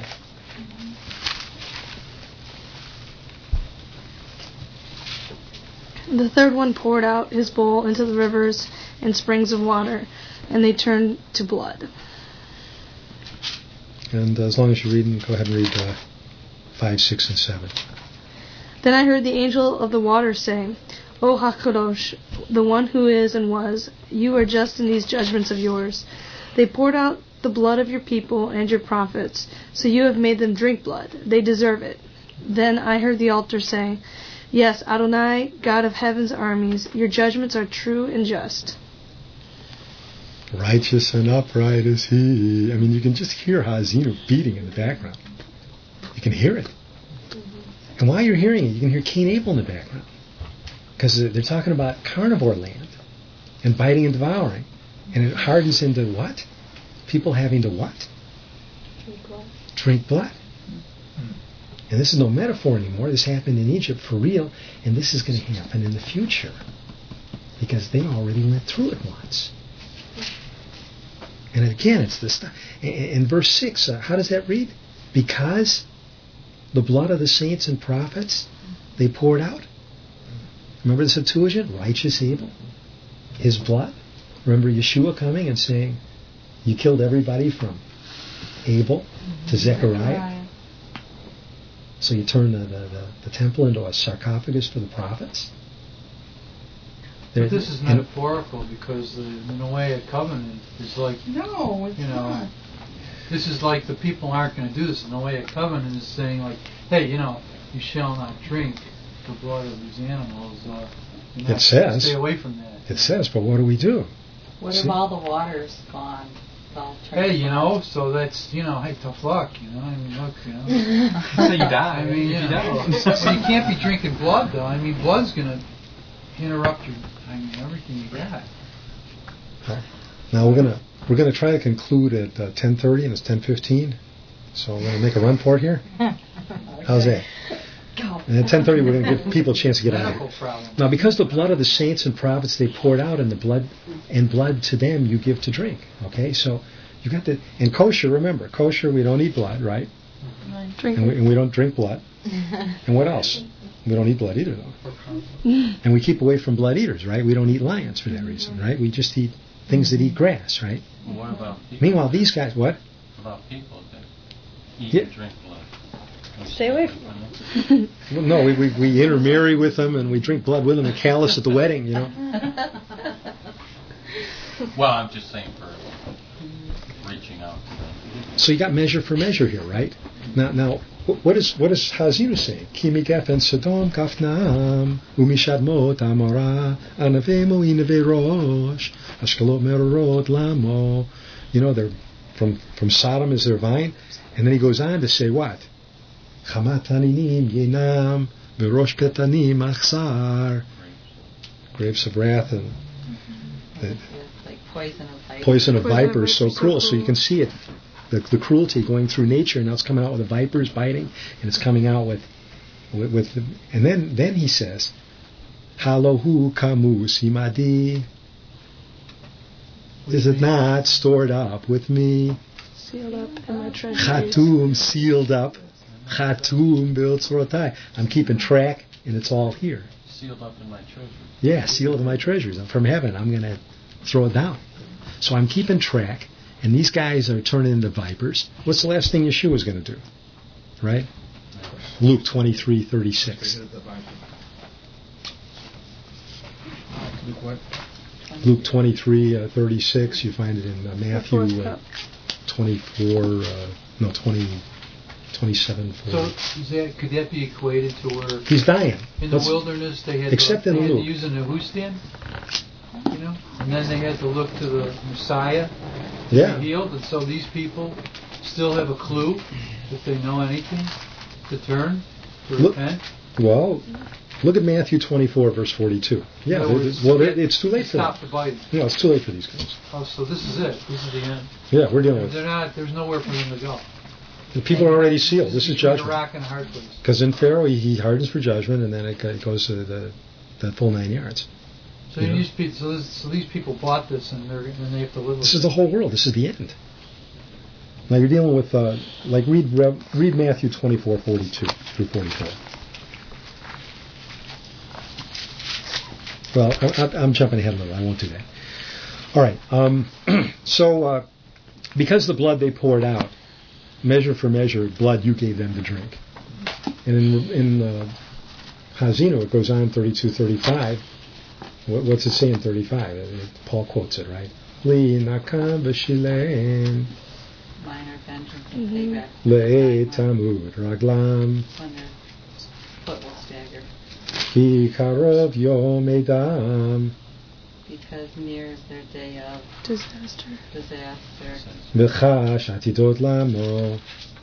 The third one poured out his bowl into the rivers and springs of water, and they turned to blood. And uh, as long as you're reading, go ahead and read uh, five, six, and seven. Then I heard the angel of the waters say, "O HaKadosh, the one who is and was, you are just in these judgments of yours. They poured out the blood of your people and your prophets, so you have made them drink blood. They deserve it." Then I heard the altar saying, "Yes, Adonai, God of heaven's armies, your judgments are true and just." Righteous and upright is he. I mean, you can just hear Hazinu beating in the background. You can hear it. And while you're hearing it, you can hear Cain Abel in the background. Because they're talking about carnivore land and biting and devouring. And it hardens into what? People having to what? Drink blood. Drink blood. And this is no metaphor anymore. This happened in Egypt for real, and this is going to happen in the future. Because they already went through it once. And again, it's this stuff. In verse six, uh, how does that read? Because the blood of the saints and prophets, they poured out. Remember the Septuagint? Righteous Abel. His blood. Remember Yeshua coming and saying, you killed everybody from Abel to Zechariah. So you turn the, the, the, the temple into a sarcophagus for the prophets. But this is metaphorical because the, the Noahic covenant is like, no, it's you know, not. This is like the people aren't going to do this. The Noahic covenant is saying like, hey, you know, you shall not drink the blood of these animals. Uh, you know, it says. Stay away from that. It says, but what do we do? What See? if all the water's gone? Hey, you know, so that's, you know, hey, tough luck, you know, I mean, look, you know. So you die. I mean, you know, so you can't be drinking blood, though. I mean, blood's going to interrupt your, I mean, everything you got. Now we're gonna we're gonna try to conclude at uh, ten thirty, and it's ten fifteen. So we're gonna make a run for it here. How's that? Go. And at ten thirty, we're gonna give people a chance to get out of here. Now, because the blood of the saints and prophets they poured out, and the blood and blood to them you give to drink. Okay, so you got the and kosher. Remember, kosher we don't eat blood, right? Drink and we, and we don't drink blood. And what else? We don't eat blood either, though. And we keep away from blood eaters, right? We don't eat lions for that reason, right? We just eat things that eat grass, right? Well, what about people? Meanwhile, these guys, what? What about people that eat Yeah. and drink blood? Stay away from them. Well, no, we, we we intermarry with them and we drink blood with them and callous at the wedding, you know. Well, I'm just saying for reaching out to them. So you got measure for measure here, right? Now, now, wh- what is what is Hazinu saying? Kimi gafen Sodom kafnam umishadmot amara anavemo inave rosh ashkalot merorot lamo. You know, they're from from Sodom is their vine, and then he goes on to say what? Chamat aninim yenam verosh petanim achsar. Grapes of wrath and the It's like poison of vipers. poison of Poison of vipers, so vipers, so cruel. So you cruel. can see it, the, the cruelty going through nature. Now it's coming out with the vipers biting, and it's coming out with, with, with the, and then then he says, Halohu kamu simadi. Is it not stored up with me? Sealed up in my treasuries. Chatum, sealed up. Chatum b'otzrotai. I'm keeping track, and it's all here. Sealed up in my treasure. Yeah, sealed in my treasures. I'm from heaven. I'm going to throw it down. So I'm keeping track, and these guys are turning into vipers. What's the last thing Yeshua is going to do? Right? Luke twenty-three thirty-six. Luke what? Luke twenty-three uh, thirty-six. You find it in uh, Matthew uh, twenty-four, uh, no, twenty, twenty-seven So forty. is that, could that be equated to where He's dying. in the Let's- wilderness they had Except to, in they had to Luke. use a nehustan, you know, and then they had to look to the Messiah to Yeah. be healed, and so these people still have a clue if they know anything to turn to Look- repent. Well, look at Matthew twenty-four, verse forty-two. Yeah, In other words, well, get- it's too late for them. Stop the biting. No, it's too late for these guys. Oh, so this is it. This is the end. Yeah, we're dealing with They're not. There's nowhere for them to go. the people are already sealed. This is between a judgment. rock and a hard place. Because in Pharaoh, he, he hardens for judgment, and then it, go- it goes to the, the full nine yards. So You know? these people, so, this, so these people bought this, and they're and they have to live with This it. is the whole world. This is the end. Now you're dealing with, uh, like, read Rev, read Matthew twenty-four, forty-two through forty-four. Well, I, I, I'm jumping ahead a little. I won't do that. All right. Um, so, uh, because the blood they poured out, measure for measure, blood you gave them to drink. And in, in uh, Hazino, it goes on thirty-two, thirty-five. What, what's it say in thirty-five? Uh, Paul quotes it, right? Li nakam v'shilem Minor vengeance Mhm. and payback. le'e tamud raglam When their foot will stagger. ki karov yom edam Because near is their day of Disaster. disaster. v'chash atidot lamo, There's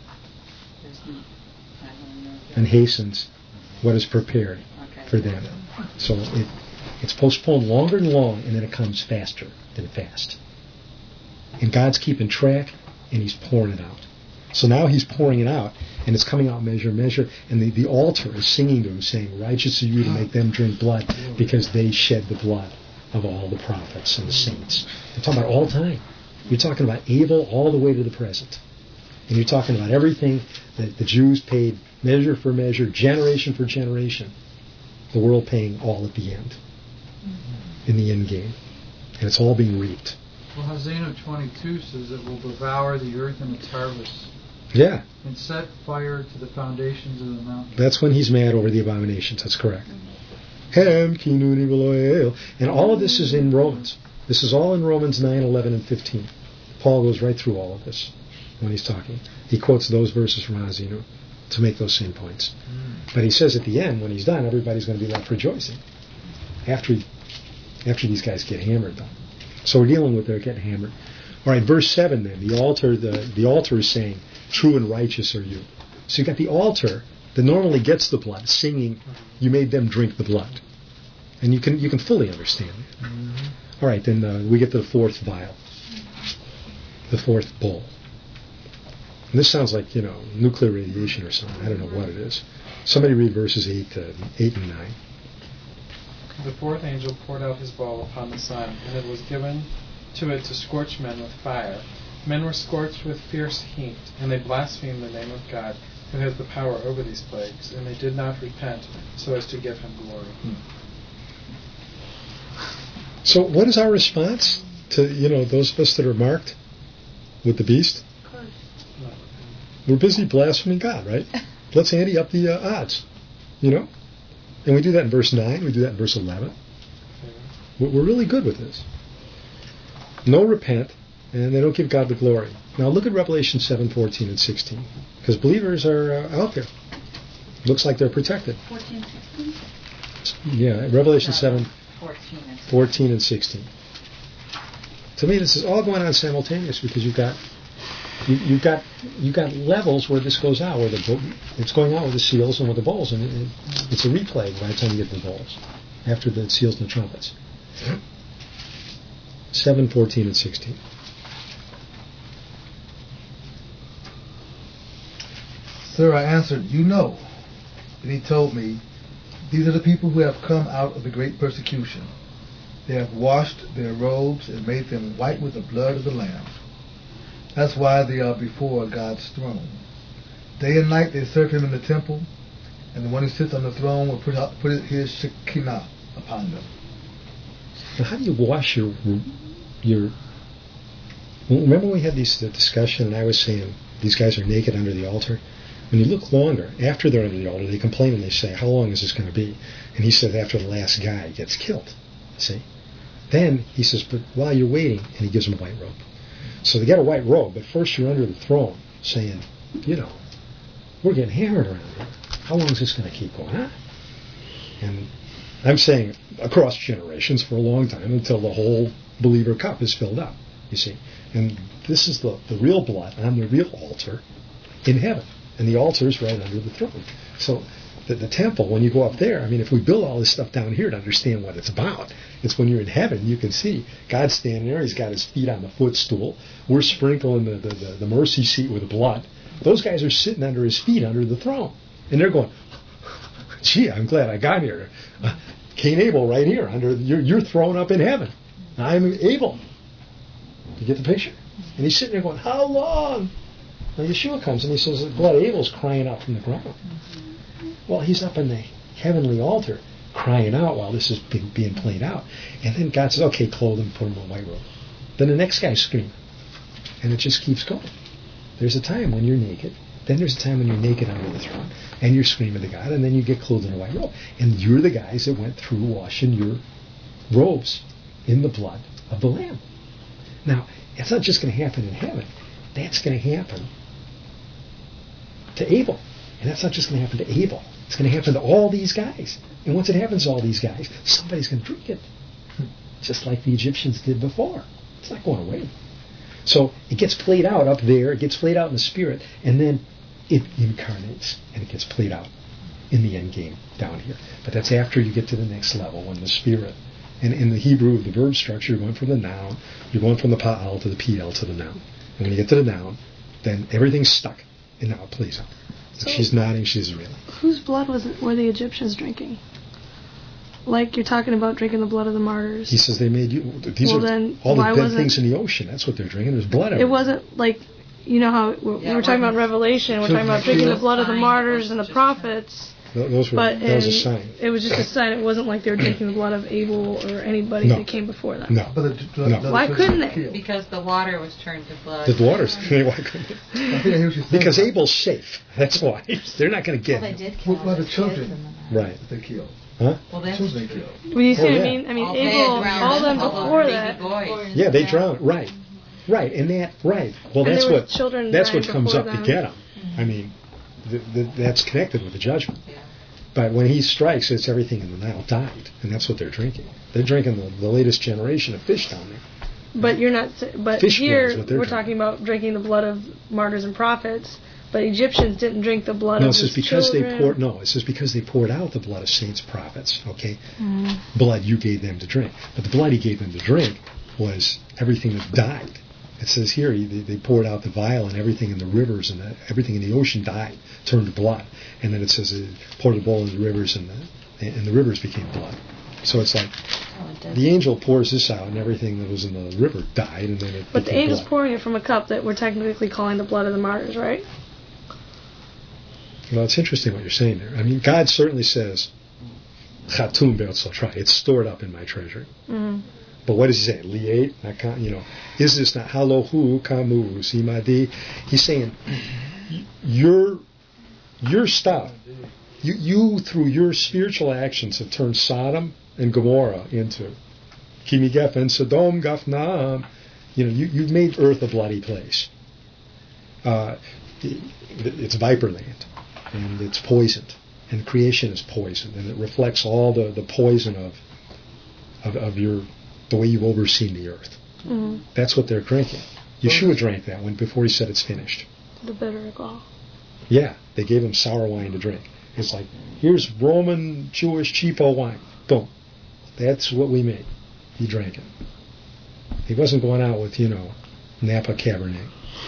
n- I don't know. and hastens what is prepared Okay. for them. So it it's postponed longer and long, and then it comes faster than fast. And God's keeping track, and He's pouring it out. So now He's pouring it out, and it's coming out measure, measure, and the, the altar is singing to Him, saying, "Righteous are you to make them drink blood, because they shed the blood of all the prophets and the saints." You're talking about all time. You're talking about Abel all the way to the present. And you're talking about everything that the Jews paid measure for measure, generation for generation. The world paying all at the end, in the end game. And it's all being reaped. Well, Hosea twenty-two says it will devour the earth and its harvest, Yeah, and set fire to the foundations of the mountain. that's when He's mad over the abominations. That's correct. Hem kinuni v'lo. And all of this is in Romans. This is all in Romans nine, eleven, and fifteen. Paul goes right through all of this when he's talking. He quotes those verses from Hazinu to make those same points. But he says at the end, when he's done, everybody's going to be left rejoicing. After he, after these guys get hammered, though. So we're dealing with their getting hammered. All right, verse seven then. The altar, the, the altar is saying, "True and righteous are you." So you got the altar that normally gets the blood, singing, "You made them drink the blood," and you can you can fully understand it. All right, then uh, we get to the fourth vial, the fourth bowl. And this sounds like, you know, nuclear radiation or something. I don't know what it is. Somebody read verses eight, uh, eight and nine. The fourth angel poured out his bowl upon the sun, and it was given to it to scorch men with fire. Men were scorched with fierce heat, and they blasphemed the name of God, who has the power over these plagues, and they did not repent so as to give him glory. So what is our response to, you know, those of us that are marked with the beast? We're busy blaspheming God, right? Let's ante up the uh, odds, you know? And we do that in verse nine, we do that in verse eleven. We're really good with this. No repent, and they don't give God the glory. Now look at Revelation seven, fourteen, and sixteen. Because believers are uh, out there. Looks like they're protected. fourteen, sixteen? Yeah, Revelation seven, fourteen and sixteen. fourteen and sixteen. To me, this is all going on simultaneously because you've got you, you've got you've got levels where this goes out, where the it's going out with the seals and with the bowls, and it, it, it's a replay by the time you get to the bowls, after the seals and the trumpets. seven, fourteen, and sixteen. Sir, I answered, you know. And he told me, these are the people who have come out of the great persecution. They have washed their robes and made them white with the blood of the Lamb. That's why they are before God's throne. Day and night they serve him in the temple, and the one who sits on the throne will put, out, put his Shekinah upon them. Now, how do you wash your your? Remember we had this discussion, and I was saying these guys are naked under the altar. When you look longer, after they're under the altar, they complain and they say, how long is this going to be? And he said, after the last guy gets killed. See? Then he says, but while you're waiting, and he gives them a white robe. So they get a white robe, but first you're under the throne saying, you know, we're getting hammered around here. How long is this going to keep going on? And I'm saying across generations for a long time until the whole believer cup is filled up, you see. And this is the, the real blood on the real altar in heaven. And the altar is right under the throne. So the, the temple, when you go up there, I mean, if we build all this stuff down here to understand what it's about, it's when you're in heaven, you can see God's standing there. He's got his feet on the footstool. We're sprinkling the, the, the, the mercy seat with blood. Those guys are sitting under his feet under the throne. And they're going, gee, I'm glad I got here. Uh, Cain Abel right here. under You're, you're thrown up in heaven. I'm Abel. You get the picture? And he's sitting there going, how long? Now Yeshua comes and he says, blood Abel's crying out from the ground. Well, he's up in the heavenly altar crying out while this is being, being played out. And then God says, okay, clothe him, put him in a white robe. Then the next guy's screaming. And it just keeps going. There's a time when you're naked. Then there's a time when you're naked under the throne. And you're screaming to God. And then you get clothed in a white robe. And you're the guys that went through washing your robes in the blood of the Lamb. Now, it's not just going to happen in heaven. That's going to happen to Abel. And that's not just going to happen to Abel. It's going to happen to all these guys. And once it happens to all these guys, somebody's going to drink it. Just like the Egyptians did before. It's not going away. So it gets played out up there, it gets played out in the spirit, and then it incarnates, and it gets played out in the end game down here. But that's after you get to the next level, when the spirit, and in the Hebrew, the verb structure, you're going from the noun, you're going from the pa'al to the P L to the noun. And when you get to the noun, then everything's stuck, and now it plays out. So she's nodding, she's real. Whose blood was it, were the Egyptians drinking? Like you're talking about drinking the blood of the martyrs. He says they made you. These well, are then, all the dead things it, in the ocean. That's what they're drinking. There's blood everywhere. It wasn't like, you know how we yeah, were talking about Revelation. We're talking about drinking the blood of the martyrs and the prophets. No, those were, but that was a sign. It was just a sign. It wasn't like they were drinking the blood of Abel or anybody no. that came before them. No. But the, no. Why couldn't they? Because the water was turned to blood. The water's why couldn't they? Because Abel's safe. That's why. They're not going to get well, him. They did kill well, well, the children. Right. They killed. Huh? Well, that's children true. killed. Well, you see oh, what yeah. I mean? I mean, all Abel, all them before that. Boys. Yeah, they drowned. Right. Right. And that, right. Well, and that's what children that's what comes up them. to get them. Mm-hmm. I mean, the, the, that's connected with the judgment. Yeah. But when he strikes, it's everything in the Nile died. And that's what they're drinking. They're drinking the, the latest generation of fish down there. But you're not. But fish here, we're drinking. talking about drinking the blood of martyrs and prophets. But Egyptians didn't drink the blood no, of it says his because children. they poured. No, it says because they poured out the blood of saints, prophets. Okay, mm. blood you gave them to drink, but the blood he gave them to drink was everything that died. It says here he, they, they poured out the vial, and everything in the rivers and the, everything in the ocean died, turned to blood. And then it says it poured the bowl in the rivers, and the and the rivers became blood. So it's like oh, the angel pours this out, and everything that was in the river died, and then it. But the angel's blood. pouring it from a cup that we're technically calling the blood of the martyrs, right? Well, it's interesting what you're saying there. I mean, God certainly says, Chatum be'otzot try. It's stored up in my treasury. Mm-hmm. But what does he say? Li'et, you know, is this not halohu kamu simadi? He's saying, your your stuff, you you through your spiritual actions have turned Sodom and Gomorrah into Kimigef and Sodom Gafnaam. You know, you you've made earth a bloody place. Uh, it's viper land, and it's poisoned, and creation is poisoned, and it reflects all the, the poison of, of of your the way you've overseen the earth. Mm-hmm. That's what they're drinking. Yeshua drank that one before he said it's finished. The bitter alcohol. Yeah, they gave him sour wine to drink. It's like, here's Roman Jewish cheapo wine. Boom. That's what we made. He drank it. He wasn't going out with, you know, Napa Cabernet.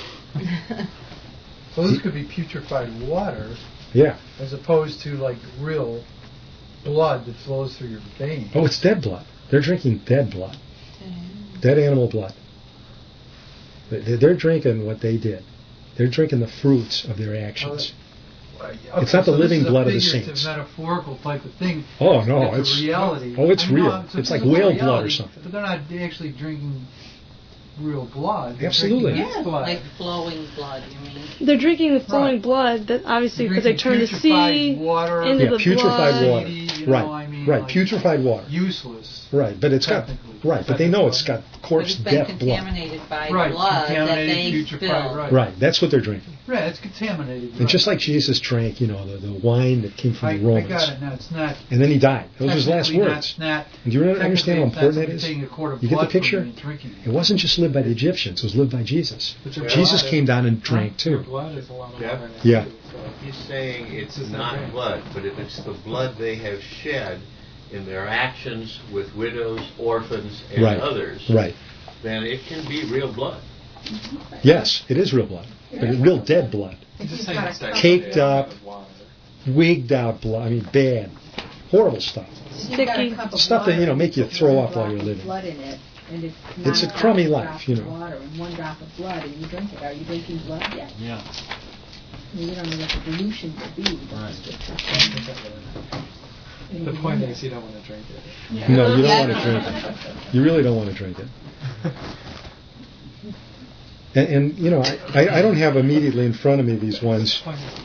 Well, this could be putrefied water. Yeah. As opposed to like real blood that flows through your veins. Oh, it's dead blood. They're drinking dead blood. Mm. Dead animal blood. They're drinking what they did. They're drinking the fruits of their actions. Uh, okay, it's not the so living this is blood a of the figurative, saints. Metaphorical type of thing. Oh no, it's it's reality. Oh, it's I mean, real. no, it's, it's like physical whale reality, blood or something. But they're not actually drinking real blood. They're Absolutely. drinking Yeah, blood. like flowing blood, you mean? They're drinking the flowing Right. blood that obviously because they turn the putrefied sea water, into yeah, the putrefied blood. water. You know, right, I mean, right. like Putrefied water. Useless. Right, but it's got right, but they know it's got But corpse it's been death blood. contaminated by Right, blood that contaminated, they putrefied, spilled. right. Right, that's what they're drinking. Right, it's contaminated. And right. just like Jesus drank, you know, the, the wine that came from I, the Romans. I got it now. It's not. And then he died. Those were his last technically words. Not, not, And do you understand how important that is? Taking a quart of You get the blood from picture? me and drinking it. It wasn't just lived by the Egyptians, it was lived by Jesus. But your Jesus blood came is- down and drank Your too. blood is a lot of Yeah. water in it, Yeah. too, so- He's saying it's It's not not blood, but if it's the blood they have shed in their actions with widows, orphans, and Right. others, Right. then it can be real blood. Yes, it is real blood. But real dead blood. It's just saying it's like Caked a up, of water. wigged out blood. I mean, bad. Horrible stuff. You've got a cup of Stuff that, you know, water make you with throw one up while drop you're of living. blood in it, and it's It's a nine crummy drops life, you of know. water and one drop of blood, and you drink it. Are you drinking blood? Yeah. Yeah. I mean, you don't know what the dilution will be. But Right. the scripture says- The point is, you don't want to drink it. Yeah. No, you don't want to drink it. You really don't want to drink it. And, and you know, I, I, I don't have immediately in front of me these ones.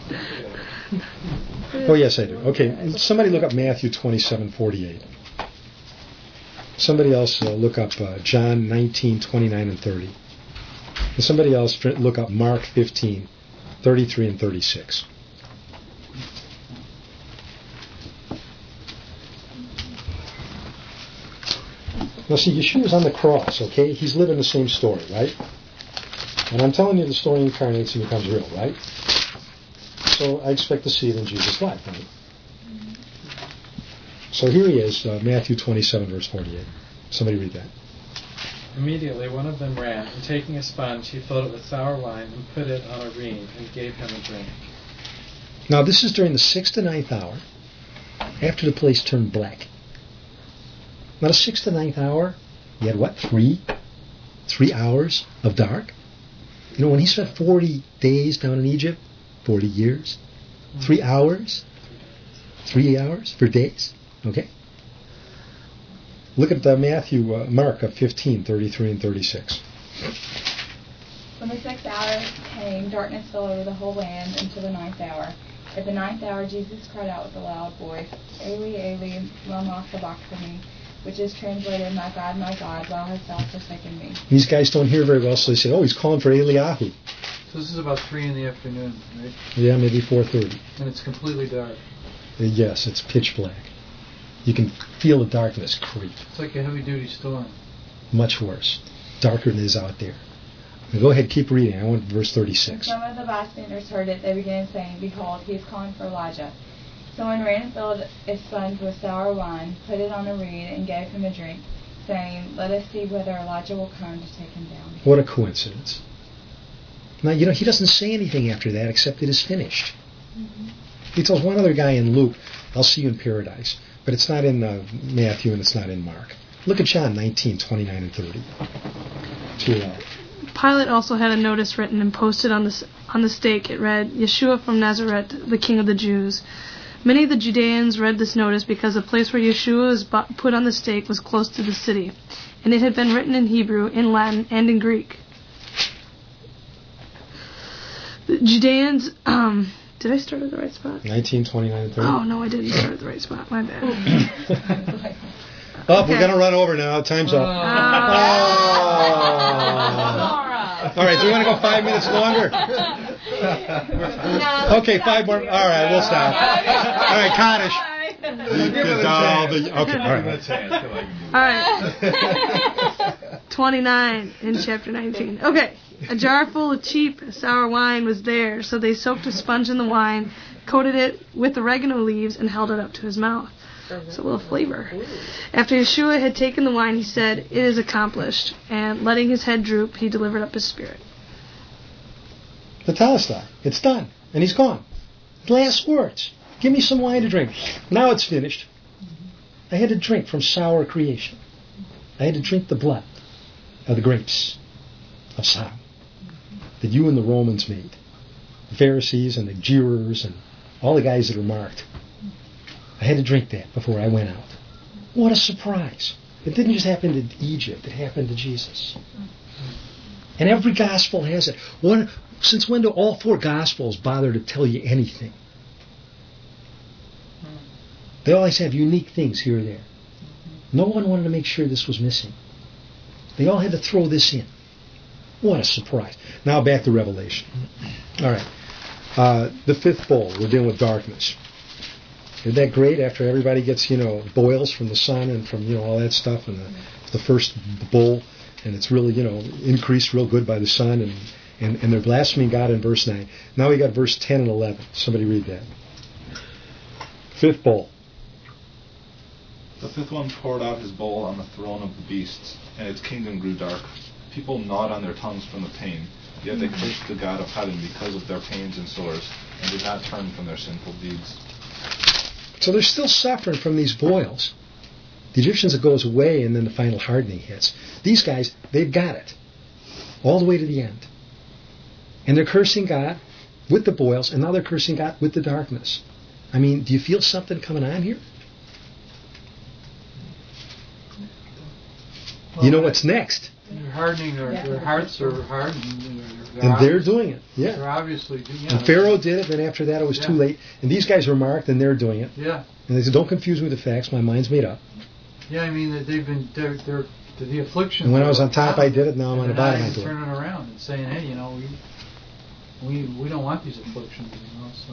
Oh, yes, I do. Okay, somebody look up Matthew twenty-seven forty-eight. Somebody else uh, look up uh, John nineteen twenty-nine and thirty. And somebody else dr- look up Mark fifteen thirty-three and thirty-six. Now, see, Yeshua's on the cross, okay? He's living the same story, right? And I'm telling you the story incarnates and becomes real, right? So I expect to see it in Jesus' life, right? So here he is, uh, Matthew twenty-seven, verse forty-eight. Somebody read that. Immediately one of them ran, and taking a sponge, he filled it with sour wine and put it on a reed and gave him a drink. Now, this is during the sixth to ninth hour, after the place turned black. Now, the sixth to ninth hour, you had what, three? Three hours of dark? You know, when he spent forty days down in Egypt, forty years, three hours, three hours for days, okay? Look at uh, Matthew, uh, Mark of fifteen, thirty-three and thirty-six. When the sixth hour came, darkness fell over the whole land until the ninth hour. At the ninth hour, Jesus cried out with a loud voice, Eli, Eli, lama sabachthani, which is translated, My God, my God, why hast thou forsaken me? These guys don't hear very well, so they say, oh, he's calling for Eliyahu. So this is about three in the afternoon, right? Yeah, maybe four thirty. And it's completely dark. Uh, yes, it's pitch black. You can feel the darkness creep. It's like a heavy-duty storm. Much worse. Darker than it is out there. Now go ahead, keep reading. I want verse When thirty-six. some of the bystanders heard it, they began saying, Behold, he is calling for Elijah. Someone ran and filled a sponge with sour wine, put it on a reed, and gave him a drink, saying, Let us see whether Elijah will come to take him down. What a coincidence. Now, you know, he doesn't say anything after that except it is finished. Mm-hmm. He tells one other guy in Luke, I'll see you in paradise. But it's not in uh, Matthew and it's not in Mark. Look at John nineteen, twenty-nine and thirty. Two, uh, Pilate also had a notice written and posted on the on the stake, it read, Yeshua from Nazareth, the King of the Jews. Many of the Judeans read this notice because the place where Yeshua was put on the stake was close to the city, and it had been written in Hebrew, in Latin, and in Greek. The Judeans, um, did I start at the right spot? nineteen, twenty-nine, and thirty. Oh, no, I didn't start at the right spot. My bad. Oh, Okay. we're going to run over now. Time's up. Uh, All right, do we want to go five minutes longer? Okay, five more. All right, we'll stop. All right, Kaddish. Okay, all right. All right. twenty-nine in chapter nineteen. Okay. A jar full of cheap, sour wine was there, so they soaked a sponge in the wine, coated it with oregano leaves, and held it up to his mouth. It's a little flavor. After Yeshua had taken the wine, he said, "It is accomplished." And letting his head droop, he delivered up his spirit. The Telestai. It's done. And he's gone. Last words. Give me some wine to drink. Now it's finished. I had to drink from sour creation. I had to drink the blood of the grapes of Sodom that you and the Romans made. The Pharisees and the jeerers and all the guys that were marked. I had to drink that before I went out. What a surprise. It didn't just happen to Egypt. It happened to Jesus. And every gospel has it. What, since when do all four gospels bother to tell you anything? They always have unique things here or there. No one wanted to make sure this was missing. They all had to throw this in. What a surprise. Now back to Revelation. All right. Uh, the fifth bowl. We're dealing with darkness. Isn't that great after everybody gets, you know, boils from the sun and from, you know, all that stuff, and the, the first bowl, and it's really, you know, increased real good by the sun, and, and, and they're blaspheming God in verse nine. Now we got verse ten and eleven. Somebody read that. Fifth bowl. The fifth one poured out his bowl on the throne of the beasts, and its kingdom grew dark. People gnawed on their tongues from the pain, yet they cursed the God of heaven because of their pains and sores, and did not turn from their sinful deeds. So they're still suffering from these boils. The Egyptians, it goes away, and then the final hardening hits. These guys, they've got it. All the way to the end. And they're cursing God with the boils, and now they're cursing God with the darkness. I mean, do you feel something coming on here? Well, you know what's next. They're hardening their, their hearts are hardened. They're, they're And they're obvious- doing it. Yeah. They're obviously doing it. And Pharaoh did it, then after that it was Yeah. too late. And these guys were marked, and they're doing it. Yeah. And they said, don't confuse me with the facts, my mind's made up. Yeah, I mean, that they've been, they're, they're, the affliction. And when I was on top, I did it, now I'm on the And bottom, now I he's do it. turning around and saying, hey, you know, we, we, we don't want these afflictions, you know, so.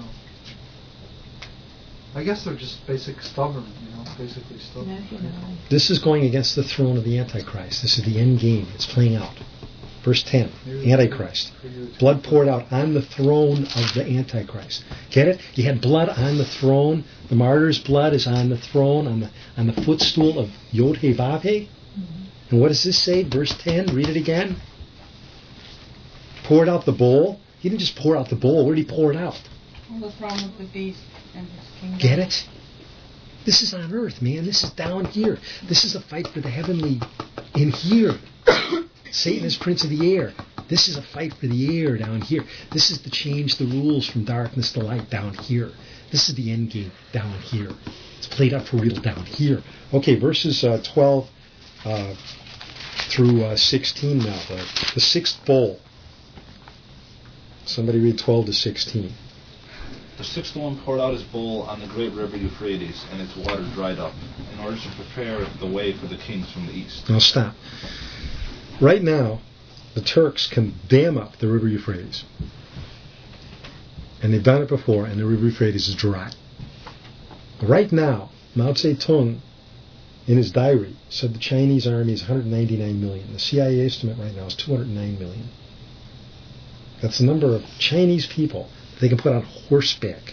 I guess they're just basic stubborn, you know, basically stubborn. This is going against the throne of the Antichrist. This is the end game. It's playing out. Verse ten, Antichrist. Blood poured out on the throne of the Antichrist. Get it? You had blood on the throne. The martyr's blood is on the throne, on the on the footstool of Yod He Vav He. And what does this say? Verse ten, read it again. Poured out the bowl. He didn't just pour out the bowl. Where did he pour it out? On the throne of the beast and his kingdom. Get it? This is on earth, man. This is down here. This is a fight for the heavenly in here. Satan is prince of the air. This is a fight for the air down here. This is to change the rules from darkness to light down here. This is the end game down here. It's played out for real down here. Okay, verses uh, twelve uh, through uh, sixteen now. The, the sixth bowl. Somebody read twelve to sixteen. The sixth one poured out his bowl on the great river Euphrates, and its water dried up, in order to prepare the way for the kings from the east. Now stop. Right now, the Turks can dam up the river Euphrates. And they've done it before, and the river Euphrates is dry. Right now, Mao Zedong, in his diary, said the Chinese army is one hundred ninety-nine million. The C I A estimate right now is two hundred nine million. That's the number of Chinese people that they can put on horseback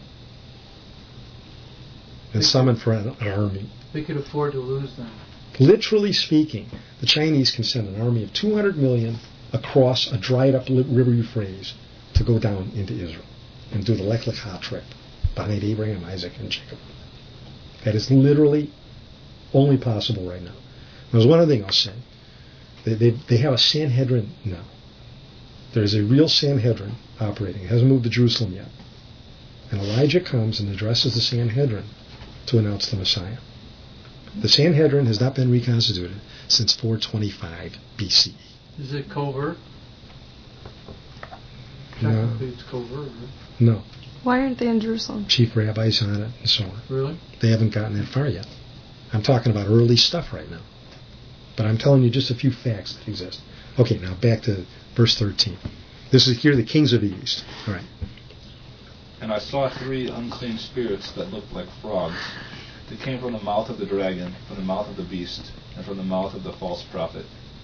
and summon for an army. They could afford to lose them. Literally speaking, the Chinese can send an army of two hundred million across a dried-up river Euphrates to go down into Israel and do the Lech Lecha trip behind Abraham, Isaac, and Jacob. That is literally only possible right now. There's one other thing I'll say. They, they, they have a Sanhedrin now. There's a real Sanhedrin operating. It hasn't moved to Jerusalem yet. And Elijah comes and addresses the Sanhedrin to announce the Messiah. The Sanhedrin has not been reconstituted since four twenty-five B C E. Is it covert? No. Technically it's covert, right? No. Why aren't they in Jerusalem? Chief rabbis on it and so on. Really? They haven't gotten that far yet. I'm talking about early stuff right now. But I'm telling you just a few facts that exist. Okay, now back to verse thirteen. This is here the kings of the east. All right. And I saw three unclean spirits that looked like frogs. They came from the mouth of the dragon, from the mouth of the beast, and from the mouth of the false prophet.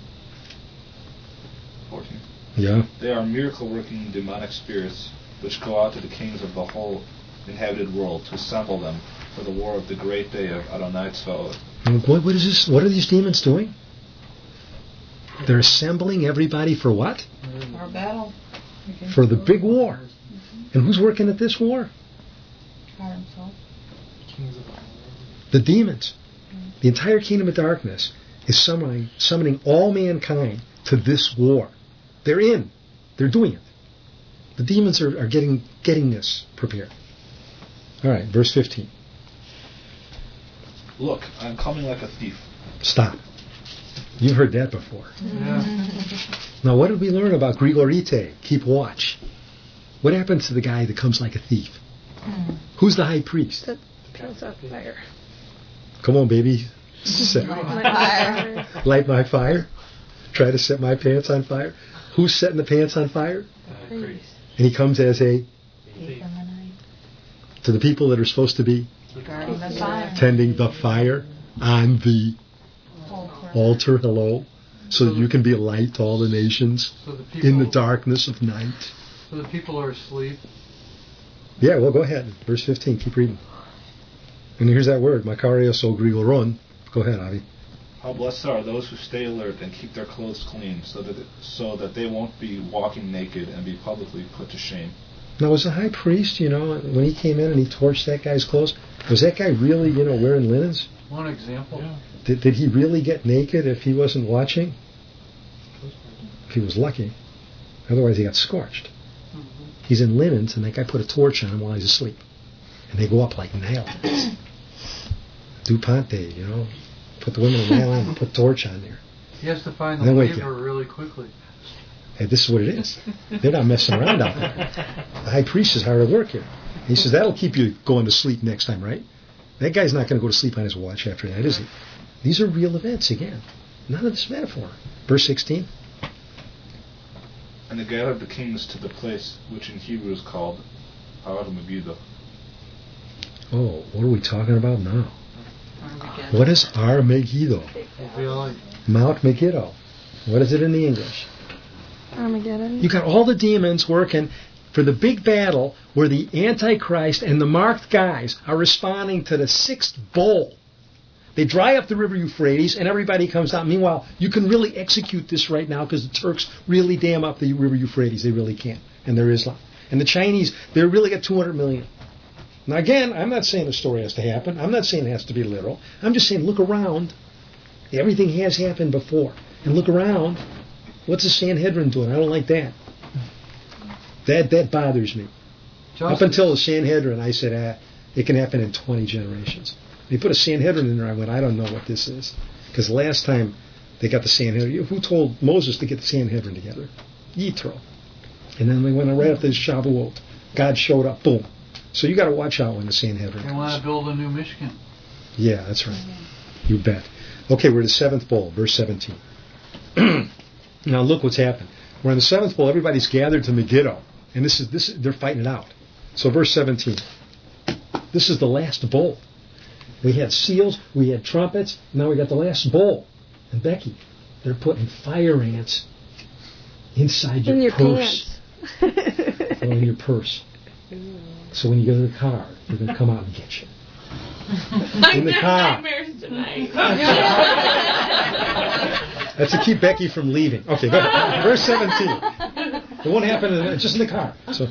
fourteen. Yeah. They are miracle-working demonic spirits, which go out to the kings of the whole inhabited world to assemble them for the war of the great day of Adonai Tzvaot. What, what is this? What are these demons doing? They're assembling everybody for what? Our battle. For the big war. And who's working at this war? God himself. The demons. The entire kingdom of darkness is summoning, summoning all mankind to this war. They're in. They're doing it. The demons are, are getting getting this prepared. All right, verse fifteen. Look, I am coming like a thief. Stop. You've heard that before. Yeah. Now, what did we learn about Grigorite? Keep watch. What happens to the guy that comes like a thief? Hmm. Who's the high priest? Set pants on fire. Come on, baby. Set, Light my fire. light my fire. Try to set my pants on fire. Who's setting the pants on fire? And he comes as a to the people that are supposed to be Guarding the fire. tending the fire on the altar. Hello, so that you can be a light to all the nations So the people, in the darkness of night. So the people are asleep. Yeah, well, go ahead. Verse fifteen. Keep reading. And here's that word, Makaria so grigoron. Go ahead, Avi. How blessed are those who stay alert and keep their clothes clean, so that so that they won't be walking naked and be publicly put to shame. Now, was the high priest, you know, when he came in and he torched that guy's clothes, was that guy really, you know, wearing linens? One example. Yeah. Did, did he really get naked if he wasn't watching? If he was lucky. Otherwise, he got scorched. Mm-hmm. He's in linens, and that guy put a torch on him while he's asleep. And they go up like nails. DuPont day, you know. Put the women in nylon and put a torch on there. He has to find the And then wake labor you. really quickly. Hey, this is what it is. They're not messing around out there. The high priest is hard at work here. He says, that'll keep you going to sleep next time, right? That guy's not going to go to sleep on his watch after that, is he? These are real events, again. None of this metaphor. Verse sixteen. And they gathered the kings to the place which in Hebrew is called Har Megiddo. Oh, what are we talking about now? What is Ar Megiddo? Mount Megiddo. What is it in the English? Armageddon. You got all the demons working for the big battle where the Antichrist and the marked guys are responding to the sixth bowl. They dry up the river Euphrates and everybody comes out. Meanwhile, you can really execute this right now because the Turks really dam up the river Euphrates. They really can. And they're Islam. And the Chinese, they really got two hundred million. Now again, I'm not saying the story has to happen. I'm not saying it has to be literal. I'm just saying look around. Everything has happened before. And look around. What's the Sanhedrin doing? I don't like that. That that bothers me. Justice. Up until the Sanhedrin, I said, ah, it can happen in twenty generations. They put a Sanhedrin in there, I went, I don't know what this is. Because last time they got the Sanhedrin, who told Moses to get the Sanhedrin together? Yitro. And then they went on right after the Shavuot. God showed up, boom. So you got to watch out when the Sanhedrin They comes. want to build a new Michigan. Yeah, that's right. You bet. Okay, we're in the seventh bowl, verse seventeen. Now look what's happened. We're in the seventh bowl. Everybody's gathered to Megiddo, and this is this. They're fighting it out. So verse seventeen. This is the last bowl. We had seals, we had trumpets. Now we got the last bowl. And Becky, they're putting fire ants inside your, in your purse. pants. Or in your purse. So when you go to the car, they're going to come out and get you. In the car. That's to keep Becky from leaving. Okay, go ahead. Verse seventeen. It won't happen in, just in the car. So,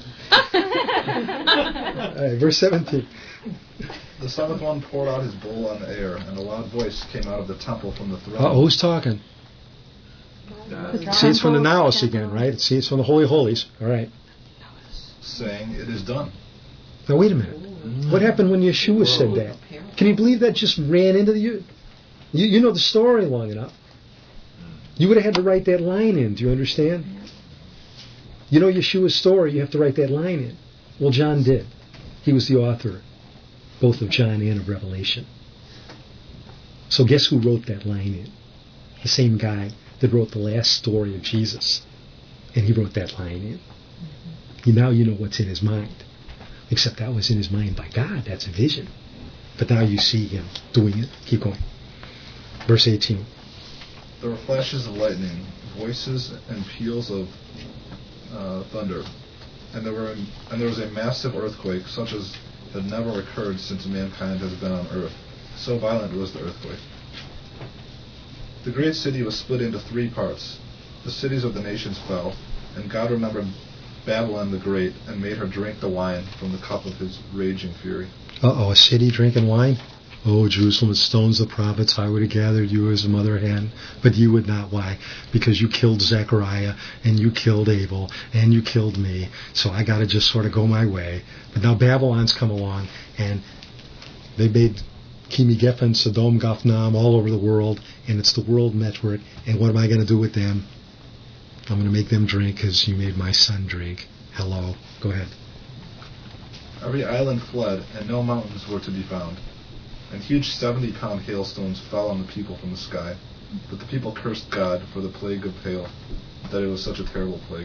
all right, verse seventeen. The seventh one poured out his bowl on the air, and a loud voice came out of the temple from the throne. Uh, who's talking? See, it's from the Naos again, right? See, it's from the Holy Holies. All right. Saying, it is done. Now, wait a minute. What happened when Yeshua said that? Can you believe that just ran into the... You, you know the story long enough. You would have had to write that line in. Do you understand? You know Yeshua's story, you have to write that line in. Well, John did. He was the author, both of John and of Revelation. So guess who wrote that line in? The same guy that wrote the last story of Jesus. And he wrote that line in. Mm-hmm. Now you know what's in his mind. Except that was in his mind by God. That's a vision. But now you see him doing it. Keep going. Verse eighteen. There were flashes of lightning, voices and peals of uh, thunder, and there were and there was a massive earthquake, such as had never occurred since mankind has been on earth. So violent was the earthquake. The great city was split into three parts. The cities of the nations fell, and God remembered Babylon the Great and made her drink the wine from the cup of his raging fury. Uh-oh, a city drinking wine? Oh, Jerusalem stones the prophets. I would have gathered you as a mother hen, but you would not. Why? Because you killed Zechariah, and you killed Abel, and you killed me. So I got to just sort of go my way. But now Babylon's come along, and they made Kimi Geffen, Sodom, Gafnam all over the world, and it's the world network. And what am I going to do with them? I'm going to make them drink as you made my son drink. Hello. Go ahead. Every island fled, and no mountains were to be found. And huge seventy-pound hailstones fell on the people from the sky. But the people cursed God for the plague of hail, that it was such a terrible plague.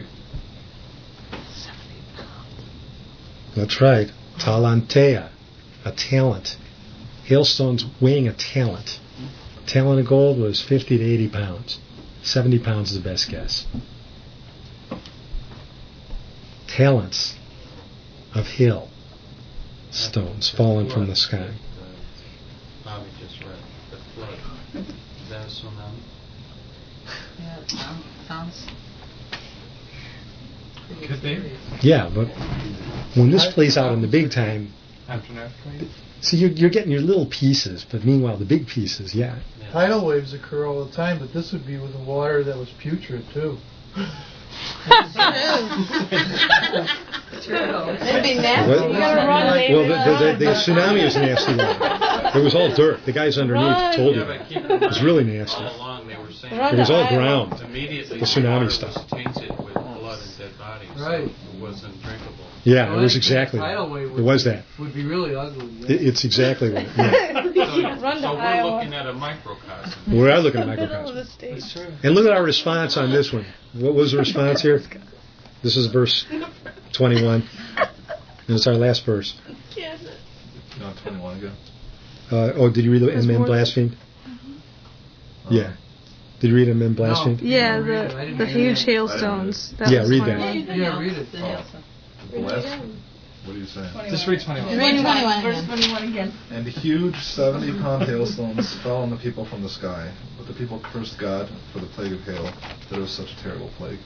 That's right. Talantea, a talent. Hailstones weighing a talent. A talent of gold was fifty to eighty pounds. seventy pounds is the best guess. Talents of hail stones falling from the sky. Bobby just read the flood. Is that a tsunami? Yeah, it sounds, sounds Could be. Yeah, but when this plays out in the big time, After an earthquake? see, you're, you're getting your little pieces, but meanwhile, the big pieces, yeah. Tidal waves occur all the time, but this would be with the water that was putrid, too. True. It'd be nasty. Well, You gotta run, baby. well the, the, the, the tsunami was nasty one. It was all dirt. The guys underneath Run. told you. Yeah, but keep in It was mind, really nasty. All along they were saying Run It was to all Iowa. ground. Immediately The tsunami water stuff. was tainted with blood and dead bodies. Right. So it wasn't drinkable. Yeah, So it was anything exactly tidal that. wave would It was be- that. Would be really ugly. Yeah. It, it's exactly what. Yeah. So, Run to so we're Iowa. looking at a microcosm. We are looking at Middle of microcosm. the state. And look at our response on this one. What was the response here? This is verse twenty-one. And it's our last verse. No, twenty-one again. Uh, oh, did you read the and men more- blasphemed? Uh, Yeah. Did you read and men blasphemed? Yeah, I read it. I the, didn't the read huge it. hailstones. That Yeah, was read twenty-one. that. Yeah, read it. Oh. Blast? What are you saying? Just read twenty-one. Read twenty-one Verse again. twenty-one again. And huge seventy-pound hailstones fell on the people from the sky. But the people cursed God for the plague of hail, that it was such a terrible plague.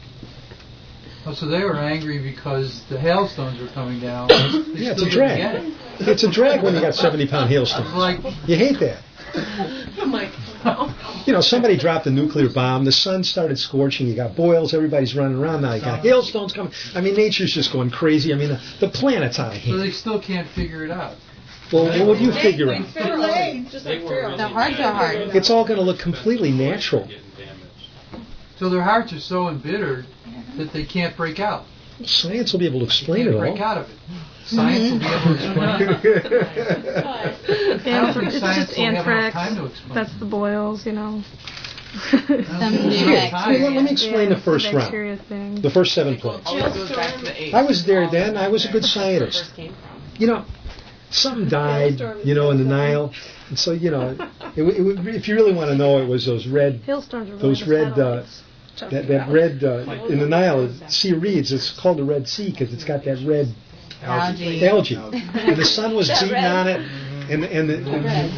Oh, so they were angry because the hailstones were coming down. They Yeah, it's still a didn't drag. get it. It's a drag when you got seventy-pound hailstones. Like, You hate that. I'm like, no. You know, somebody dropped a nuclear bomb. The sun started scorching. You got boils. Everybody's running around now. You got hailstones coming. I mean, nature's just going crazy. I mean, the, the planet's out of so hand. they still can't figure it out. Well, what would you figure out? Too late. Just They like were Pharaoh. really The hearts are hard. It's all going to look completely natural. Getting damaged. So their hearts are so embittered that they can't break out. Science will be able to They explain can't it break all. out of it. Science will be able to explain it. I don't Anthra- think it's science just will have enough anthrax. time to explain That's the boils, you know. Some new Okay, bacteria. let, let me explain Yeah, the first the round. bacteria thing. The first seven plagues. I was there then. I was a good scientist. You know, something died, you know, in the Nile. And so, you know, it, it, if you really want to know, it was those red, Hailstorms are really those the red, uh, satellites. that, that red, uh, in the Nile, sea reeds, it's called the Red Sea because it's got that red Algae. algae. And the sun was beating on it. And, and, the, and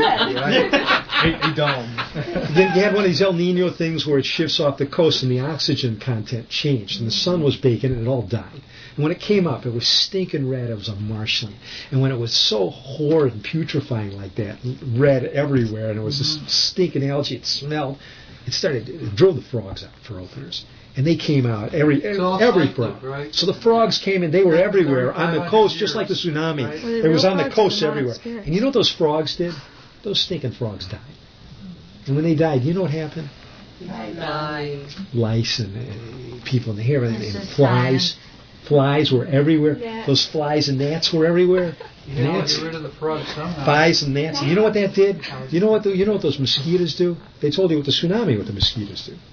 Yeah. A, a dome. then you had one of these El Nino things where it shifts off the coast and the oxygen content changed and the sun was baking and it all died. And when it came up, it was stinking red. It was a marshland. And when it was so horrid and putrefying like that, red everywhere, and it was Mm-hmm. this stinking algae, it smelled, it started, it drove the frogs out for openers. And they came out, every It's all every cyclic, frog. right? So the frogs came in, they were everywhere on the five hundred coast, just like the years, tsunami. right? Were they It was real on the frogs coast or demonic everywhere. spirits? And you know what those frogs did? Those stinking frogs died. And when they died, you know what happened? Lice and uh, people in the hair and, It's and just flies. Flies were everywhere. Yeah. Those flies and gnats were everywhere. You know, Gnats, get rid of the frogs somehow. flies and gnats. And you know what that did? You know what? The, you know what those mosquitoes do? They told you with the tsunami what the mosquitoes do.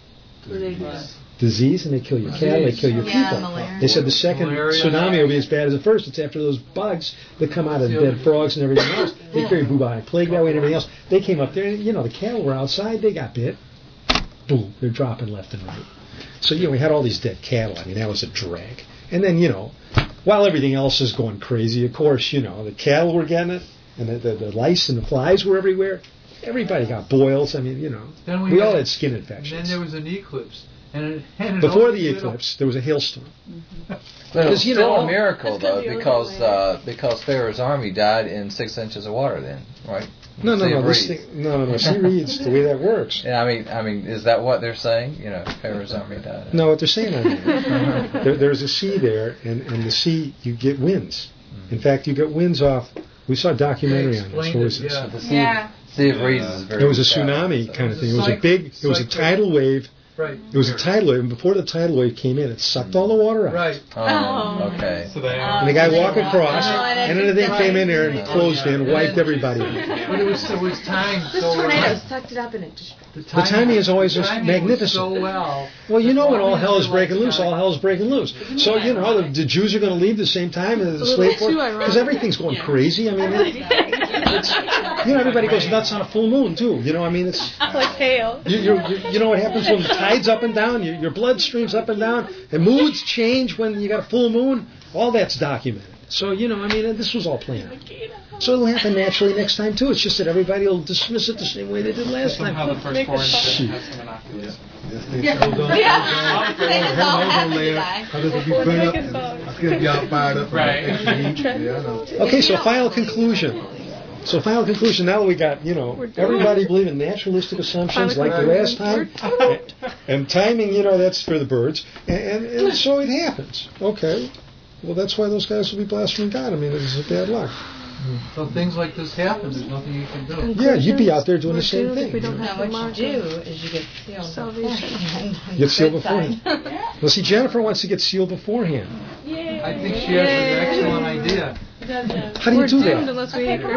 Disease, and they kill your cattle, they kill your Yeah, people. malaria. They said the second Malaria. tsunami will be as bad as the first. It's after those bugs that come out of dead frogs and everything else. They carry bubonic plague that way and everything else. They came up there, and you know, the cattle were outside, they got bit. Boom, they're dropping left and right. So, you know, we had all these dead cattle. I mean, that was a drag. And then, you know, while everything else is going crazy, of course, you know, the cattle were getting it, and the, the, the lice and the flies were everywhere. Everybody got boils. I mean, you know, Then we, we all had- had skin And then infections. there was an eclipse. And it, and it Before only the did- eclipse, there was a hailstorm. But it was Because, you still know, a miracle, That's 'cause though, the ozone because layer. uh, because Pharaoh's army died in six inches of water. Then, right? No, no, Sea no. of This reeds. thing, no, no, no. Sea reeds, the way that works. Yeah, I mean, I mean, is that what they're saying? You know, Pharaoh's army died. No, what they're saying on there, there, there's a sea there, and, and the sea, you get winds. In fact, you get winds off. We saw a documentary on this. Explained What it, was this? yeah. The sea, Yeah. sea of reeds is very. It was a shallow, tsunami so- kind of thing. It was a Cyc- big. It was a cyclic. tidal wave. Right. It was a tidal wave, and before the tidal wave came in, it sucked all the water out. Right. Oh, okay. So they And the guy walked across, Oh, and then the thing came in there and closed in, wiped everybody out. But it was it was timed This so tornado well. sucked it up and it just. The The timing is always the just timing was magnificent. so well. Well, you know when all hell is Like breaking loose, sky. all hell is breaking loose. So, you know, the, the Jews are going to leave the same time as the It's a slave little force. too ironic. Because everything's going crazy. I mean, it, it's, you know, everybody goes nuts on a full moon, too. You know, I mean, it's... Like hail. You, you're, you, you know what happens when the tide's up and down? Your, your blood streams up and down. And moods change when you got a full moon. All that's documented. So, you know, I mean, this was all planned. So it'll happen naturally next time, too. It's just that everybody will dismiss it the same way they did last time. Somehow the first foreign Shoot. has some innocuous. Yeah. Yeah. They just all have to die. How does it be burnt up? It's going to be all fired up. Right. Yeah, I know. Okay, so final conclusion. So final conclusion, now that we got, you know, everybody believing naturalistic assumptions like the last time, and, and timing, you know, that's for the birds, and, and, and so it happens. Okay, well, that's why those guys will be blaspheming God. I mean, this is bad luck. So things like this happen. There's nothing you can do. Yeah, you'd be out there doing the same If thing. we don't No, have what the you mark do of is you get sealed salvation. You get sealed Good beforehand. side. Well, see, Jennifer wants to get sealed beforehand. I think she has an excellent idea. How do you We're do doomed that? unless we are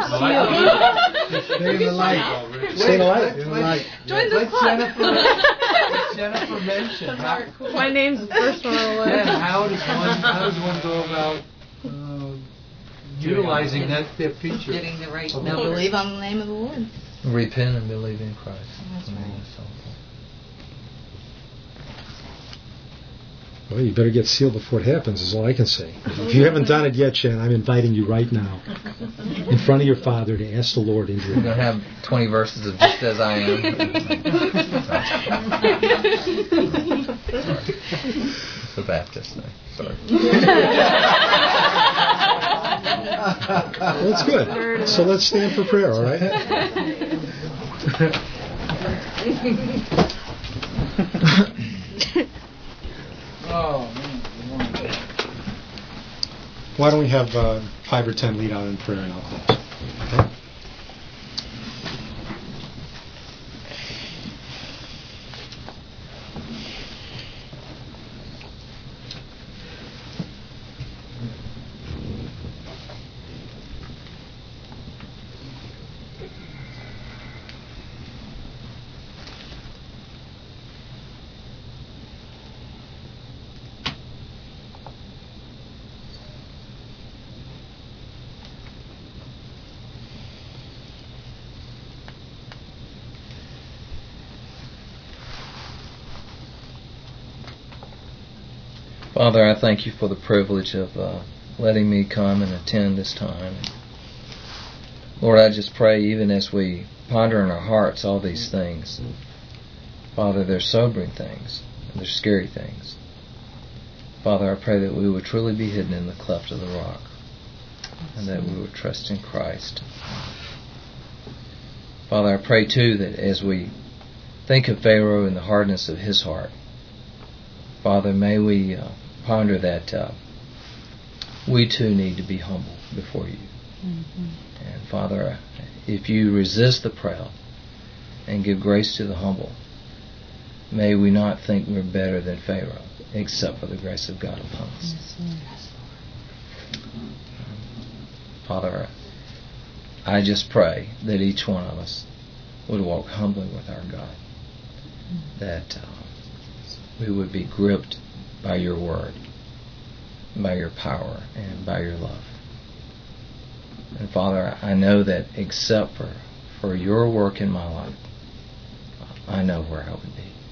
sealed. Stay in the light. Stay in the light. Stay in the light. Join this Let club. Jennifer, let Jennifer mention how, My name's the first one on the yeah, list. how does one how does one go about uh, utilizing that, that feature? Getting the right Okay. No, number. believe on the name of the Lord. Repent and believe in Christ. That's I mean, right. that's all. Well, you better get sealed before it happens, is all I can say. If you haven't done it yet, Jen, I'm inviting you right now, in front of your Father, to ask the Lord into We're your going to have twenty verses of just as I am. It's a Baptist thing. Sorry. That's good. So let's stand for prayer, all right? Oh man. Why don't we have uh, five or ten lead out in prayer and I'll close. Okay? Father, I thank you for the privilege of uh, letting me come and attend this time. Lord, I just pray, even as we ponder in our hearts all these things, Father, they're sobering things, and they're scary things. Father, I pray that we would truly be hidden in the cleft of the rock, and that we would trust in Christ. Father, I pray too that as we think of Pharaoh and the hardness of his heart, Father, may we uh, ponder that uh, we too need to be humble before you. Mm-hmm. And Father, if you resist the proud and give grace to the humble, may we not think we're better than Pharaoh, except for the grace of God upon us. Yes. Father, I just pray that each one of us would walk humbly with our God, that uh, we would be gripped by your word, by your power, and by your love. And Father, I know that except for, for your work in my life, I know where I would be.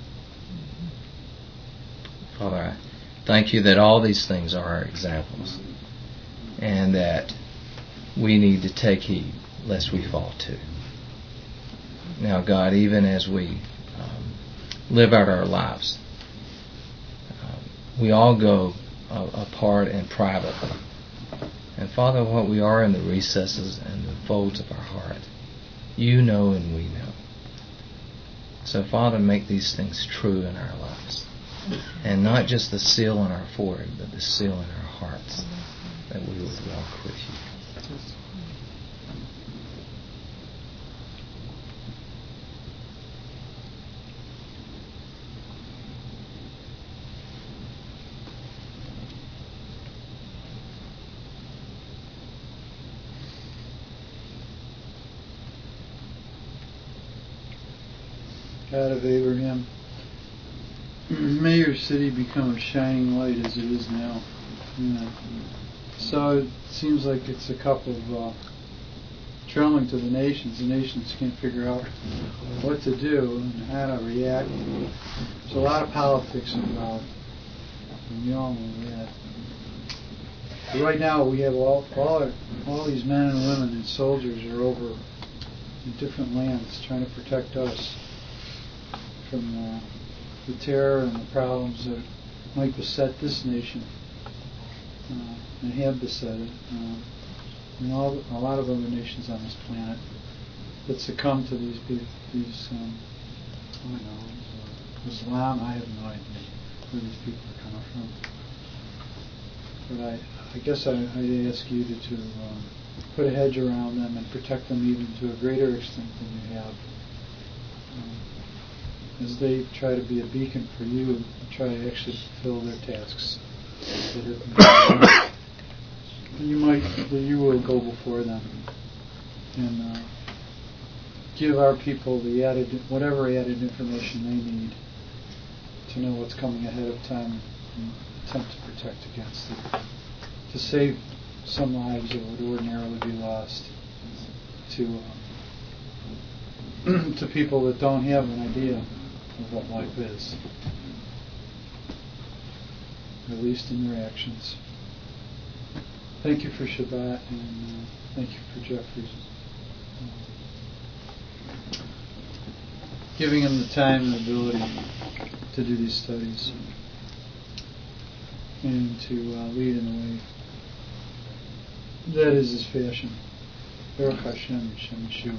Father, I thank you that all these things are our examples, and that we need to take heed lest we fall too. Now, God, even as we um, live out our lives, um, we all go uh, apart and privately. And Father, what we are in the recesses and the folds of our heart, you know and we know. So, Father, make these things true in our lives. And not just the seal on our forehead, but the seal in our hearts, that we would walk with you. God of Abraham, may your city become a shining light as it is now. Yeah. So it seems like it's a cup of uh, troubling to the nations. The nations can't figure out what to do and how to react. There's a lot of politics involved. And we all know that. But right now we have all, all, all these men and women and soldiers are over in different lands trying to protect us from uh, the terror and the problems that might beset this nation uh, and have beset it. Uh, and all, a lot of other nations on this planet that succumb to these, these um, I don't know, uh, Islam. I have no idea where these people are coming from. But I, I guess I, I'd ask you to, to um, put a hedge around them and protect them even to a greater extent than you have. Um, as they try to be a beacon for you and try to actually fulfill their tasks. That you might, that you will go before them and uh, give our people the added, whatever added information they need to know what's coming ahead of time and attempt to protect against it, to save some lives that would ordinarily be lost to uh, to people that don't have an idea of what life is, at least in their actions. Thank you for Shabbat, and uh, thank you for Jeffrey's uh, giving him the time and ability to do these studies and to uh, lead in a way that is his fashion. Baruch Hashem, Shem Yeshua.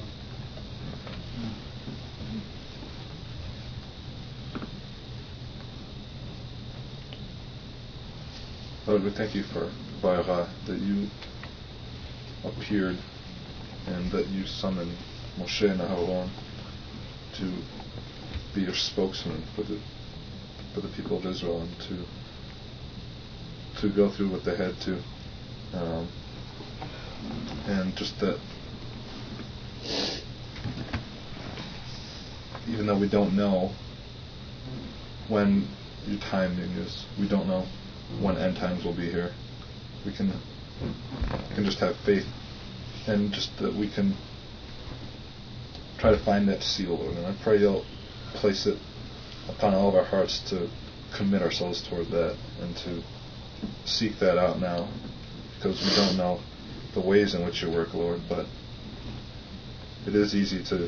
Lord, we thank you for Vayera, that you appeared and that you summoned Moshe and Aaron to be your spokesman for the for the people of Israel and to to go through what they had to, um, and just that even though we don't know when your timing is, we don't know when end times will be here, we can we can just have faith and just that we can try to find that seal, Lord. And I pray you'll place it upon all of our hearts to commit ourselves toward that and to seek that out now, because we don't know the ways in which you work, Lord, but it is easy to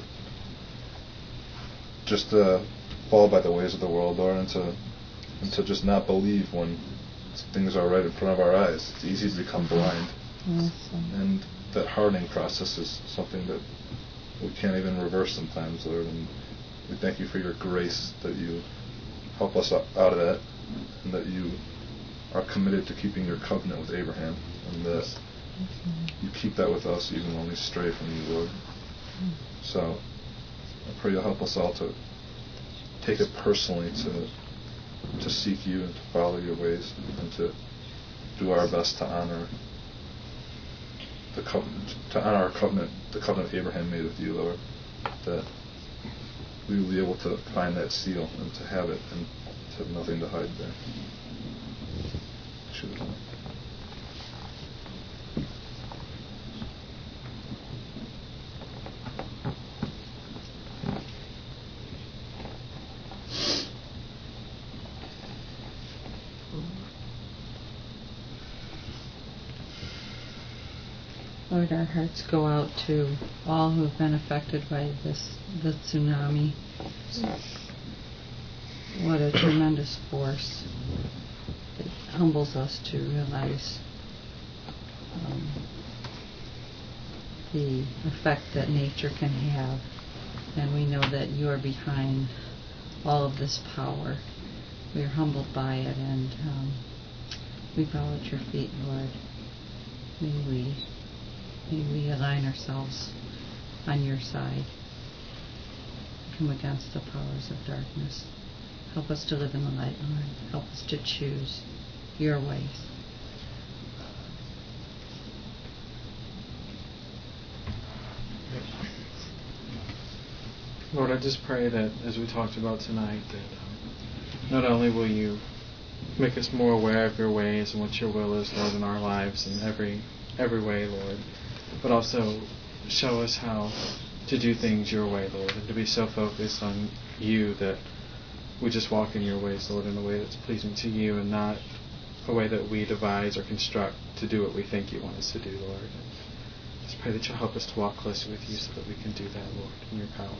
just uh, fall by the ways of the world, Lord, and to and to just not believe when things are right in front of our eyes. It's easy to become blind. Yes. And that hardening process is something that we can't even reverse sometimes, Lord. And we thank you for your grace that you help us out of that, and that you are committed to keeping your covenant with Abraham, and that you keep that with us even when we stray from you, Lord. So I pray you'll help us all to take it personally to to seek you and to follow your ways, and to do our best to honor the covenant, to honor our covenant, the covenant Abraham made with you, Lord. That we will be able to find that seal and to have it and to have nothing to hide there. Should Lord, our hearts go out to all who have been affected by this the tsunami. What a tremendous force. It humbles us to realize um, the effect that nature can have, and we know that you are behind all of this power. We are humbled by it, and um, we bow at your feet, Lord. May we May we align ourselves on your side, come against the powers of darkness. Help us to live in the light, Lord. Help us to choose your ways. Lord, I just pray that as we talked about tonight, that um, not only will you make us more aware of your ways and what your will is, Lord, in our lives in every every way, Lord, but also show us how to do things your way, Lord, and to be so focused on you that we just walk in your ways, Lord, in a way that's pleasing to you and not a way that we devise or construct to do what we think you want us to do, Lord. And just pray that you'll help us to walk closer with you so that we can do that, Lord, in your power.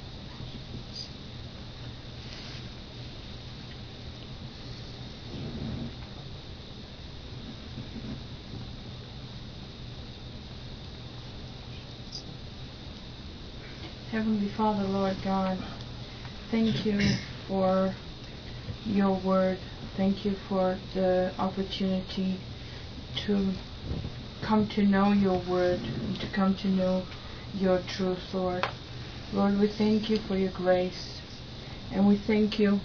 Heavenly Father, Lord God, thank you for your word. Thank you for the opportunity to come to know your word and to come to know your truth, Lord. Lord, we thank you for your grace. And we thank you,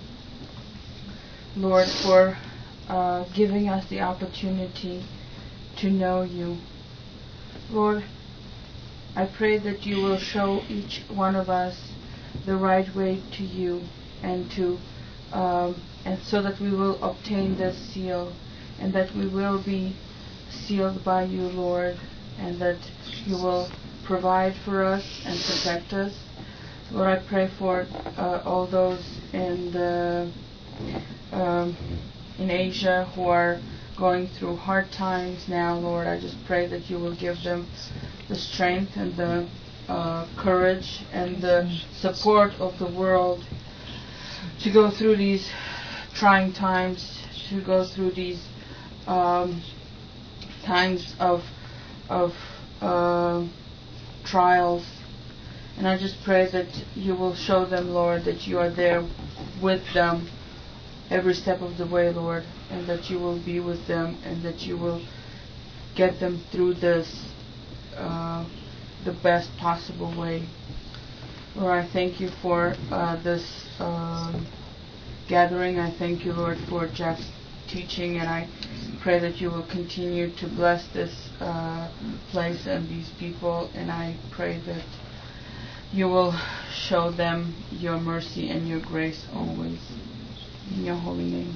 Lord, for uh, giving us the opportunity to know you. Lord, I pray that you will show each one of us the right way to you, and to um, and so that we will obtain this seal, and that we will be sealed by you, Lord, and that you will provide for us and protect us. Lord, I pray for uh, all those in the um, in Asia who are going through hard times now, Lord. I just pray that you will give them the strength and the uh, courage and the support of the world to go through these trying times, to go through these um, times of of uh, trials. And I just pray that you will show them, Lord, that you are there with them every step of the way, Lord, and that you will be with them, and that you will get them through this uh, the best possible way. Lord, I thank you for uh, this um, gathering. I thank you, Lord, for Jeff's teaching, and I pray that you will continue to bless this uh, place and these people, and I pray that you will show them your mercy and your grace always. In your holy name.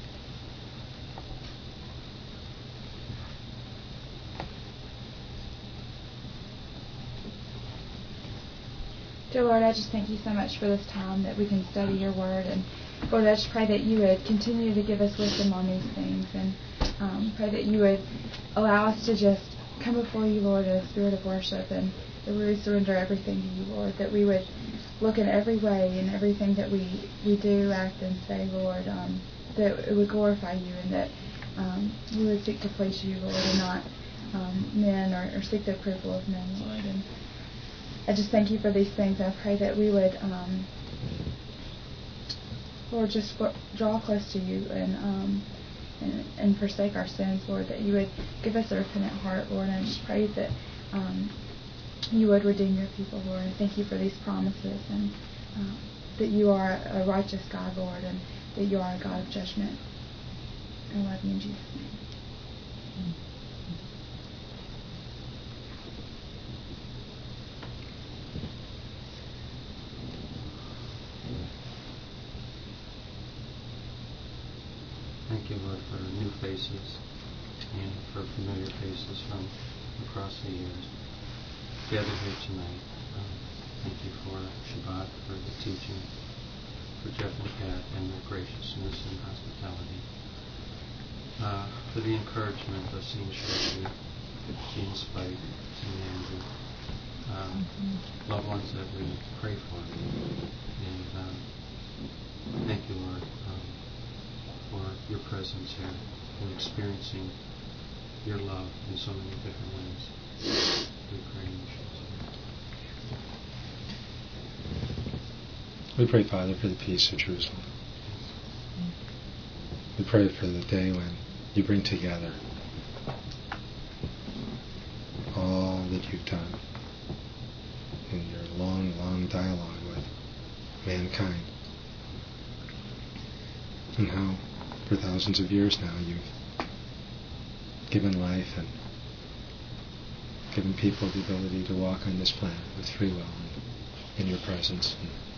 Dear Lord, I just thank you so much for this time that we can study your word. And Lord, I just pray that you would continue to give us wisdom on these things, and um, pray that you would allow us to just come before you, Lord, in a spirit of worship, and that we would surrender everything to you, Lord, that we would look in every way and everything that we, we do, act, and say, Lord, um, that it would glorify you, and that um, we would seek to please you, Lord, and not um, men or, or seek the approval of men, Lord. And I just thank you for these things. I pray that we would, um, Lord, just for, draw close to you and, um, and and forsake our sins, Lord, that you would give us a repentant heart, Lord, and I just pray that um, you would redeem your people, Lord. I thank you for these promises and uh, that you are a righteous God, Lord, and that you are a God of judgment. I love you in Jesus' name. Thank you, Lord, for new faces and for familiar faces from across the years gathered here tonight. Um, thank you for Shabbat, for the teaching, for Jeff and Pat and their graciousness and hospitality, uh, for the encouragement of seeing Shirley, seeing Spike, seeing Andrew, um, loved ones that we pray for. And uh, thank you, Lord, um, for your presence here and experiencing your love in so many different ways. We pray in Jesus' name. We pray, Father, for the peace of Jerusalem. We pray for the day when you bring together all that you've done in your long, long dialogue with mankind, and how for thousands of years now you've given life and given people the ability to walk on this planet with free will and in your presence.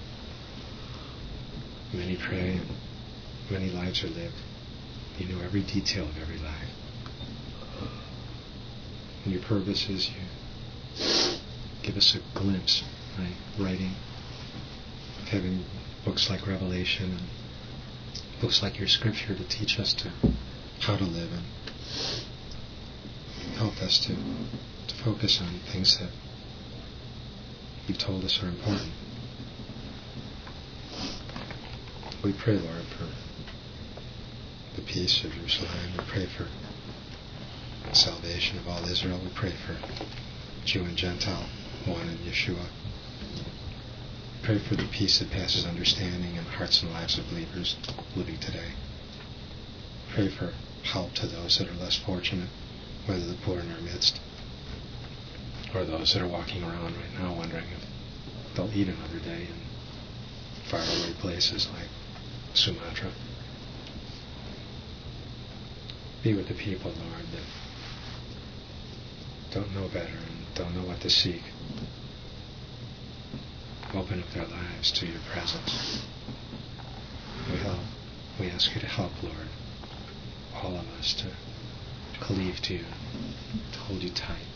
And many pray and many lives are lived. You know every detail of every life. And your purpose is you give us a glimpse by writing, having books like Revelation and books like your scripture to teach us to how to live and help us to, to focus on things that you've told us are important. We pray, Lord, for the peace of Jerusalem. We pray for the salvation of all Israel. We pray for Jew and Gentile, one in Yeshua. We pray for the peace that passes understanding in the hearts and lives of believers living today. We pray for help to those that are less fortunate, whether the poor in our midst or those that are walking around right now wondering if they'll eat another day in faraway places like Sumatra. Be with the people, Lord, that don't know better and don't know what to seek. Open up their lives to your presence. We help. We ask you to help, Lord, all of us to cleave to you, to hold you tight.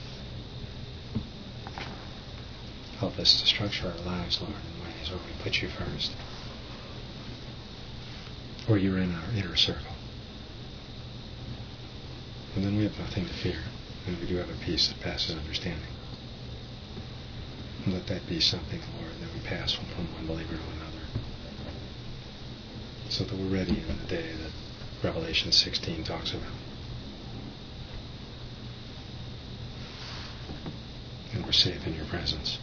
Help us to structure our lives, Lord, in ways where we put you first, where you're in our inner circle. And then we have nothing to fear, and we do have a peace that passes understanding. And let that be something, Lord, that we pass from one believer to another, so that we're ready in the day that Revelation sixteen talks about. And we're safe in your presence.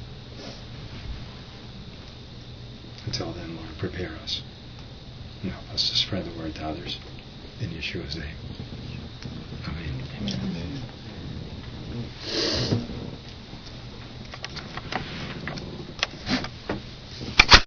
Until then, Lord, prepare us and help us to spread the word to others. In Yeshua's name.